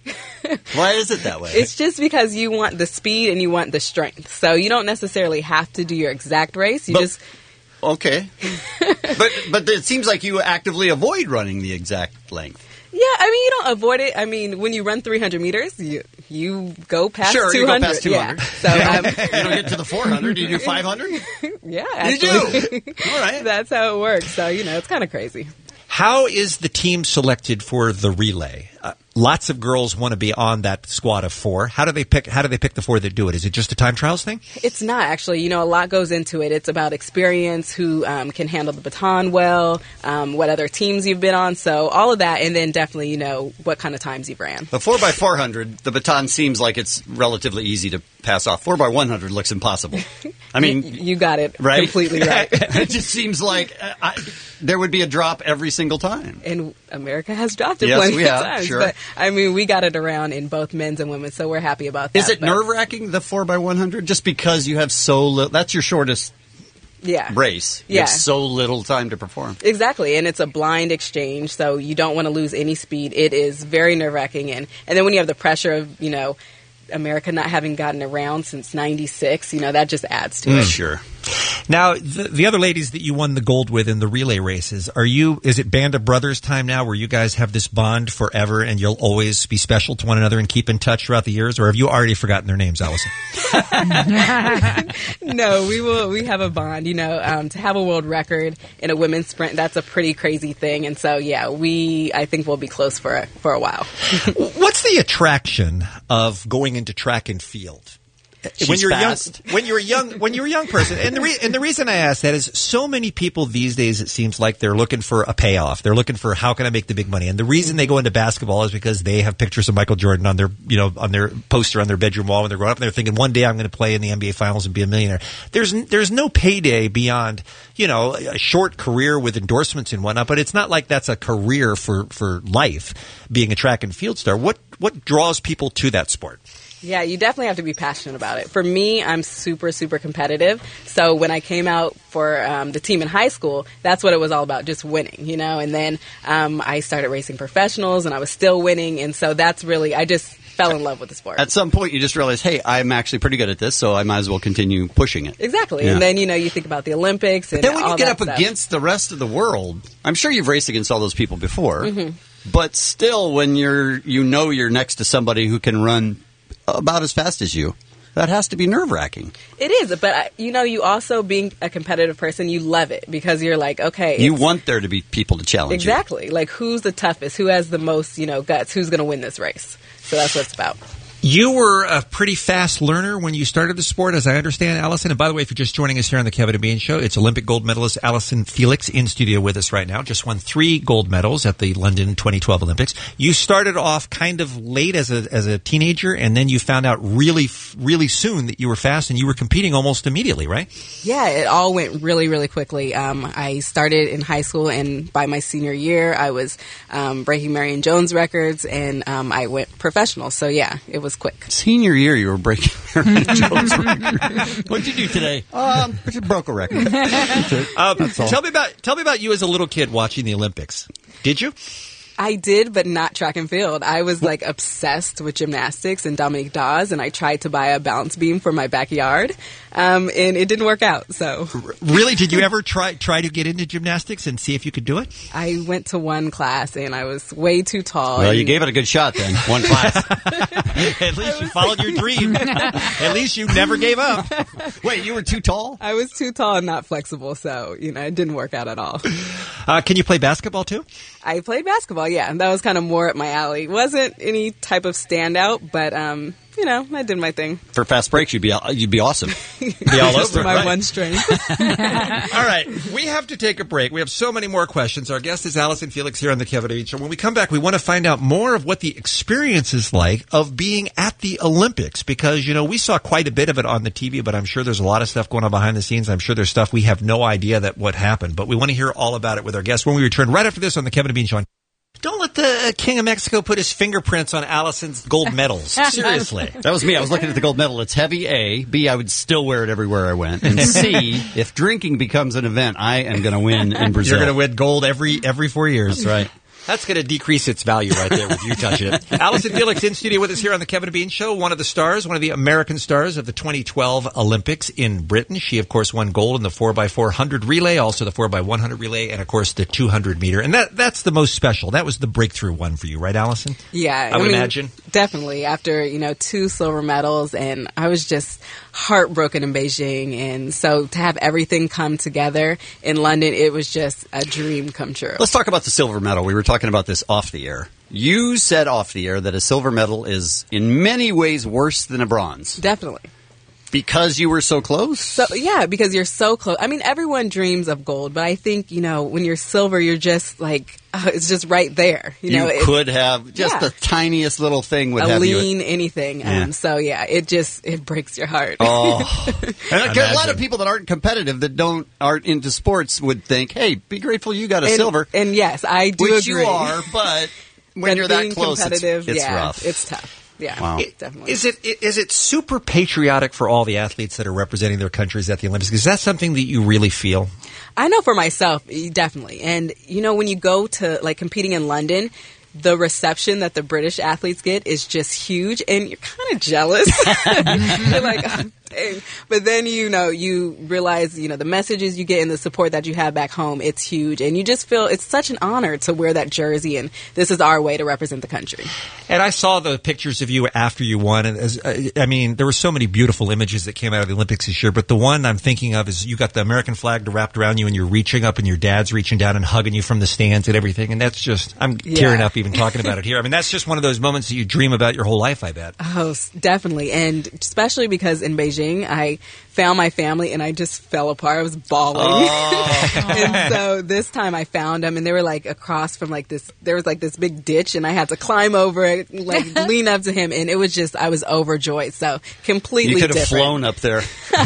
Why is it that way? It's just because you want the speed and you want the strength. So you don't necessarily have to do your exact race. You just... Okay. but it seems like you actively avoid running the exact length. Yeah, I mean, you don't avoid it. I mean, when you run 300 meters, you go past 200. Sure, you go past 200. Yeah. So, you don't get to the 400. Do you do 500? Yeah, actually. You do? All right. That's how it works. So, it's kind of crazy. How is the team selected for the relay? Lots of girls want to be on that squad of 4. How do they pick the 4 that do it? Is it just a time trials thing? It's not, actually. A lot goes into it. It's about experience, who can handle the baton well, what other teams you've been on. So all of that, and then definitely, what kind of times you've ran. The 4x400, the baton seems like it's relatively easy to pass off. 4x100 looks impossible. I mean... you got it. Right? Completely right. It just seems like there would be a drop every single time. And America has dropped it yes, plenty we have, of times. Sure. But, I mean, we got it around in both men's and women's, so we're happy about that. Is it nerve-wracking, the 4x100? Just because you have so little... That's your shortest race. You have so little time to perform. Exactly, and it's a blind exchange, so you don't want to lose any speed. It is very nerve-wracking. And then when you have the pressure of, America not having gotten around since '96, that just adds to it. Sure. Now, the other ladies that you won the gold with in the relay races, is it Band of Brothers time now where you guys have this bond forever and you'll always be special to one another and keep in touch throughout the years? Or have you already forgotten their names, Allison? No, we have a bond. To have a world record in a women's sprint, that's a pretty crazy thing. And so, I think we'll be close for a while. What's the attraction of going into track and field? When you're a young person, and the reason I ask that is so many people these days, it seems like they're looking for a payoff. They're looking for how can I make the big money, and the reason they go into basketball is because they have pictures of Michael Jordan on their poster on their bedroom wall when they're growing up, and they're thinking one day I'm going to play in the NBA Finals and be a millionaire. There's no payday beyond a short career with endorsements and whatnot, but it's not like that's a career for life. Being a track and field star, what draws people to that sport? Yeah, you definitely have to be passionate about it. For me, I'm super, super competitive. So when I came out for the team in high school, that's what it was all about, just winning, And then I started racing professionals, and I was still winning. And so that's really, I just fell in love with the sport. At some point, you just realize, hey, I'm actually pretty good at this, so I might as well continue pushing it. Exactly. Yeah. And then, you think about the Olympics and then when you get up stuff against the rest of the world, I'm sure you've raced against all those people before, but still, when you're next to somebody who can run about as fast as you, that has to be nerve-wracking. It is, but you also, being a competitive person, you love it because you're like, okay. You want there to be people to challenge you. Exactly. Like, who's the toughest? Who has the most, guts? Who's going to win this race? So that's what it's about. You were a pretty fast learner when you started the sport, as I understand, Allison. And by the way, if you're just joining us here on the Kevin and Bean Show, it's Olympic gold medalist Allison Felix in studio with us right now. Just won 3 gold medals at the London 2012 Olympics. You started off kind of late as a teenager, and then you found out really, really soon that you were fast, and you were competing almost immediately, right? Yeah, it all went really, really quickly. I started in high school, and by my senior year, I was breaking Marion Jones records, and I went professional. So, yeah, it was quick. Senior year, you were breaking Marion Jones records. What'd you do today? I just broke a record. Tell me about you as a little kid watching the Olympics. Did you? I did, but not track and field. I was obsessed with gymnastics and Dominique Dawes, and I tried to buy a balance beam for my backyard, and it didn't work out. So, really, did you ever try to get into gymnastics and see if you could do it? I went to one class, and I was way too tall. Well, you gave it a good shot then. One class. At least you followed your dream. At least you never gave up. Wait, you were too tall? I was too tall and not flexible, so it didn't work out at all. Can you play basketball too? I played basketball, yeah. That was kind of more up my alley. Wasn't any type of standout, but I did my thing. For fast breaks, you'd be awesome. Be all over my right? one strength. All right, we have to take a break. We have so many more questions. Our guest is Allison Felix here on the Kevin and Bean Show. When we come back, we want to find out more of what the experience is like of being at the Olympics, because we saw quite a bit of it on the TV, but I'm sure there's a lot of stuff going on behind the scenes. I'm sure there's stuff we have no idea that what happened, but we want to hear all about it with our guest when we return right after this on the Kevin and Bean Show. Don't let the King of Mexico put his fingerprints on Allison's gold medals. Seriously. That was me. I was looking at the gold medal. It's heavy, A. B, I would still wear it everywhere I went. And C, if drinking becomes an event, I am going to win in Brazil. You're going to win gold every 4 years. Right. That's going to decrease its value right there with you touch it. Allison Felix in studio with us here on the Kevin and Bean Show, one of the stars, one of the American stars of the 2012 Olympics in Britain. She, of course, won gold in the 4x400 relay, also the 4x100 relay, and, of course, the 200 meter. And that's the most special. That was the breakthrough one for you, right, Allison? Yeah. I would imagine. Definitely. After, 2 silver medals, and I was just heartbroken in Beijing. And so to have everything come together in London, it was just a dream come true. Let's talk about the silver medal. We were talking about this off the air. You said off the air that a silver medal is in many ways worse than a bronze. Definitely. Because you were so close? So yeah, because you're so close. I mean, everyone dreams of gold, but I think, when you're silver, you're just like, it's just right there. You could have just the tiniest little thing would have you. Anything. Yeah. So yeah, it breaks your heart. Oh. And a lot of people that aren't competitive, that aren't into sports would think, hey, be grateful you got a silver. And yes, I do which agree. you are, but when you're that close, competitive, it's rough. It's tough. Yeah, wow. Definitely. Is it super patriotic for all the athletes that are representing their countries at the Olympics? Is that something that you really feel? I know for myself, definitely. And, when you go to, competing in London, the reception that the British athletes get is just huge, and you're kind of jealous. You're like, oh, dang. But then, you realize, the messages you get and the support that you have back home, it's huge. And you just feel it's such an honor to wear that jersey, and this is our way to represent the country. And I saw the pictures of you after you won, and there were so many beautiful images that came out of the Olympics this year, but the one I'm thinking of is you got the American flag wrapped around you, and you're reaching up, and your dad's reaching down and hugging you from the stands and everything, and that's just, I'm tearing up even talking about it here. I mean, that's just one of those moments that you dream about your whole life, I bet. Oh, definitely. And especially because in Beijing, I found my family and I just fell apart. I was bawling. Oh. And so this time I found them, and they were across from there was this big ditch, and I had to climb over it, lean up to him, and it was just, I was overjoyed. So completely different. You could have flown up there.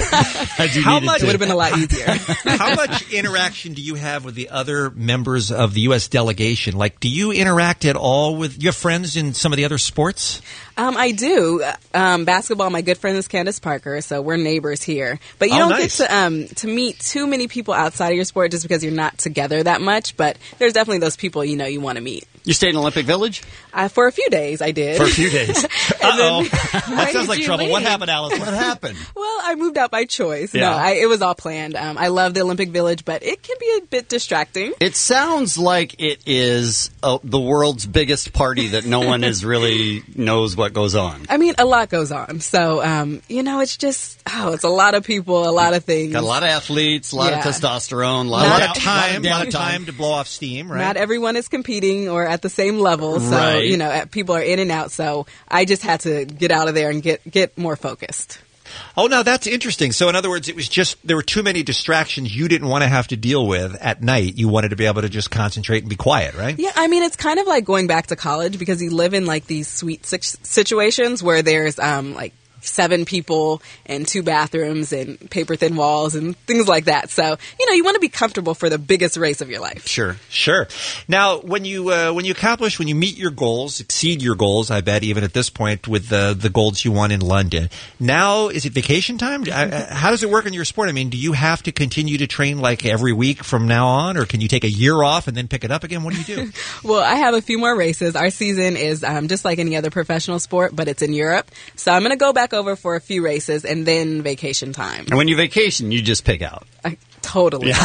It would have been a lot easier. How much interaction do you have with the other members of the U.S. delegation? Do you interact at all with your friends in some of the other sports? I do. Basketball, my good friend is Candace Parker, so we're neighbors here. But you don't get to meet too many people outside of your sport just because you're not together that much. But there's definitely those people you want to meet. You stayed in Olympic Village? For a few days, I did. For a few days. Uh-oh. That sounds like trouble. Leave? What happened, Alice? What happened? Well, I moved out by choice. Yeah. No, it was all planned. I love the Olympic Village, but it can be a bit distracting. It sounds like it is the world's biggest party that no one is really knows what goes on. I mean, a lot goes on. So, it's just, it's a lot of people, a lot of things. Got a lot of athletes, a lot of testosterone, a lot of time to blow off steam, right? Not everyone is competing or at the same level. So, right. People are in and out. So I just had to get out of there and get more focused. Oh, now that's interesting. So in other words, it was just, there were too many distractions you didn't want to have to deal with at night. You wanted to be able to just concentrate and be quiet, right? Yeah, I mean, it's kind of like going back to college because you live in these sweet situations where there's 7 people and 2 bathrooms and paper thin walls and things like that. So, you want to be comfortable for the biggest race of your life. Sure. Now, when you meet your goals, exceed your goals, I bet, even at this point with the golds you won in London. Now, is it vacation time? How does it work in your sport? I mean, do you have to continue to train every week from now on, or can you take a year off and then pick it up again? What do you do? Well, I have a few more races. Our season is just like any other professional sport, but it's in Europe. So I'm going to go back over for a few races and then vacation time. And when you vacation, you just pick out. Totally. Because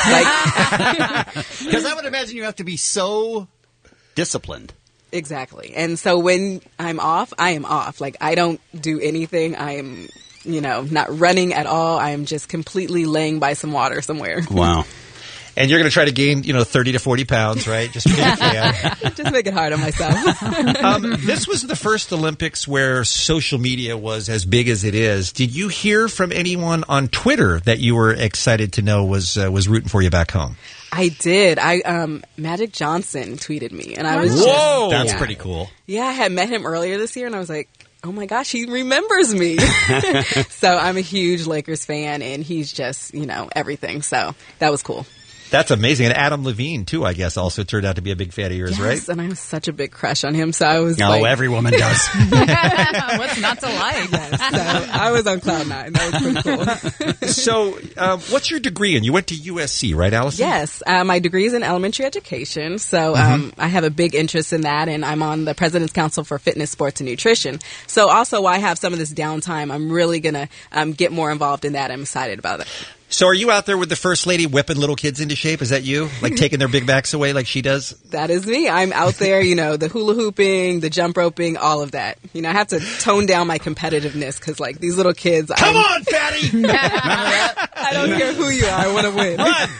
I would imagine you have to be so disciplined. Exactly. And so when I'm off, I am off. I don't do anything. I am, not running at all. I am just completely laying by some water somewhere. Wow. And you're going to try to gain, 30 to 40 pounds, right? Just because you can. Just make it hard on myself. This was the first Olympics where social media was as big as it is. Did you hear from anyone on Twitter that you were excited to know was rooting for you back home? I did. Magic Johnson tweeted me, and I was Whoa! That's pretty cool. Yeah, I had met him earlier this year, and I was like, oh my gosh, he remembers me. So I'm a huge Lakers fan, and he's just, everything. So that was cool. That's amazing. And Adam Levine, too, I guess, also turned out to be a big fan of yours, right? Yes, and I was such a big crush on him, so I was every woman does. What's not to like? So I was on cloud nine. That was pretty cool. So, what's your degree in? You went to USC, right, Allison? Yes, my degree is in elementary education, so I have a big interest in that, and I'm on the President's Council for Fitness, Sports, and Nutrition. So also, while I have some of this downtime, I'm really going to get more involved in that. I'm excited about it. So are you out there with the First Lady whipping little kids into shape? Is that you? Like taking their big backs away like she does? That is me. I'm out there, the hula hooping, the jump roping, all of that. I have to tone down my competitiveness because, like, these little kids. Come on, fatty! Remember that? I don't care who you are. I want to win.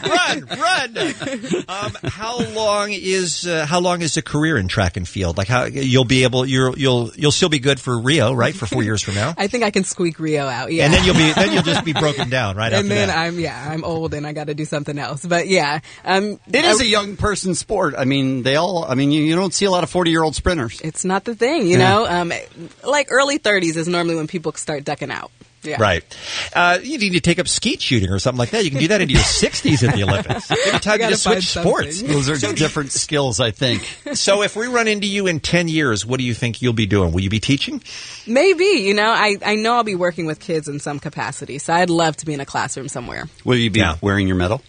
Run! How long is a career in track and field? Like how you'll still be good for Rio, right? For 4 years from now. I think I can squeak Rio out. Yeah, and then you'll just be broken down right after that. I'm old and I got to do something else. But yeah, it is a young person sport. I mean, you don't see a lot of 40-year-old sprinters. It's not the thing, you know. Like early 30s is normally when people start ducking out. Yeah. Right. You need to take up skeet shooting or something like that. You can do that into your 60s at the Olympics. Maybe time to switch sports. Those are different skills, I think. So if we run into you in 10 years, what do you think you'll be doing? Will you be teaching? Maybe. I know I'll be working with kids in some capacity, so I'd love to be in a classroom somewhere. Will you be wearing your medal?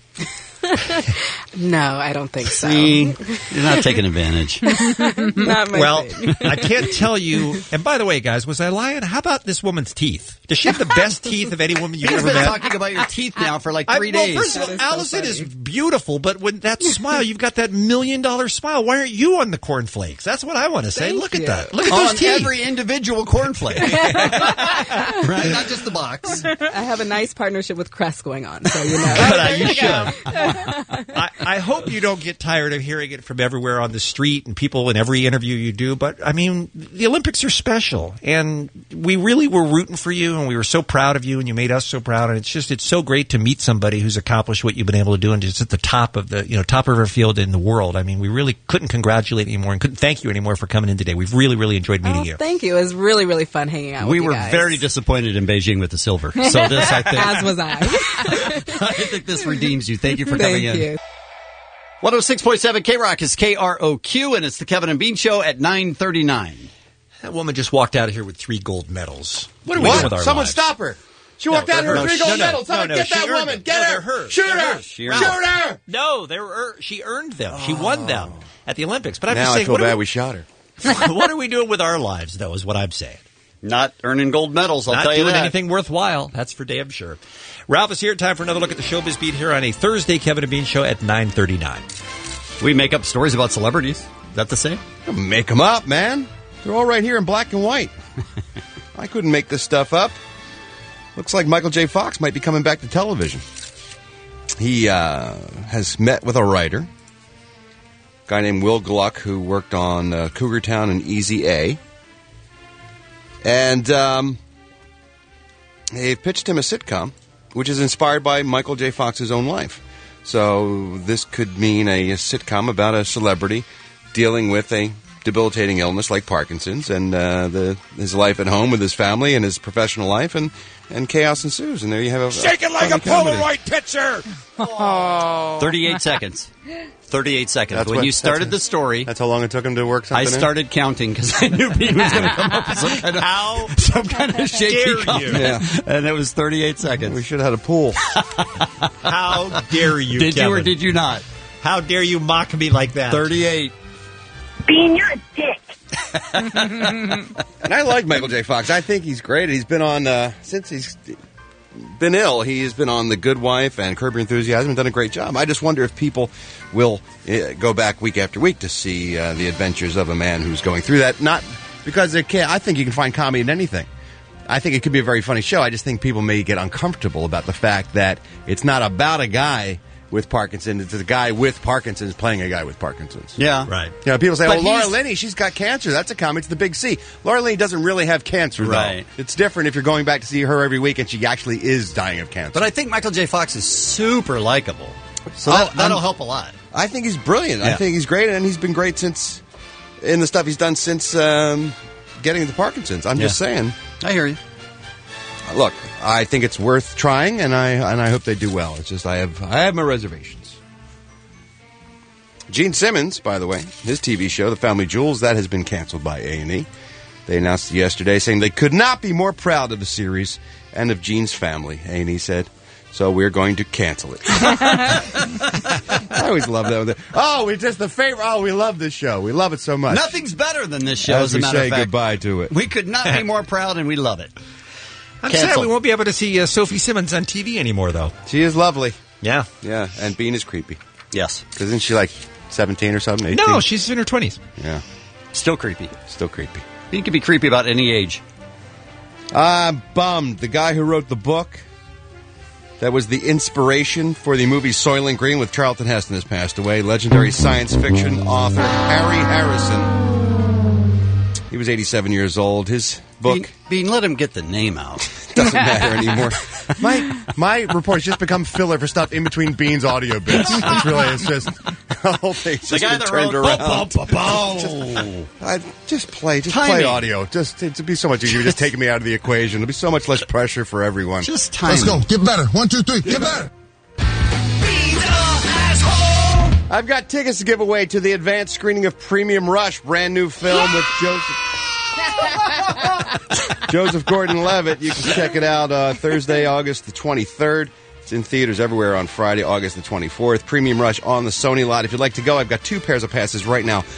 No, I don't think so. See, you're not taking advantage. Not my thing. I can't tell you. And by the way, guys, was I lying? How about this woman's teeth? Does she have the best teeth of any woman you've ever met? He's been talking about your teeth now for like 3 days. First of all, Allison is beautiful, but when that smile, you've got that $1 million smile. Why aren't you on the cornflakes? That's what I want to say. Look at that. Look at those teeth. On every individual cornflake. Right? Not just the box. I have a nice partnership with Crest going on, so you know. You should. I hope you don't get tired of hearing it from everywhere on the street and people in every interview you do. But, I mean, the Olympics are special. And we really were rooting for you, and we were so proud of you, and you made us so proud. And it's so great to meet somebody who's accomplished what you've been able to do and just at the top of top of our field in the world. I mean, we really couldn't congratulate you anymore and couldn't thank you anymore for coming in today. We've really, really enjoyed meeting you. Thank you. It was really, really fun hanging out with you guys. We were very disappointed in Beijing with the silver. So this, I think. As was I. I think this redeems you. Thank you for coming in. Thank you. 106.7 K-Rock is KROQ, and it's the Kevin and Bean Show at 9:39. That woman just walked out of here with 3 gold medals. What are we doing with our Someone lives? stop her. She walked out of here with 3 gold medals. Someone get that woman. Get her. Hers. Shoot her. Shoot her. No, she earned them. She won them at the Olympics. But I'm now just saying, I feel bad we shot her. What are we doing with our lives, though, is what I'm saying. Not earning gold medals, I'll tell you that. Not doing anything worthwhile. That's for damn sure. Ralph is here. Time for another look at the Showbiz Beat here on a Thursday Kevin and Bean Show at 9:39. We make up stories about celebrities. Is that the same? Make them up, man. They're all right here in black and white. I couldn't make this stuff up. Looks like Michael J. Fox might be coming back to television. He has met with a writer, a guy named Will Gluck, who worked on Cougar Town and Easy A. And they pitched him a sitcom, which is inspired by Michael J. Fox's own life. So this could mean a sitcom about a celebrity dealing with a debilitating illness like Parkinson's and his life at home with his family and his professional life, and chaos ensues. And there you have a shake it like a Polaroid picture. 38 seconds. 38 seconds. When you started the story... That's how long it took him to work something I started counting because I knew Bean was going to come up with some kind of shaky comment. Yeah. And it was 38 seconds. We should have had a pool. How dare you, Did Kevin? you or did you not? How dare you mock me like that? 38. Bean, you're a dick. And I like Michael J. Fox. I think he's great. He's been on, since he's been ill, he's been on The Good Wife and Curb Your Enthusiasm and done a great job. I just wonder if people will go back week after week to see the adventures of a man who's going through that. Not because they can't. I think you can find comedy in anything. I think it could be a very funny show. I just think people may get uncomfortable about the fact that it's not about a guy with Parkinson's. It's a guy with Parkinson's playing a guy with Parkinson's. Yeah. Right. You know, people say, But Laura Linney, she's got cancer. That's a comedy. It's the big C. Laura Linney doesn't really have cancer, though. Right. It's different if you're going back to see her every week and she actually is dying of cancer. But I think Michael J. Fox is super likable. So that'll help a lot. I think he's brilliant. Yeah. I think he's great, and he's been great since in the stuff he's done since getting the Parkinson's. I'm just saying. I hear you. Look, I think it's worth trying, and I hope they do well. It's just I have my reservations. Gene Simmons, by the way, his TV show, The Family Jewels, that has been canceled by A&E. They announced it yesterday, saying they could not be more proud of the series and of Gene's family, A&E said. So we're going to cancel it. I always love that. Oh, it's just the favorite. Oh, we love this show. We love it so much. Nothing's better than this show, as a matter we of fact. say goodbye to it. We could not be more proud, and we love it. I'm sad Cancel. we won't be able to see Sophie Simmons on TV anymore, though. She is lovely. Yeah. Yeah, and Bean is creepy. Yes. Because isn't she like 17 or something? 18? No, she's in her 20s. Yeah. Still creepy. Still creepy. Bean can be creepy about any age. I'm bummed. The guy who wrote the book that was the inspiration for the movie Soylent Green with Charlton Heston has passed away. Legendary science fiction author Harry Harrison. He was 87 years old. His book... Bean, let him get the name out. Doesn't matter anymore. My report has just become filler for stuff in between Bean's audio bits. Which really is just... The whole thing's The just guy been that turned wrote... around. Just play Timing. audio. It'd be so much easier just taking me out of the equation. It'll be so much less pressure for everyone. Just timing. Let's go. Get better. 1, 2, 3. Get better. I've got tickets to give away to the advanced screening of Premium Rush, brand new film with Joseph Gordon-Levitt. You can check it out Thursday, August the 23rd. It's in theaters everywhere on Friday, August the 24th. Premium Rush on the Sony lot. If you'd like to go, I've got 2 pairs of passes right now.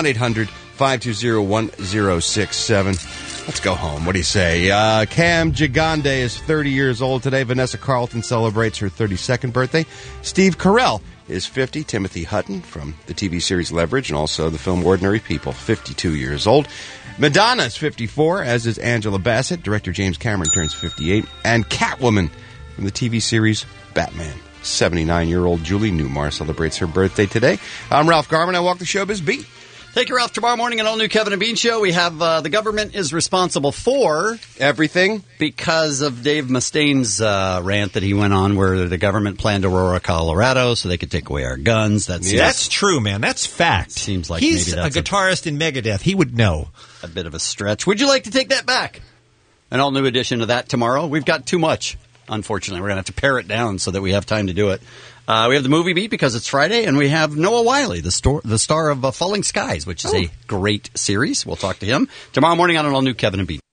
1-800-520-1067. Let's go home. What do you say? Cam Gigande is 30 years old today. Vanessa Carlton celebrates her 32nd birthday. Steve Carell is 50. Timothy Hutton from the TV series Leverage and also the film Ordinary People, 52 years old. Madonna is 54, as is Angela Bassett. Director James Cameron turns 58. And Catwoman from the TV series Batman, 79-year-old Julie Newmar celebrates her birthday today. I'm Ralph Garman. I walk the showbiz beat. Thank you, Ralph. Tomorrow morning, an all-new Kevin and Bean show. We have the government is responsible for... everything? Because of Dave Mustaine's rant that he went on where the government planned Aurora, Colorado, so they could take away our guns. That's true, man. That's fact. Seems like he's maybe that's a guitarist in Megadeth. He would know. A bit of a stretch. Would you like to take that back? An all-new edition of that tomorrow. We've got too much, unfortunately. We're going to have to pare it down so that we have time to do it. We have the movie beat because it's Friday, and we have Noah Wiley, the star of Falling Skies, which is a great series. We'll talk to him tomorrow morning on an all-new Kevin and Bean.